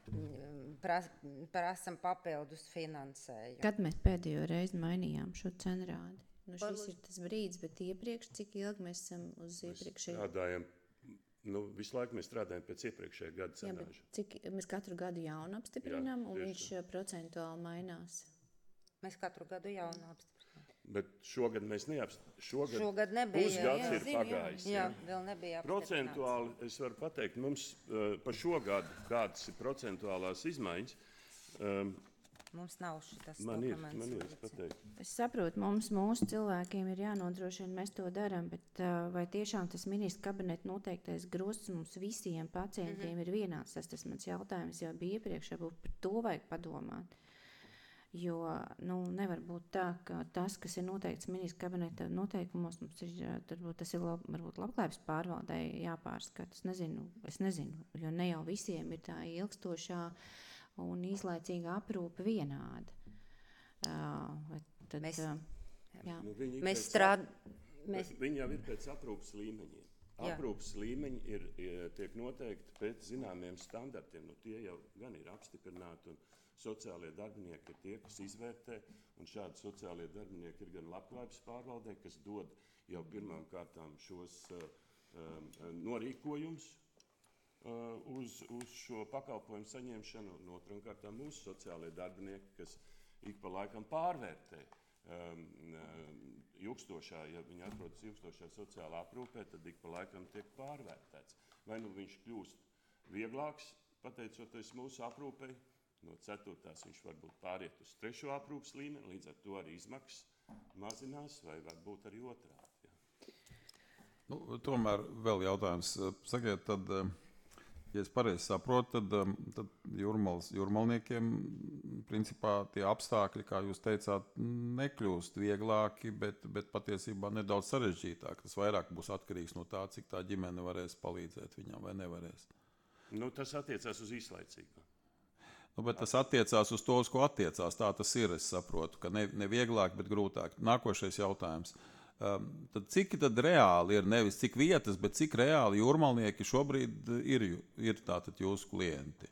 prasam papildus finansējumu. Kad mēs pēdējo reizi mainījām šo cenrādi? Šis ir tas brīdis, bet iepriekš, cik ilgi mēs esam uz iepriekšēju? Visu laiku mēs strādājam pēc iepriekšējā gada cenāža. Cik mēs katru gadu jaunu apstiprinām, un viņš procentuāli mainās? Mēs katru gadu jaunu apstiprinām. Bet šogad mēs neapstiprinām. Šogad nebija. Pusgads ir pagājis. Jā, vēl nebija apstiprināts. Procentuāli es varu pateikt, mums par šo gadu kādas ir procentuālās izmaiņas. Mums nav šitas man dokuments. Ir pateikt. Es saprotu, mūsu cilvēkiem ir jānodrošina, mēs to darām, bet vai tiešām tas ministra kabineta noteiktais grozs mums visiem pacientiem ir vienāds? Tas mans jautājums jau bija iepriekš, varbūt par to vajag padomāt. Jo nevar būt tā, ka tas, kas ir noteikts ministra kabineta noteikumos, mums ir, tas ir varbūt labklājības pārvaldē jāpārskata. Es nezinu, jo ne jau visiem ir tā ilgstošā un īslaicīga aprūpe vienāda. Viņi jau ir pēc aprūpes līmeņiem. Aprūpes līmeņi tiek noteikti pēc zināmiem standartiem. Tie jau gan ir apstiprināti, un sociālie darbinieki ir tie, kas izvērtē, un šādi sociālie darbinieki ir gan labklājības pārvaldē, kas dod jau pirmām kārtām šos norīkojumus, uz šo pakalpojumu saņemšanu, un otram kārtām mūsu sociālie darbinieki, kas ik pa laikam pārvērtē ilgstošā, ja viņi atrodas ilgstošā sociālā aprūpē, tad ik pa laikam tiek pārvērtēts. Vai viņš kļūst vieglāks, pateicoties mūsu aprūpei, no 4. viņš varbūt pāriet uz 3. aprūpes līmeni, līdz ar to arī izmaksas mazinās, vai varbūt arī otrādi. Tomēr vēl jautājums. Sakiet, tad, ja es pareizi saprotu, tad jūrmalniekiem principā tie apstākļi, kā jūs teicāt, nekļūst vieglāki, bet patiesībā nedaudz sarežģītāk. Tas vairāk būs atkarīgs no tā, cik tā ģimene varēs palīdzēt viņam vai nevarēs. Tas attiecās uz īslaicīgu. Bet tas attiecās uz to, uz ko attiecās. Tā tas ir, es saprotu, ka ne vieglāk, bet grūtāk. Nākošais jautājums. Tad cik tad reāli ir, nevis cik vietas, bet cik reāli jūrmalnieki šobrīd ir tātad jūsu klienti?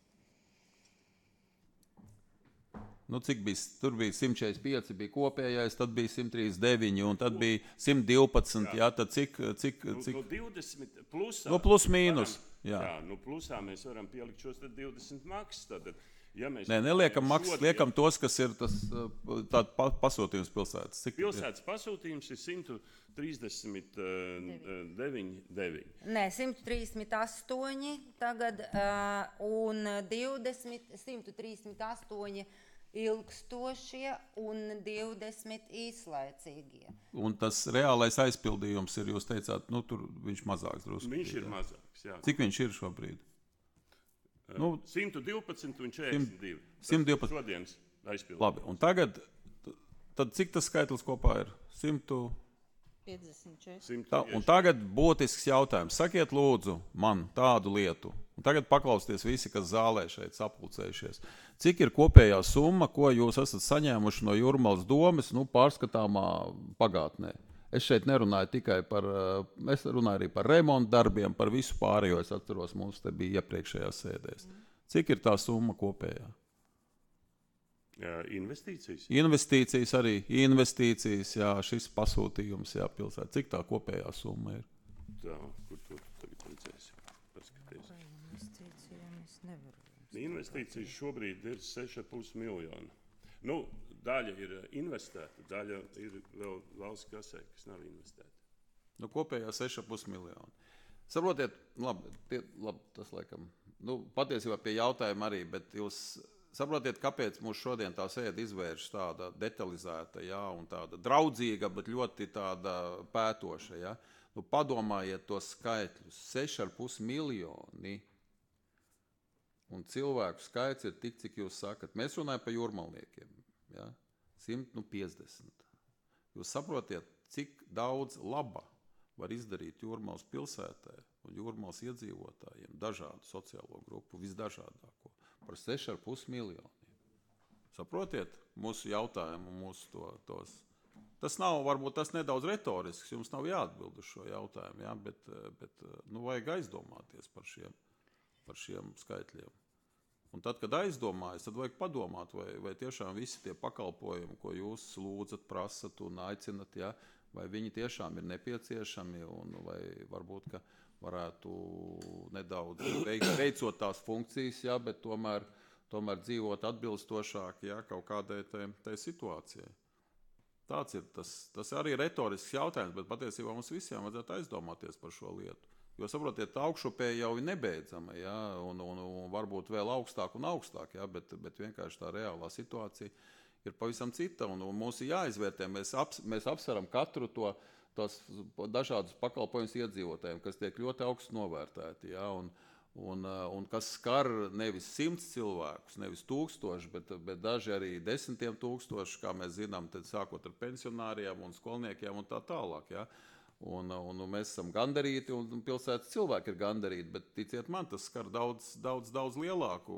Cik bija? Tur bija 145, bija kopējais, tad bija 139 un tad bija 112. Jā, tad cik? 20 plusā. Plus mīnus. Jā, plusā mēs varam pielikt šos 20 maksas. Tātad, ja neliekam maksas, liekam tos, kas ir tas pasūtījums pilsētas. Pilsētas pasūtījums ir 139,9. Nē, 138 tagad un 138 ilgstošie un 20 īslaicīgie. Un tas reālais aizpildījums ir, jūs teicāt, tur viņš mazāks drusku. Viņš ir mazāks, jā. Cik viņš ir šobrīd? Nu, 112 un 42. 112. Šodienas aizpildījums. Labi, un tagad, tad cik tas skaitlis kopā ir? 54. Tā, un tagad būtisks jautājums. Sakiet lūdzu man tādu lietu. Un tagad paklausieties visi, kas zālē šeit sapulcējušies. Cik ir kopējā summa, ko jūs esat saņēmuši no Jūrmalas domes, pārskatāmā pagātnē? Es šeit nerunāju tikai par, es runāju arī par remontu darbiem, par visu pārējo. Es atceros, mums te bija iepriekšējās sēdēs. Cik ir tā summa kopējā? Investīcijas. Investīcijas arī, investīcijas, jā, šis pasūtījums, jā, pilsēt. Cik tā kopējā summa ir? Tā, kur tu tagad redzēsi? Paskaties. Investīcijas nevaru. Investīcijas šobrīd ir 6,5 miljoni. Nu, daļa ir investēta, daļa ir vēl valsts kasē, kas nav investēta. Nu, kopējā 6,5 miljoni. Saprotiet, labi, tas laikam, patiesībā pie jautājuma arī, bet jūs saprotiet, kāpēc mums šodien tā sēde izvērš tāda detalizēta, jā, un tāda draudzīga, bet ļoti tāda pētoša, jā. Nu, padomājiet tos skaitļus, 6,5 miljoni, un cilvēku skaits ir tik, cik jūs sakat. Mēs runājam par jūrmalniekiem, jā, 150. Jūs saprotiet, cik daudz laba var izdarīt Jūrmalas pilsētē un Jūrmalas iedzīvotājiem, dažādu sociālo grupu, visdažādāko. Par 6,5 miljoniem. Saprotiet mūsu jautājumu, tos. Tas nav, varbūt tas nedaudz retorisks, jums nav jāatbild uz šo jautājumu, jā, bet vajag aizdomāties par šiem skaitļiem. Un tad, kad aizdomājas, tad vajag padomāt, vai tiešām visi tie pakalpojumi, ko jūs lūdzat, prasat un aicinat, jā, vai viņi tiešām ir nepieciešami, un vai varbūt, ka varētu nedaudz veicot tās funkcijas, jā, bet tomēr dzīvot atbilstošāk, jā, kaut kādai tai situācijai. Tāds ir tas arī retorisks jautājums, bet patiesībā mums visiem vajadzētu aizdomāties par šo lietu. Jo, saprotiet, augšupēja jau ir nebeidzama, jā, un varbūt vēl augstāk un augstāk, jā, bet vienkārši tā reālā situācija ir pavisam cita, un mums ir jāizvērtē. Mēs apsveram katru tos dažādus pakalpojumus iedzīvotājiem, kas tiek ļoti augstu novērtēti, jā, un kas skar nevis 100 cilvēkus, nevis 1000, bet daži arī 10 000, kā mēs zinām, tad sākot ar pensionāriem un skolniekiem un tā tālāk, jā. Un mēs esam gandarīti, un pilsētas cilvēki ir gandarīti, bet ticiet man, tas skar daudz lielāku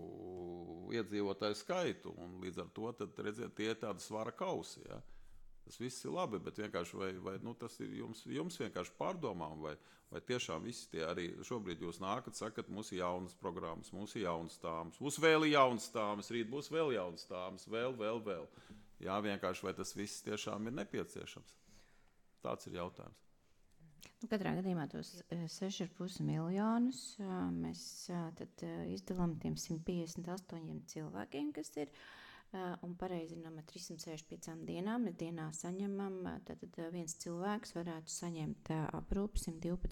iedzīvotāju skaitu, un līdz ar to, tad, redziet, tie ir tādi svara kausi, jā. Tas viss ir labi, bet vienkārši vai tas ir jums vienkārši pārdomām, vai tiešām visi tie arī šobrīd jūs nākat, sakat, mums ir jaunas programmas, mums ir jaunas stāmas, mums vēl ir jaunas stāmas, rīt būs vēl jaunas stāmas, vēl. Jā, vienkārši vai tas viss tiešām ir nepieciešams. Tāds ir jautājums. Katrā gadījumā tos 6,5 miljonus mēs tad izdalām tiem 158 cilvēkiem, kas ir, un pareizinām ar 365 dienām. Mēs dienā saņemam, tad viens cilvēks varētu saņemt aprūpi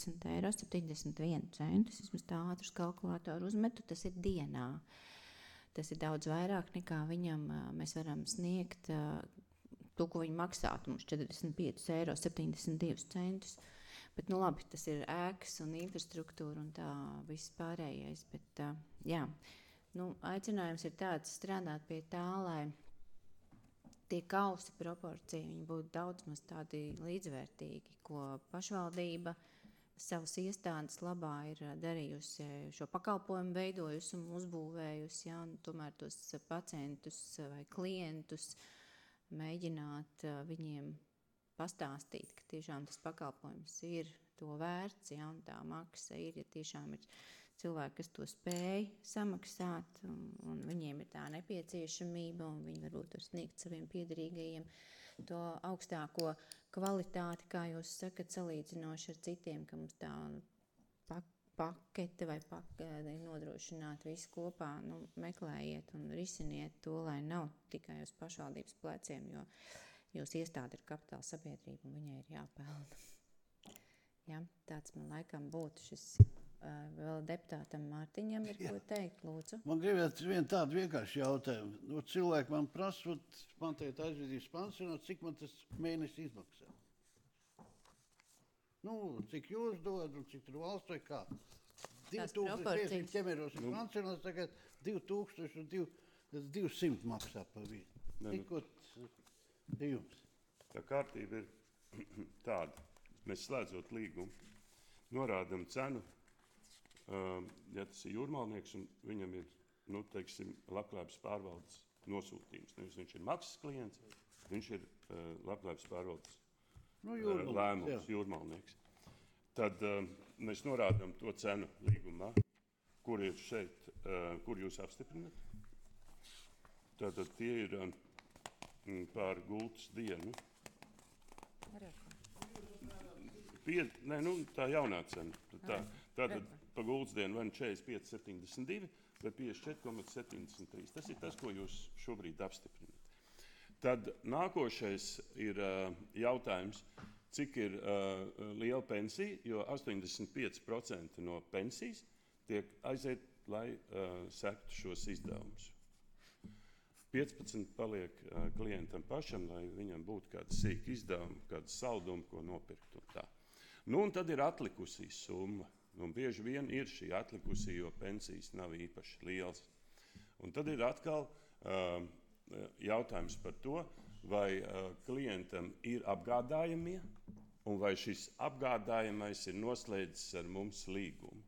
112,71 €. Vismaz tā ātras kalkulātoru uzmetu, tas ir dienā. Tas ir daudz vairāk nekā viņam mēs varam sniegt to, ko viņi maksātu mums 45,72 €. Bet, labi, tas ir ēkas un infrastruktūra un tā viss pārējais. Bet, jā, aicinājums ir tāds strādāt pie tā, lai tie kausi proporcija viņi būtu daudz maz tādi līdzvērtīgi, ko pašvaldība savas iestādes labā ir darījusi, šo pakalpojumu veidojusi un uzbūvējusi, jā, un tomēr tos pacientus vai klientus mēģināt viņiem pastāstīt, ka tiešām tas pakalpojums ir to vērts, ja, un tā maksa ir, ja tiešām ir cilvēki, kas to spēj samaksāt, un viņiem ir tā nepieciešamība, un viņi varbūt var sniegt saviem piederīgajiem to augstāko kvalitāti, kā jūs sakat, salīdzinoši ar citiem, ka mums tā pakete vai nodrošināt visu kopā, meklējiet un risiniet to, lai nav tikai uz pašvaldības pleciem, jo jūs iestāde ir kapitāla sabiedrība un viņai ir jāpelna. Ja, tāds man laikam būtu šis vēl deputātam Mārtiņam ir ko teikt, lūdzu. Man gribētu vienu tādu vienkārši jautājumu. Cilvēki man prasa, man teikt aizvedīs pansionāt, cik man tas mēnesi izmaksā? Cik jūs dod un cik tur valsts vai kā? 2500 ķemeros un pensionārs, tagad 2200 maksā par vienu. Tikot jums. Tā kārtība ir tāda. Mēs slēdzot līgumu, norādam cenu, ja tas ir jūrmalnieks un viņam ir, teiksim, labklājības pārvaldes nosūtījums. Nevis viņš ir maksas klients, viņš ir labklājības pārvaldes lēmums, jūrmalnieks. Tad mēs norādām to cenu līgumā, kur ir šeit, kur jūs apstiprināt. Tātad tie ir pār gultas dienu. Tā jaunā cena. Tātad pa gultas dienu vai 45,72 vai 54,73. Tas ir tas, ko jūs šobrīd apstiprināt. Tad nākošais ir jautājums, cik ir liela pensija, jo 85% no pensijas tiek aiziet, lai sektu šos izdevumus. 15 paliek klientam pašam, lai viņam būtu kāda sīka izdevuma, kāda salduma, ko nopirkt un tā. Un tad ir atlikusī summa. Bieži vien ir šī atlikusī, jo pensijas nav īpaši liels. Un tad ir atkal jautājums par to, vai klientam ir apgādājamie, un vai šis apgādājamais ir noslēdzis ar mums līgumu.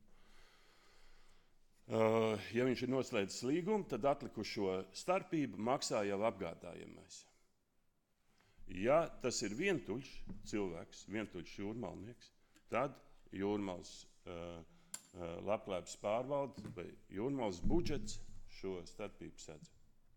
Ja viņš ir noslēdzis līgumu, tad atlikušo starpību maksā jau apgādājamais. Ja tas ir vientuļš cilvēks, vientuļš jūrmalnieks, tad jūrmals labklājības pārvalde vai jūrmals budžets šo starpību sedz.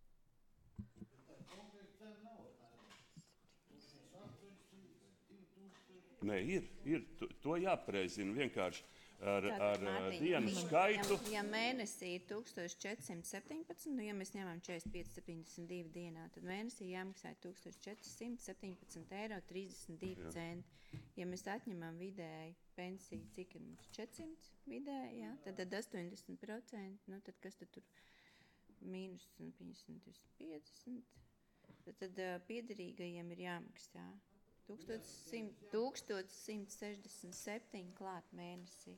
Nē, ir. To jāpareizina vienkārši ar dienu skaitu. Ja mēnesī ir 1417, ja mēs ņemam 45,72 dienā, tad mēnesī jāmaksā 1417,32 €. Ja mēs atņemam vidēji pensiju, cik ir mums 400 vidēji, jā, tad 80%, tad kas tad tur mīnus 50, tad piederīgajiem ir jāmaksā 1167 klāt mēnesī.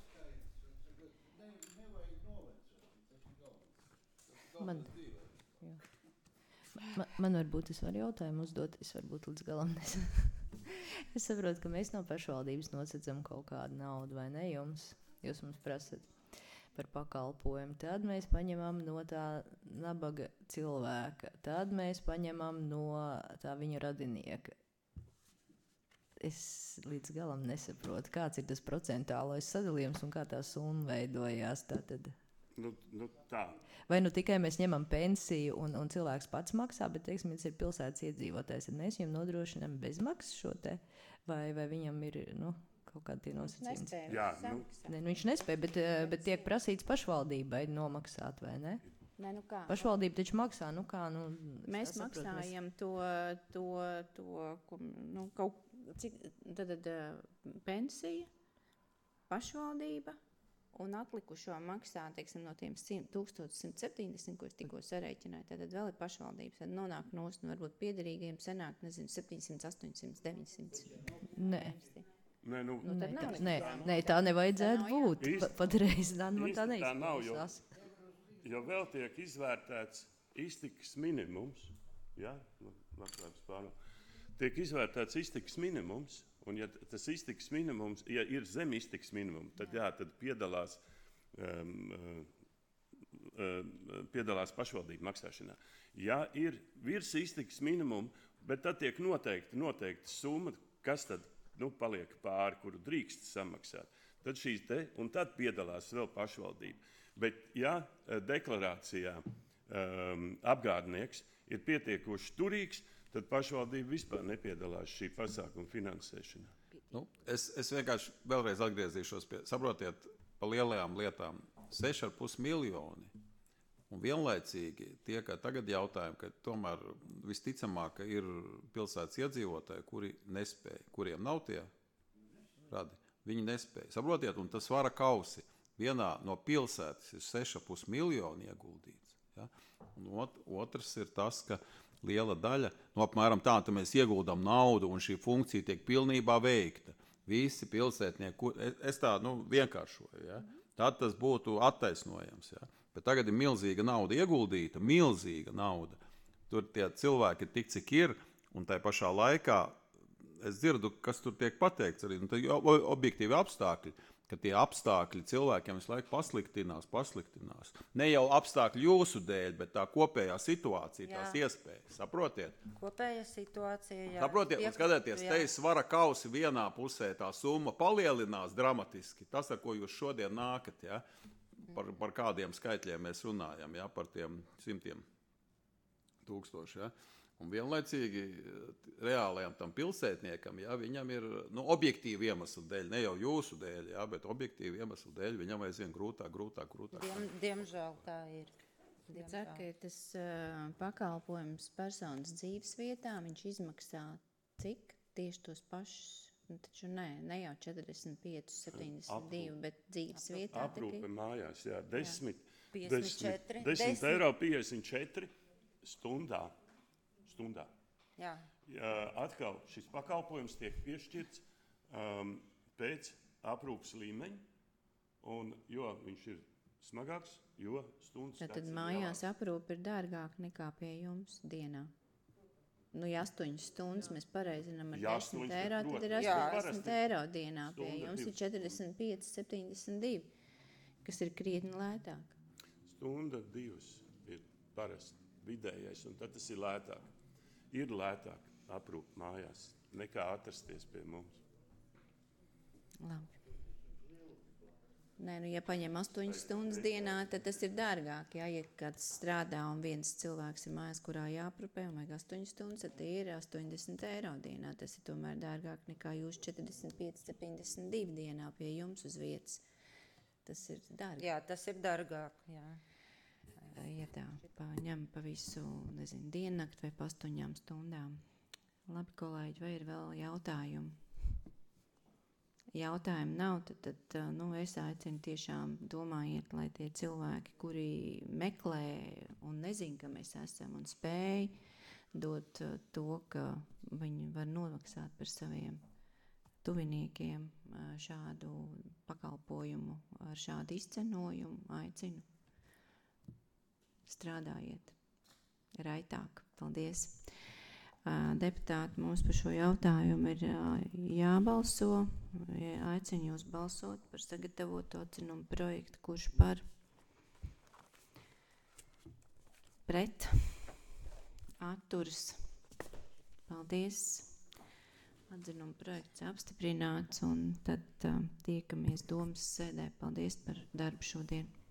Man varbūt es varu jautājumu uzdot, es varbūt līdz galam Es saprotu, ka mēs no pašvaldības nosacam kaut kādu naudu, vai ne jums? Jūs mums prasat par pakalpojumu. Tad mēs paņemam no tā nabaga cilvēka. Tad mēs paņemam no tā viņa radinieka. Es līdz galam nesaprotu, kāds ir tas procentālais sadalījums un kā tā summa veidojās. Tātad. Tā. Vai tikai mēs ņemam pensiju un cilvēks pats maksā, bet, teiksim, ja tas ir pilsētas iedzīvotājs, tad mēs viņam nodrošinām bezmaksas šo te, vai viņam ir, kaut kādi tie nosacījumi? Viņš nespēja, bet tiek prasīts pašvaldībai nomaksāt, vai ne? Nē, kā? Pašvaldība taču maksā, Mēs maksājam to kaut cik, tad pensija, pašvaldība un atlikušo maksā, teiksim, no tiem 1170, ko es tikko sarēķināju, tad vēl ir pašvaldības, tad nonāk nost, varbūt piederīgajiem senāk, 700, 800, 900. Nē, tā nevajadzētu būt. Patreiz tā neizklausās. Jo vēl tiek izvērtēts iztikas minimums, tiek izvērtēts iztikas minimums, un ja tas iztikas minimums, ja ir zem iztikas minimuma, tad piedalās pašvaldību maksāšanā. Ja ir virs iztikas minimuma, bet tad tiek noteikta summa, kas tad paliek pāri, kuru drīkst samaksāt, tad tad piedalās vēl pašvaldība. Bet ja deklarācijā apgādnieks ir pietiekoši turīgs, tad pašvaldība vispār nepiedalās šī pasākuma finansēšanā. Es vienkārši vēlreiz atgriezīšos pie, saprotiet, pa lielajām lietām 6,5 miljoni. Un vienlaicīgi tie, kā tagad jautājumi, ka tomēr visticamāk ir pilsētas iedzīvotāji, kuri nespēja, kuriem nav tie radi, viņi nespēja. Saprotiet, un tas svara kausi. Vienā no pilsētas ir 6,5 miljoni ieguldīts. Ja? Un otrs ir tas, ka liela daļa, apmēram tā, ka mēs ieguldām naudu un šī funkcija tiek pilnībā veikta. Visi pilsētnieki, es tā vienkāršoju, ja? tad tas būtu attaisnojams. Ja? Bet tagad ir milzīga nauda ieguldīta, milzīga nauda. Tur tie cilvēki ir tik, cik ir, un tai pašā laikā es dzirdu, kas tur tiek pateikts arī. Objektīvi apstākļi, ka tie apstākļi cilvēkiem visu laiku pasliktinās. Ne jau apstākļi jūsu dēļ, bet tā kopējā situācija, tās iespējas. Saprotiet? Kopējā situācija, jā. Saprotiet, un skatieties, te ir svara kausi vienā pusē, tā summa palielinās dramatiski. Tas, ar ko jūs šodien nākat, ja? Par kādiem skaitļiem mēs runājam, ja? Par tiem 100 000. Ja? Un vienlaicīgi reālajam tam pilsētniekam, ja, viņam ir objektīvi iemeslu dēļ, ne jau jūsu dēļ, ja, bet objektīvi iemeslu dēļ viņam aizvien grūtāk. Diemžēl tā ir. Saka, ka tas pakalpojums personas dzīves vietā, viņš izmaksā cik? Tieši tos pašus, taču ne jau 45, 72, bet dzīves vietā. Aprūpe mājās, jā, 10 54 eiro 54 stundā. Jā. Atkal šis pakalpojums tiek piešķirts pēc aprūpes līmeņa, un jo viņš ir smagāks, jo stundas skaits tad mājās aprūpe ir dārgāk nekā pie jums dienā. Ja 8 stundas mēs pareizinām ar 10 eiro, tad ir 80 eiro dienā. Pie jums ir 45, 72, kas ir krietni lētāk. Stunda 2 ir parasti vidējais, un tad tas ir lētāk. Ir lētāk aprūpe mājās nekā atrasties pie mums. Labi. Nē, ja paņem 8 stundas dienā, tad tas ir dārgāk. Ja kāds strādā un viens cilvēks ir mājās, kurā jāaprūpē un vajag 8 stundas, tad ir 80 eiro dienā. Tas ir tomēr dārgāk nekā jūs 45, 72 dienā pie jums uz vietas. Tas ir dārgāk. Jā, tas ir dārgāk, jā. Ja tā ņem pa visu, diennakt vai pa 8 stundām. Labi, kolēģi, vai ir vēl jautājumi? Jautājumu nav, tad es aicinu tiešām domājiet, lai tie cilvēki, kuri meklē un nezin, ka mēs esam un spēj dot to, ka viņi var nomaksāt par saviem tuviniekiem šādu pakalpojumu ar šādu izcenojumu, aicinu. Strādājiet raitāk. Paldies. Deputāti, mums par šo jautājumu ir jābalso. Aicinu jūs balsot par sagatavoto atzinumu projektu, kurš par pret atturas. Paldies. Atzinumu projekts apstiprināts un tad tiekamies domas sēdē. Paldies par darbu šodien.